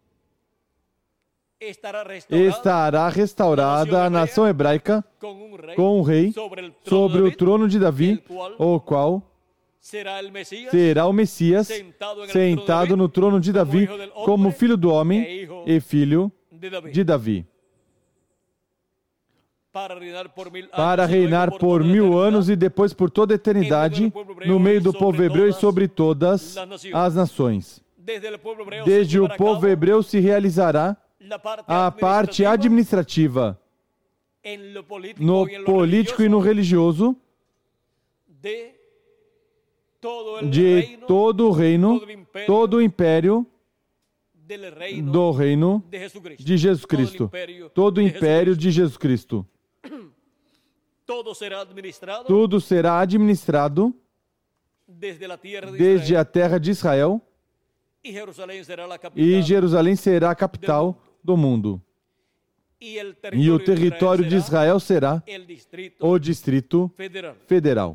estará restaurada a nação hebraica com um rei sobre o trono de Davi, o qual será o Messias sentado no trono de Davi como filho do homem e filho de Davi, para reinar por mil anos e depois por toda a eternidade no meio do povo hebreu e sobre todas as nações. Desde o povo hebreu se realizará a parte administrativa, no político e no religioso, de todo o reino, todo o império do reino de Jesus Cristo, todo o império de Jesus Cristo. Tudo será administrado desde a terra de Israel, e Jerusalém será a capital do mundo. E o território de Israel será o Distrito Federal.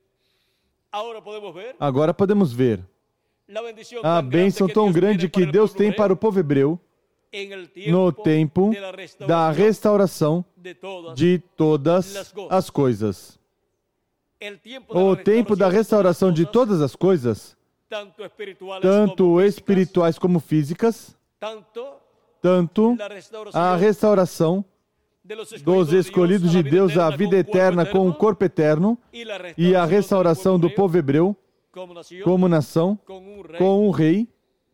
Agora podemos ver a bênção tão grande que Deus tem para o povo hebreu no tempo da restauração de todas as coisas. O tempo da restauração de todas as coisas, tanto espirituais como físicas, tanto a restauração dos escolhidos de Deus à vida eterna com o corpo eterno, e a restauração do povo hebreu como nação com um rei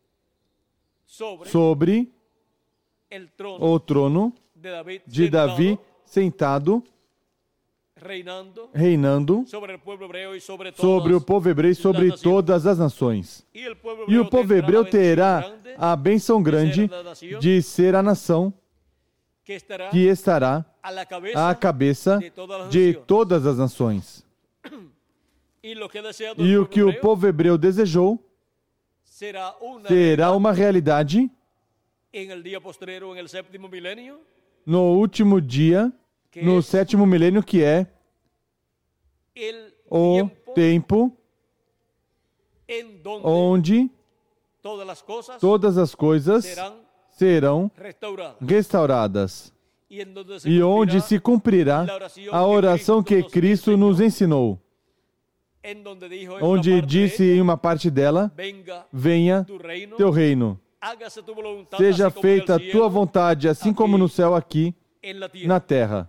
sobre o trono de Davi, sentado, reinando sobre o povo hebreu e sobre todas as nações. E o povo hebreu terá a bênção grande de ser a nação que estará à cabeça de todas as nações. E o que o povo hebreu desejou será uma realidade no último dia, no sétimo milênio, que é o tempo onde todas as coisas serão restauradas e onde se cumprirá a oração que Cristo nos ensinou, onde disse em uma parte dela: venha teu reino, seja feita a tua vontade, assim como no céu, aqui na terra.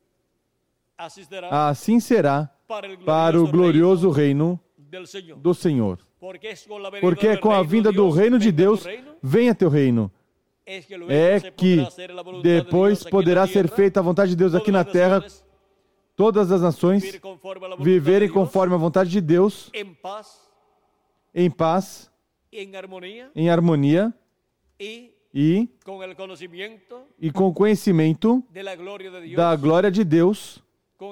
Assim será para o glorioso reino do Senhor. Porque é com a vinda do reino de Deus, venha teu reino, é que depois poderá ser feita a vontade de Deus aqui na terra, todas as nações viverem conforme a vontade de Deus, em paz, em harmonia e, e com conhecimento da glória de Deus,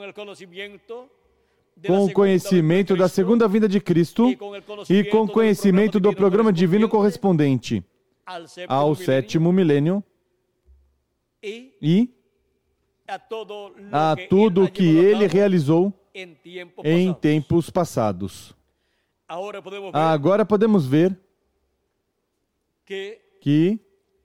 com o conhecimento da segunda vinda de Cristo e com o conhecimento do programa divino correspondente ao sétimo milênio e a tudo o que Ele realizou em tempos passados. Agora podemos ver que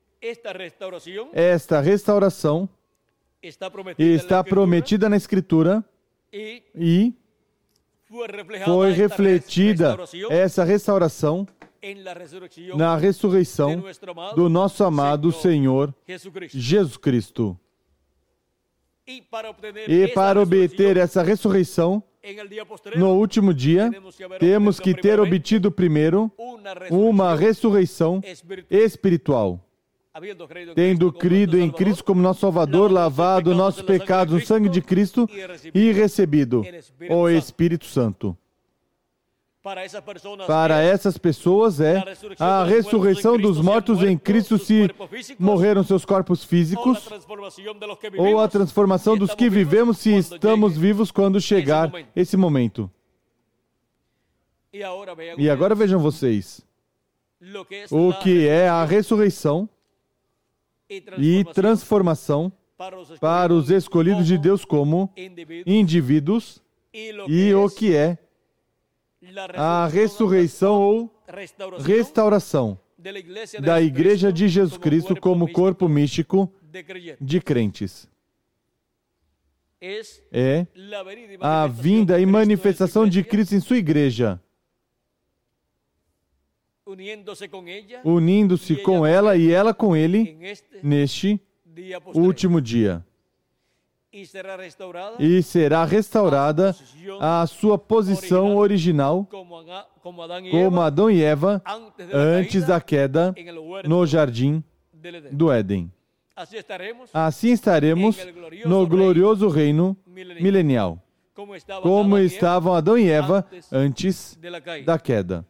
esta restauração está prometida na Escritura e foi refletida essa restauração na ressurreição do nosso amado Senhor Jesus Cristo. E para obter essa ressurreição, no último dia, temos que ter obtido primeiro uma ressurreição espiritual. Tendo crido em Cristo como nosso Salvador, lavado nossos pecados no sangue de Cristo e recebido o Espírito Santo. Para essas pessoas é a ressurreição dos mortos em Cristo se morreram seus corpos físicos, ou a transformação dos que vivemos se estamos vivos quando chegar esse momento. E agora vejam vocês o que é a ressurreição e transformação para os escolhidos de Deus como indivíduos e o que é a ressurreição ou restauração da Igreja de Jesus Cristo como corpo místico de crentes. É a vinda e manifestação de Cristo em sua Igreja, unindo-se com ela e ela com Ele neste último dia. E será restaurada a sua posição original, como Adão e Eva, antes da queda, no jardim do Éden. Assim estaremos no glorioso reino milenial, como estavam Adão e Eva antes da queda.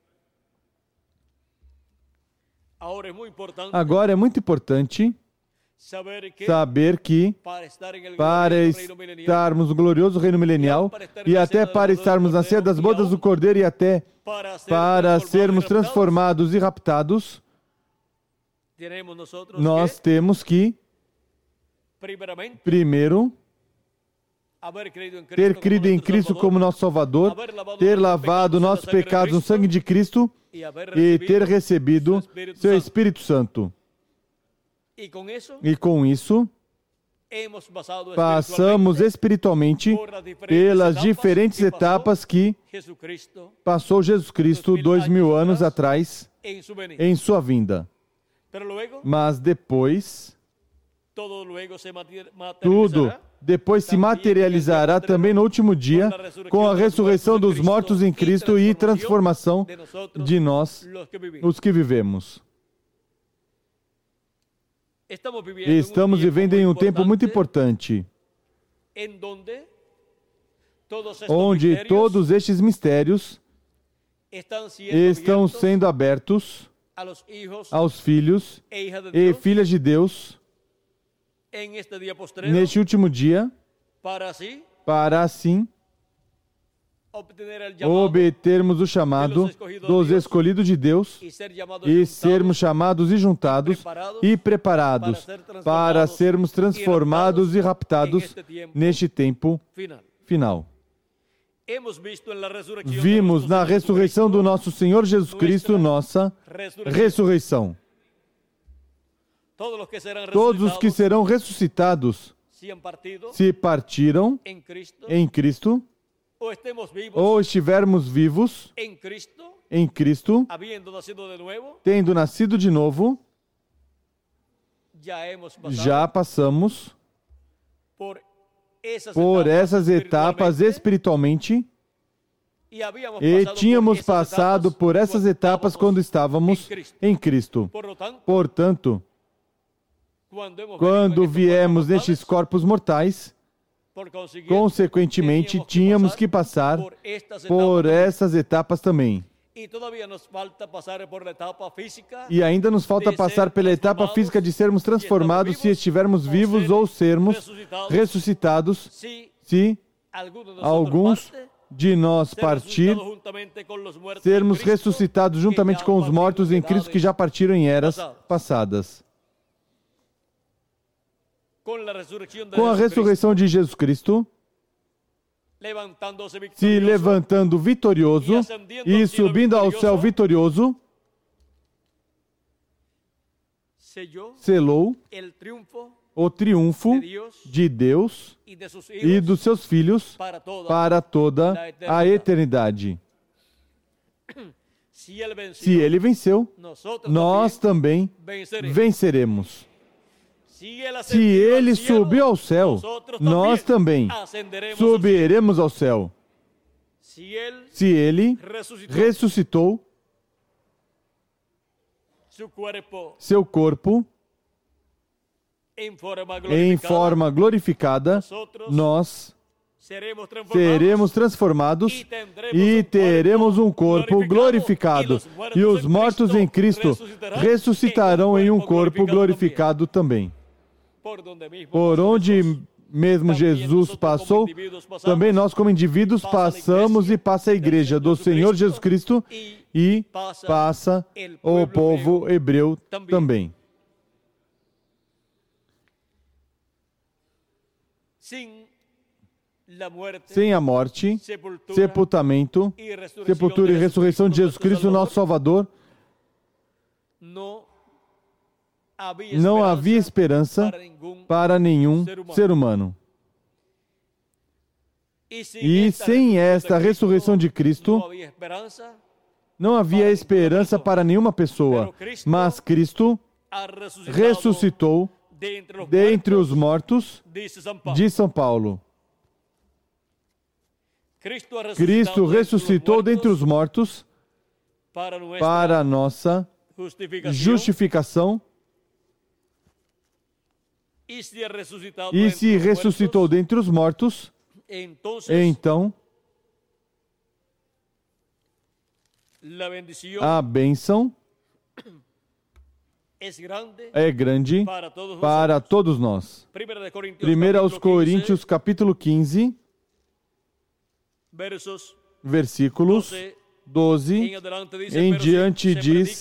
Agora é muito importante saber que para estarmos no glorioso reino milenial e até para estarmos na ceia das bodas do Cordeiro e até para sermos transformados e raptados, nós temos que primeiro ter crido em Cristo como nosso Salvador, ter lavado nossos pecados no sangue de Cristo e ter recebido seu Espírito Santo. E com isso, passamos espiritualmente pelas diferentes etapas que passou Jesus Cristo dois mil anos atrás em sua vinda. Mas depois, tudo depois se materializará também no último dia com a ressurreição dos mortos em Cristo e transformação de nós, os que vivemos. Estamos vivendo em um tempo muito importante, onde todos estes mistérios estão sendo abertos aos filhos e filhas de Deus neste último dia, para assim obtermos o chamado dos escolhidos de Deus e sermos chamados e juntados e preparados para sermos transformados e raptados neste tempo final. Vimos na ressurreição do nosso Senhor Jesus Cristo nossa ressurreição. Todos os que serão ressuscitados, se partiram em Cristo, ou estivermos vivos em Cristo, tendo nascido de novo, já passamos por essas etapas espiritualmente e tínhamos passado por essas etapas quando estávamos em Cristo. Portanto, quando viemos nestes corpos mortais, consequentemente, tínhamos que passar por essas etapas também. E ainda nos falta passar pela etapa física de sermos transformados se estivermos vivos ou sermos ressuscitados, se alguns de nós partir, sermos ressuscitados juntamente com os mortos em Cristo que já partiram em eras passadas. Com a ressurreição de Jesus Cristo, se levantando vitorioso e subindo ao céu vitorioso, selou o triunfo de Deus e dos seus filhos para toda a eternidade. Se ele venceu, nós também venceremos. Se ele subiu ao céu, nós também subiremos ao céu. Se ele ressuscitou, seu corpo em forma glorificada, nós seremos transformados e teremos um corpo glorificado. E os mortos em Cristo ressuscitarão em um corpo glorificado também. Por onde mesmo Jesus passou, também nós como indivíduos passamos e passa a igreja do Senhor Jesus Cristo e passa o povo hebreu também. Sem a morte, sepultamento, sepultura e ressurreição de Jesus Cristo, nosso Salvador, não havia esperança para nenhum ser humano. E sem esta ressurreição de Cristo, não havia esperança para nenhuma pessoa. Mas Cristo ressuscitou dentre os mortos, diz São Paulo. Cristo ressuscitou dentre os mortos para a nossa justificação. E se ressuscitou dentre os mortos, então a bênção é grande para todos nós. Primeiro aos Coríntios, capítulo quinze, versículos doze em diante diz: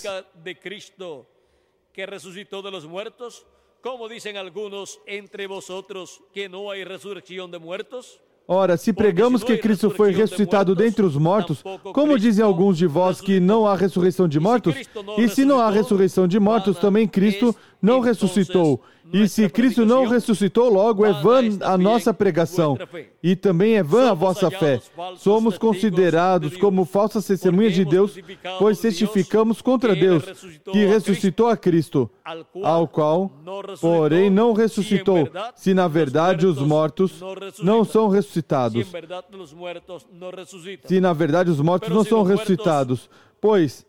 que ressuscitou de los muertos. Como dizem alguns entre vosotros que não há ressurreição de muertos? Ora, se pregamos que Cristo foi ressuscitado dentre os mortos, como dizem alguns de vós que não há ressurreição de mortos? E se não há ressurreição de mortos, também Cristo não ressuscitou. E se Cristo não ressuscitou, logo é vã a nossa pregação, e também é vã a vossa fé. Somos considerados como falsas testemunhas de Deus, pois testificamos contra Deus, que ressuscitou a Cristo, ao qual, porém, não ressuscitou, se na verdade os mortos não são ressuscitados. Se na verdade os mortos não são ressuscitados, pois,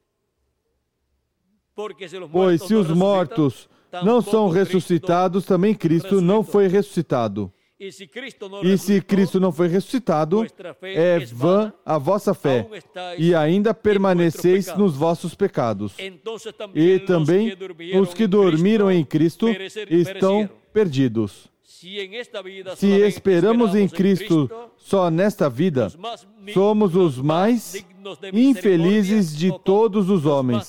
pois se os mortos não são ressuscitados, também Cristo não foi ressuscitado. E se Cristo não foi ressuscitado, é vã a vossa fé, e ainda permaneceis nos vossos pecados. E também os que dormiram em Cristo estão perdidos. Se esperamos em Cristo só nesta vida, somos os mais infelizes de todos os homens.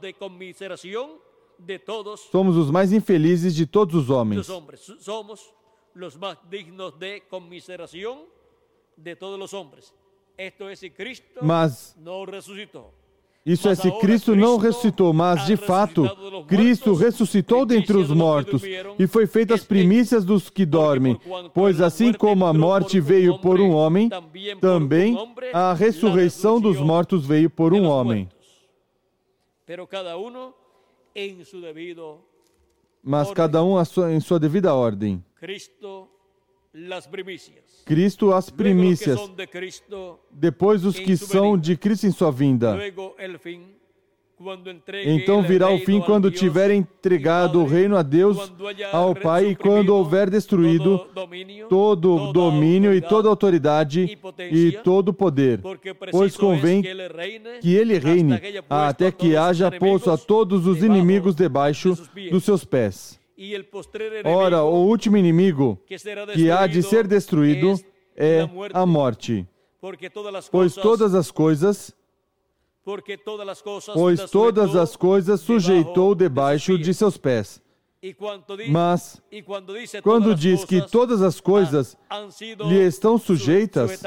Somos os mais infelizes de todos os homens. Mas isso é se Cristo não ressuscitou, mas de fato, Cristo ressuscitou dentre os mortos e foi feita as primícias dos que dormem. Pois assim como a morte veio por um homem, também a ressurreição dos mortos veio por um homem. Mas cada um em sua devida ordem. Cristo as primícias, depois os que são de Cristo em sua vinda. Então virá o fim quando tiver entregado o reino a Deus, ao Pai, e quando houver destruído todo domínio e toda autoridade e todo poder. Pois convém que Ele reine até que haja posto a todos os inimigos debaixo dos seus pés. Ora, o último inimigo que há de ser destruído é a morte. Pois todas as coisas, pois todas as coisas sujeitou debaixo de seus pés. Mas, quando diz que todas as coisas lhe estão sujeitas,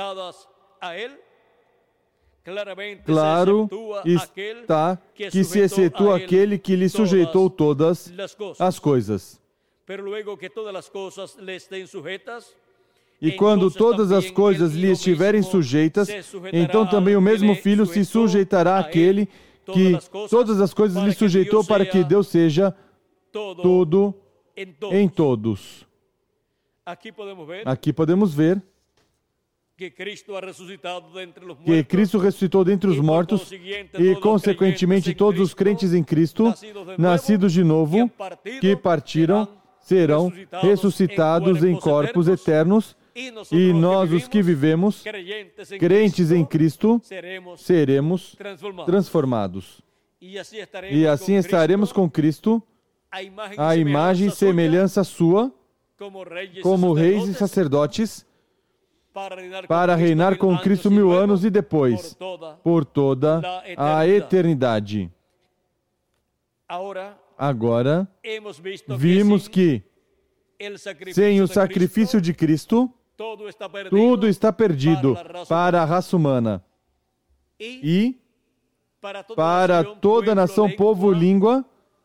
claro está que se excetua aquele que lhe sujeitou todas as coisas. E quando todas as coisas lhe estiverem sujeitas, então também o mesmo Filho se sujeitará àquele que todas as coisas lhe sujeitou, para que Deus seja tudo em todos. Aqui podemos ver que Cristo ressuscitou dentre os mortos e, consequentemente, todos os crentes em Cristo, nascidos de novo, que partiram, serão ressuscitados em corpos eternos, e nós, os que vivemos, crentes em Cristo, seremos transformados. E assim estaremos com Cristo, à imagem e semelhança sua, como reis e sacerdotes, para reinar com Cristo mil anos e depois, por toda a eternidade. Agora, vimos que, sem o sacrifício de Cristo, tudo está perdido para a raça humana. E, para toda nação, povo, língua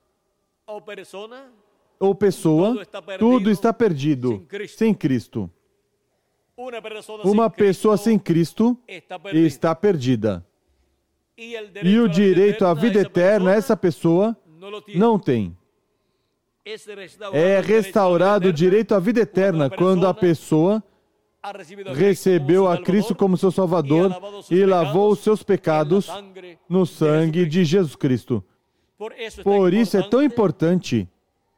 ou pessoa, tudo está perdido sem Cristo. Uma pessoa sem Cristo está perdida. E o direito à vida eterna, essa pessoa não tem. É restaurado o direito à vida eterna quando a pessoa recebeu a Cristo como seu Salvador e lavou os seus pecados no sangue de Jesus Cristo. Por isso é tão importante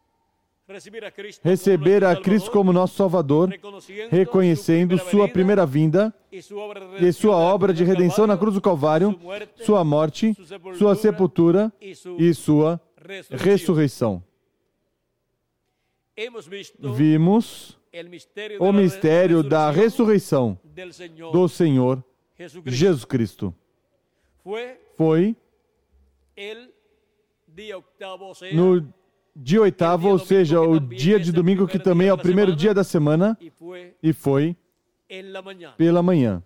receber a Cristo como nosso Salvador, reconhecendo sua primeira vinda e sua obra de redenção na cruz do Calvário, sua morte, sua sepultura e sua ressurreição. Vimos o mistério da ressurreição do Senhor Jesus Cristo. Foi no dia oitavo, ou seja, o dia de domingo, que também é o primeiro dia da semana, e foi pela manhã,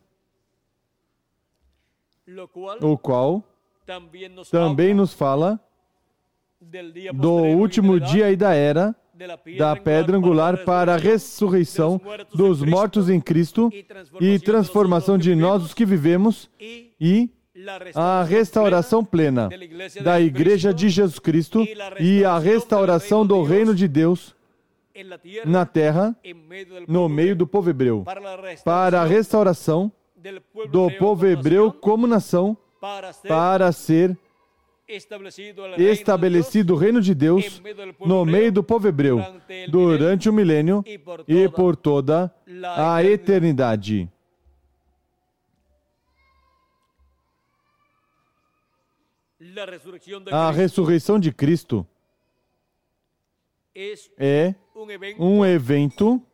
o qual também nos fala do último dia e da era da pedra angular para a ressurreição dos mortos em Cristo e transformação de nós, os que vivemos, e a restauração plena da Igreja de Jesus Cristo e a restauração do reino de Deus na terra, no meio do povo hebreu, para a restauração do povo hebreu como nação, para ser estabelecido o reino de Deus no meio do povo hebreu, durante o milênio e por toda a eternidade. A ressurreição de Cristo é um evento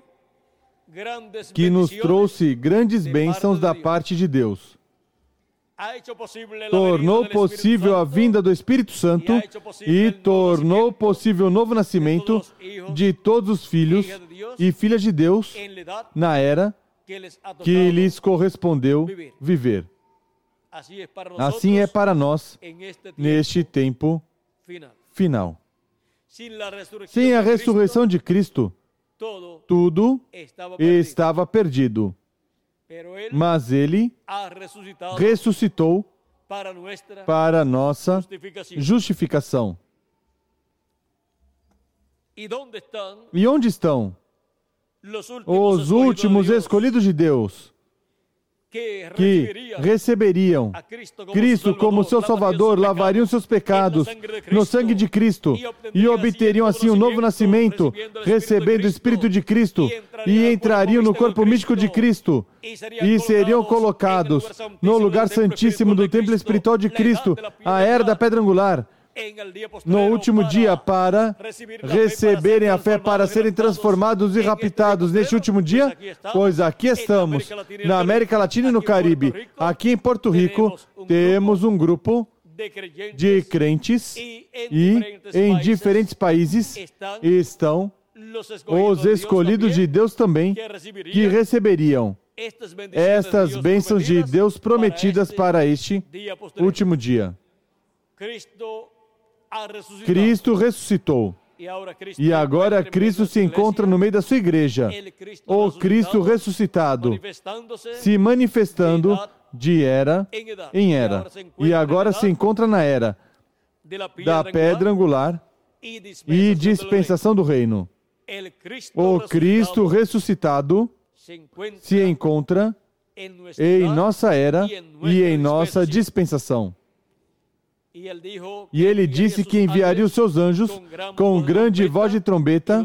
que nos trouxe grandes bênçãos da parte de Deus. tornou possível a vinda do Espírito Santo e tornou possível o novo nascimento de todos os filhos e filhas de Deus na era que lhes correspondeu viver. Assim é para nós neste tempo final. Sem a ressurreição de Cristo, tudo estava perdido. Mas Ele ressuscitou para nossa justificação. E onde estão os últimos escolhidos de Deus que receberiam Cristo como seu Salvador, lavariam seus pecados no sangue de Cristo e obteriam assim um novo nascimento, recebendo o Espírito de Cristo, e entrariam no corpo místico de Cristo e seriam colocados no lugar santíssimo do templo espiritual de Cristo, a era da pedra angular, no último dia, para receberem a fé, para serem transformados e raptados neste último dia? Pois aqui estamos, na América Latina e no Caribe. Aqui em Porto Rico, temos um grupo de crentes e em diferentes países estão os escolhidos de Deus também, que receberiam estas bênçãos de Deus prometidas para este último dia. Cristo ressuscitou. E agora Cristo se encontra no meio da sua igreja. O Cristo ressuscitado, se manifestando de era em era. E agora se encontra na era da pedra angular e dispensação do reino. O Cristo ressuscitado se encontra em nossa era e em nossa dispensação. E ele disse que enviaria os seus anjos com grande voz de trombeta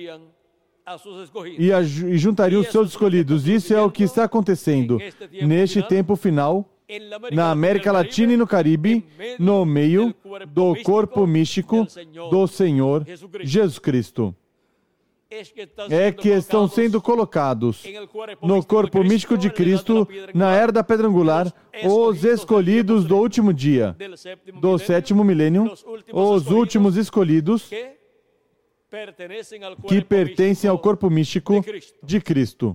e, a, e juntaria os seus escolhidos. Isso é o que está acontecendo neste tempo final, na América Latina e no Caribe, no meio do corpo místico do Senhor Jesus Cristo. É que estão sendo colocados no corpo místico de Cristo, na era da pedra angular, os escolhidos do último dia, do sétimo milênio, os últimos escolhidos que pertencem ao corpo místico de Cristo.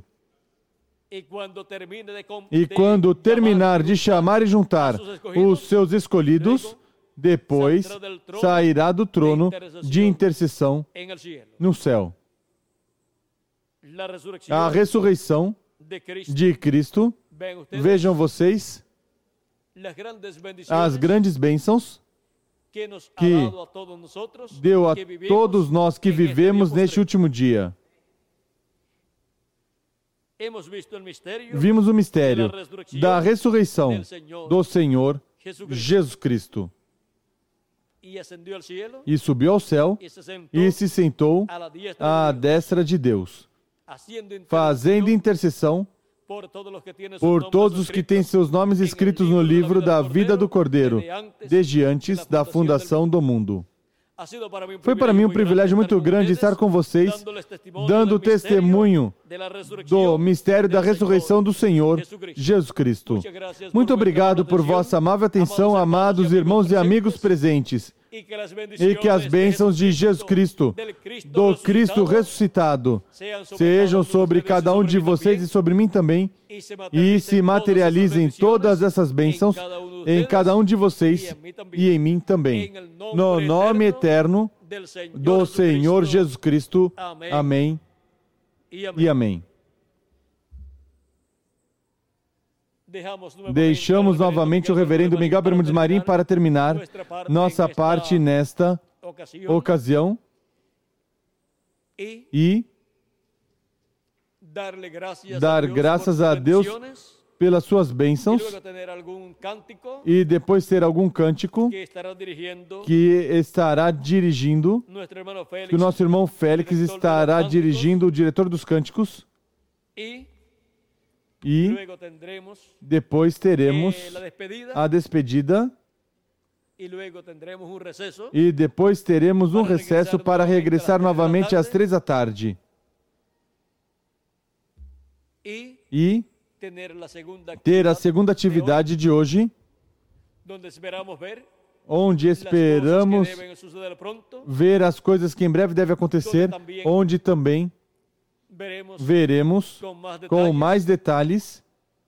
E quando terminar de chamar e juntar os seus escolhidos, depois sairá do trono de intercessão no céu. A ressurreição de Cristo, vejam vocês, as grandes bênçãos que deu a todos nós que vivemos neste último dia. Vimos o mistério da ressurreição do Senhor Jesus Cristo. E subiu ao céu e se sentou à destra de Deus, fazendo intercessão por todos os que têm seus nomes escritos no livro da vida do Cordeiro, desde antes da fundação do mundo. Foi para mim um privilégio muito grande estar com vocês, dando testemunho do mistério da ressurreição do Senhor Jesus Cristo. Muito obrigado por vossa amável atenção, amados irmãos e amigos presentes. E que as bênçãos de Jesus Cristo, do Cristo ressuscitado, sejam sobre cada um de vocês e sobre mim também, e se materializem todas essas bênçãos em cada um de vocês e em mim também. No nome eterno do Senhor Jesus Cristo. Amém e amém. Deixamos novamente o reverendo Miguel Bermudes Marim para terminar nossa parte nesta ocasião e dar graças a Deus pelas suas bênçãos e depois ter algum cântico que estará dirigindo, que o nosso irmão Félix estará dirigindo, o diretor dos cânticos. E depois teremos a despedida e depois teremos um recesso para regressar novamente às três da tarde e ter a segunda atividade de hoje onde esperamos ver as coisas que em breve devem acontecer, onde também veremos com mais detalhes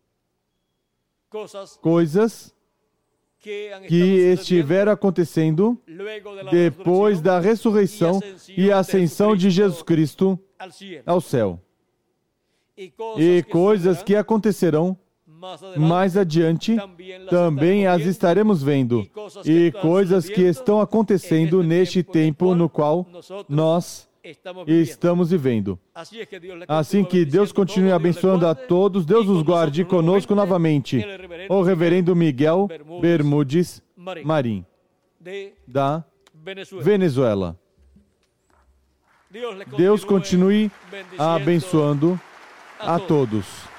coisas que estiveram acontecendo depois da ressurreição e ascensão de Jesus Cristo ao céu. E coisas que acontecerão mais adiante, também as estaremos vendo. E coisas que estão acontecendo neste tempo no qual nós estamos vivendo. Assim que Deus continue abençoando a todos, Deus os guarde conosco novamente. O reverendo Miguel Bermudes Marim, da Venezuela. Deus continue abençoando a todos.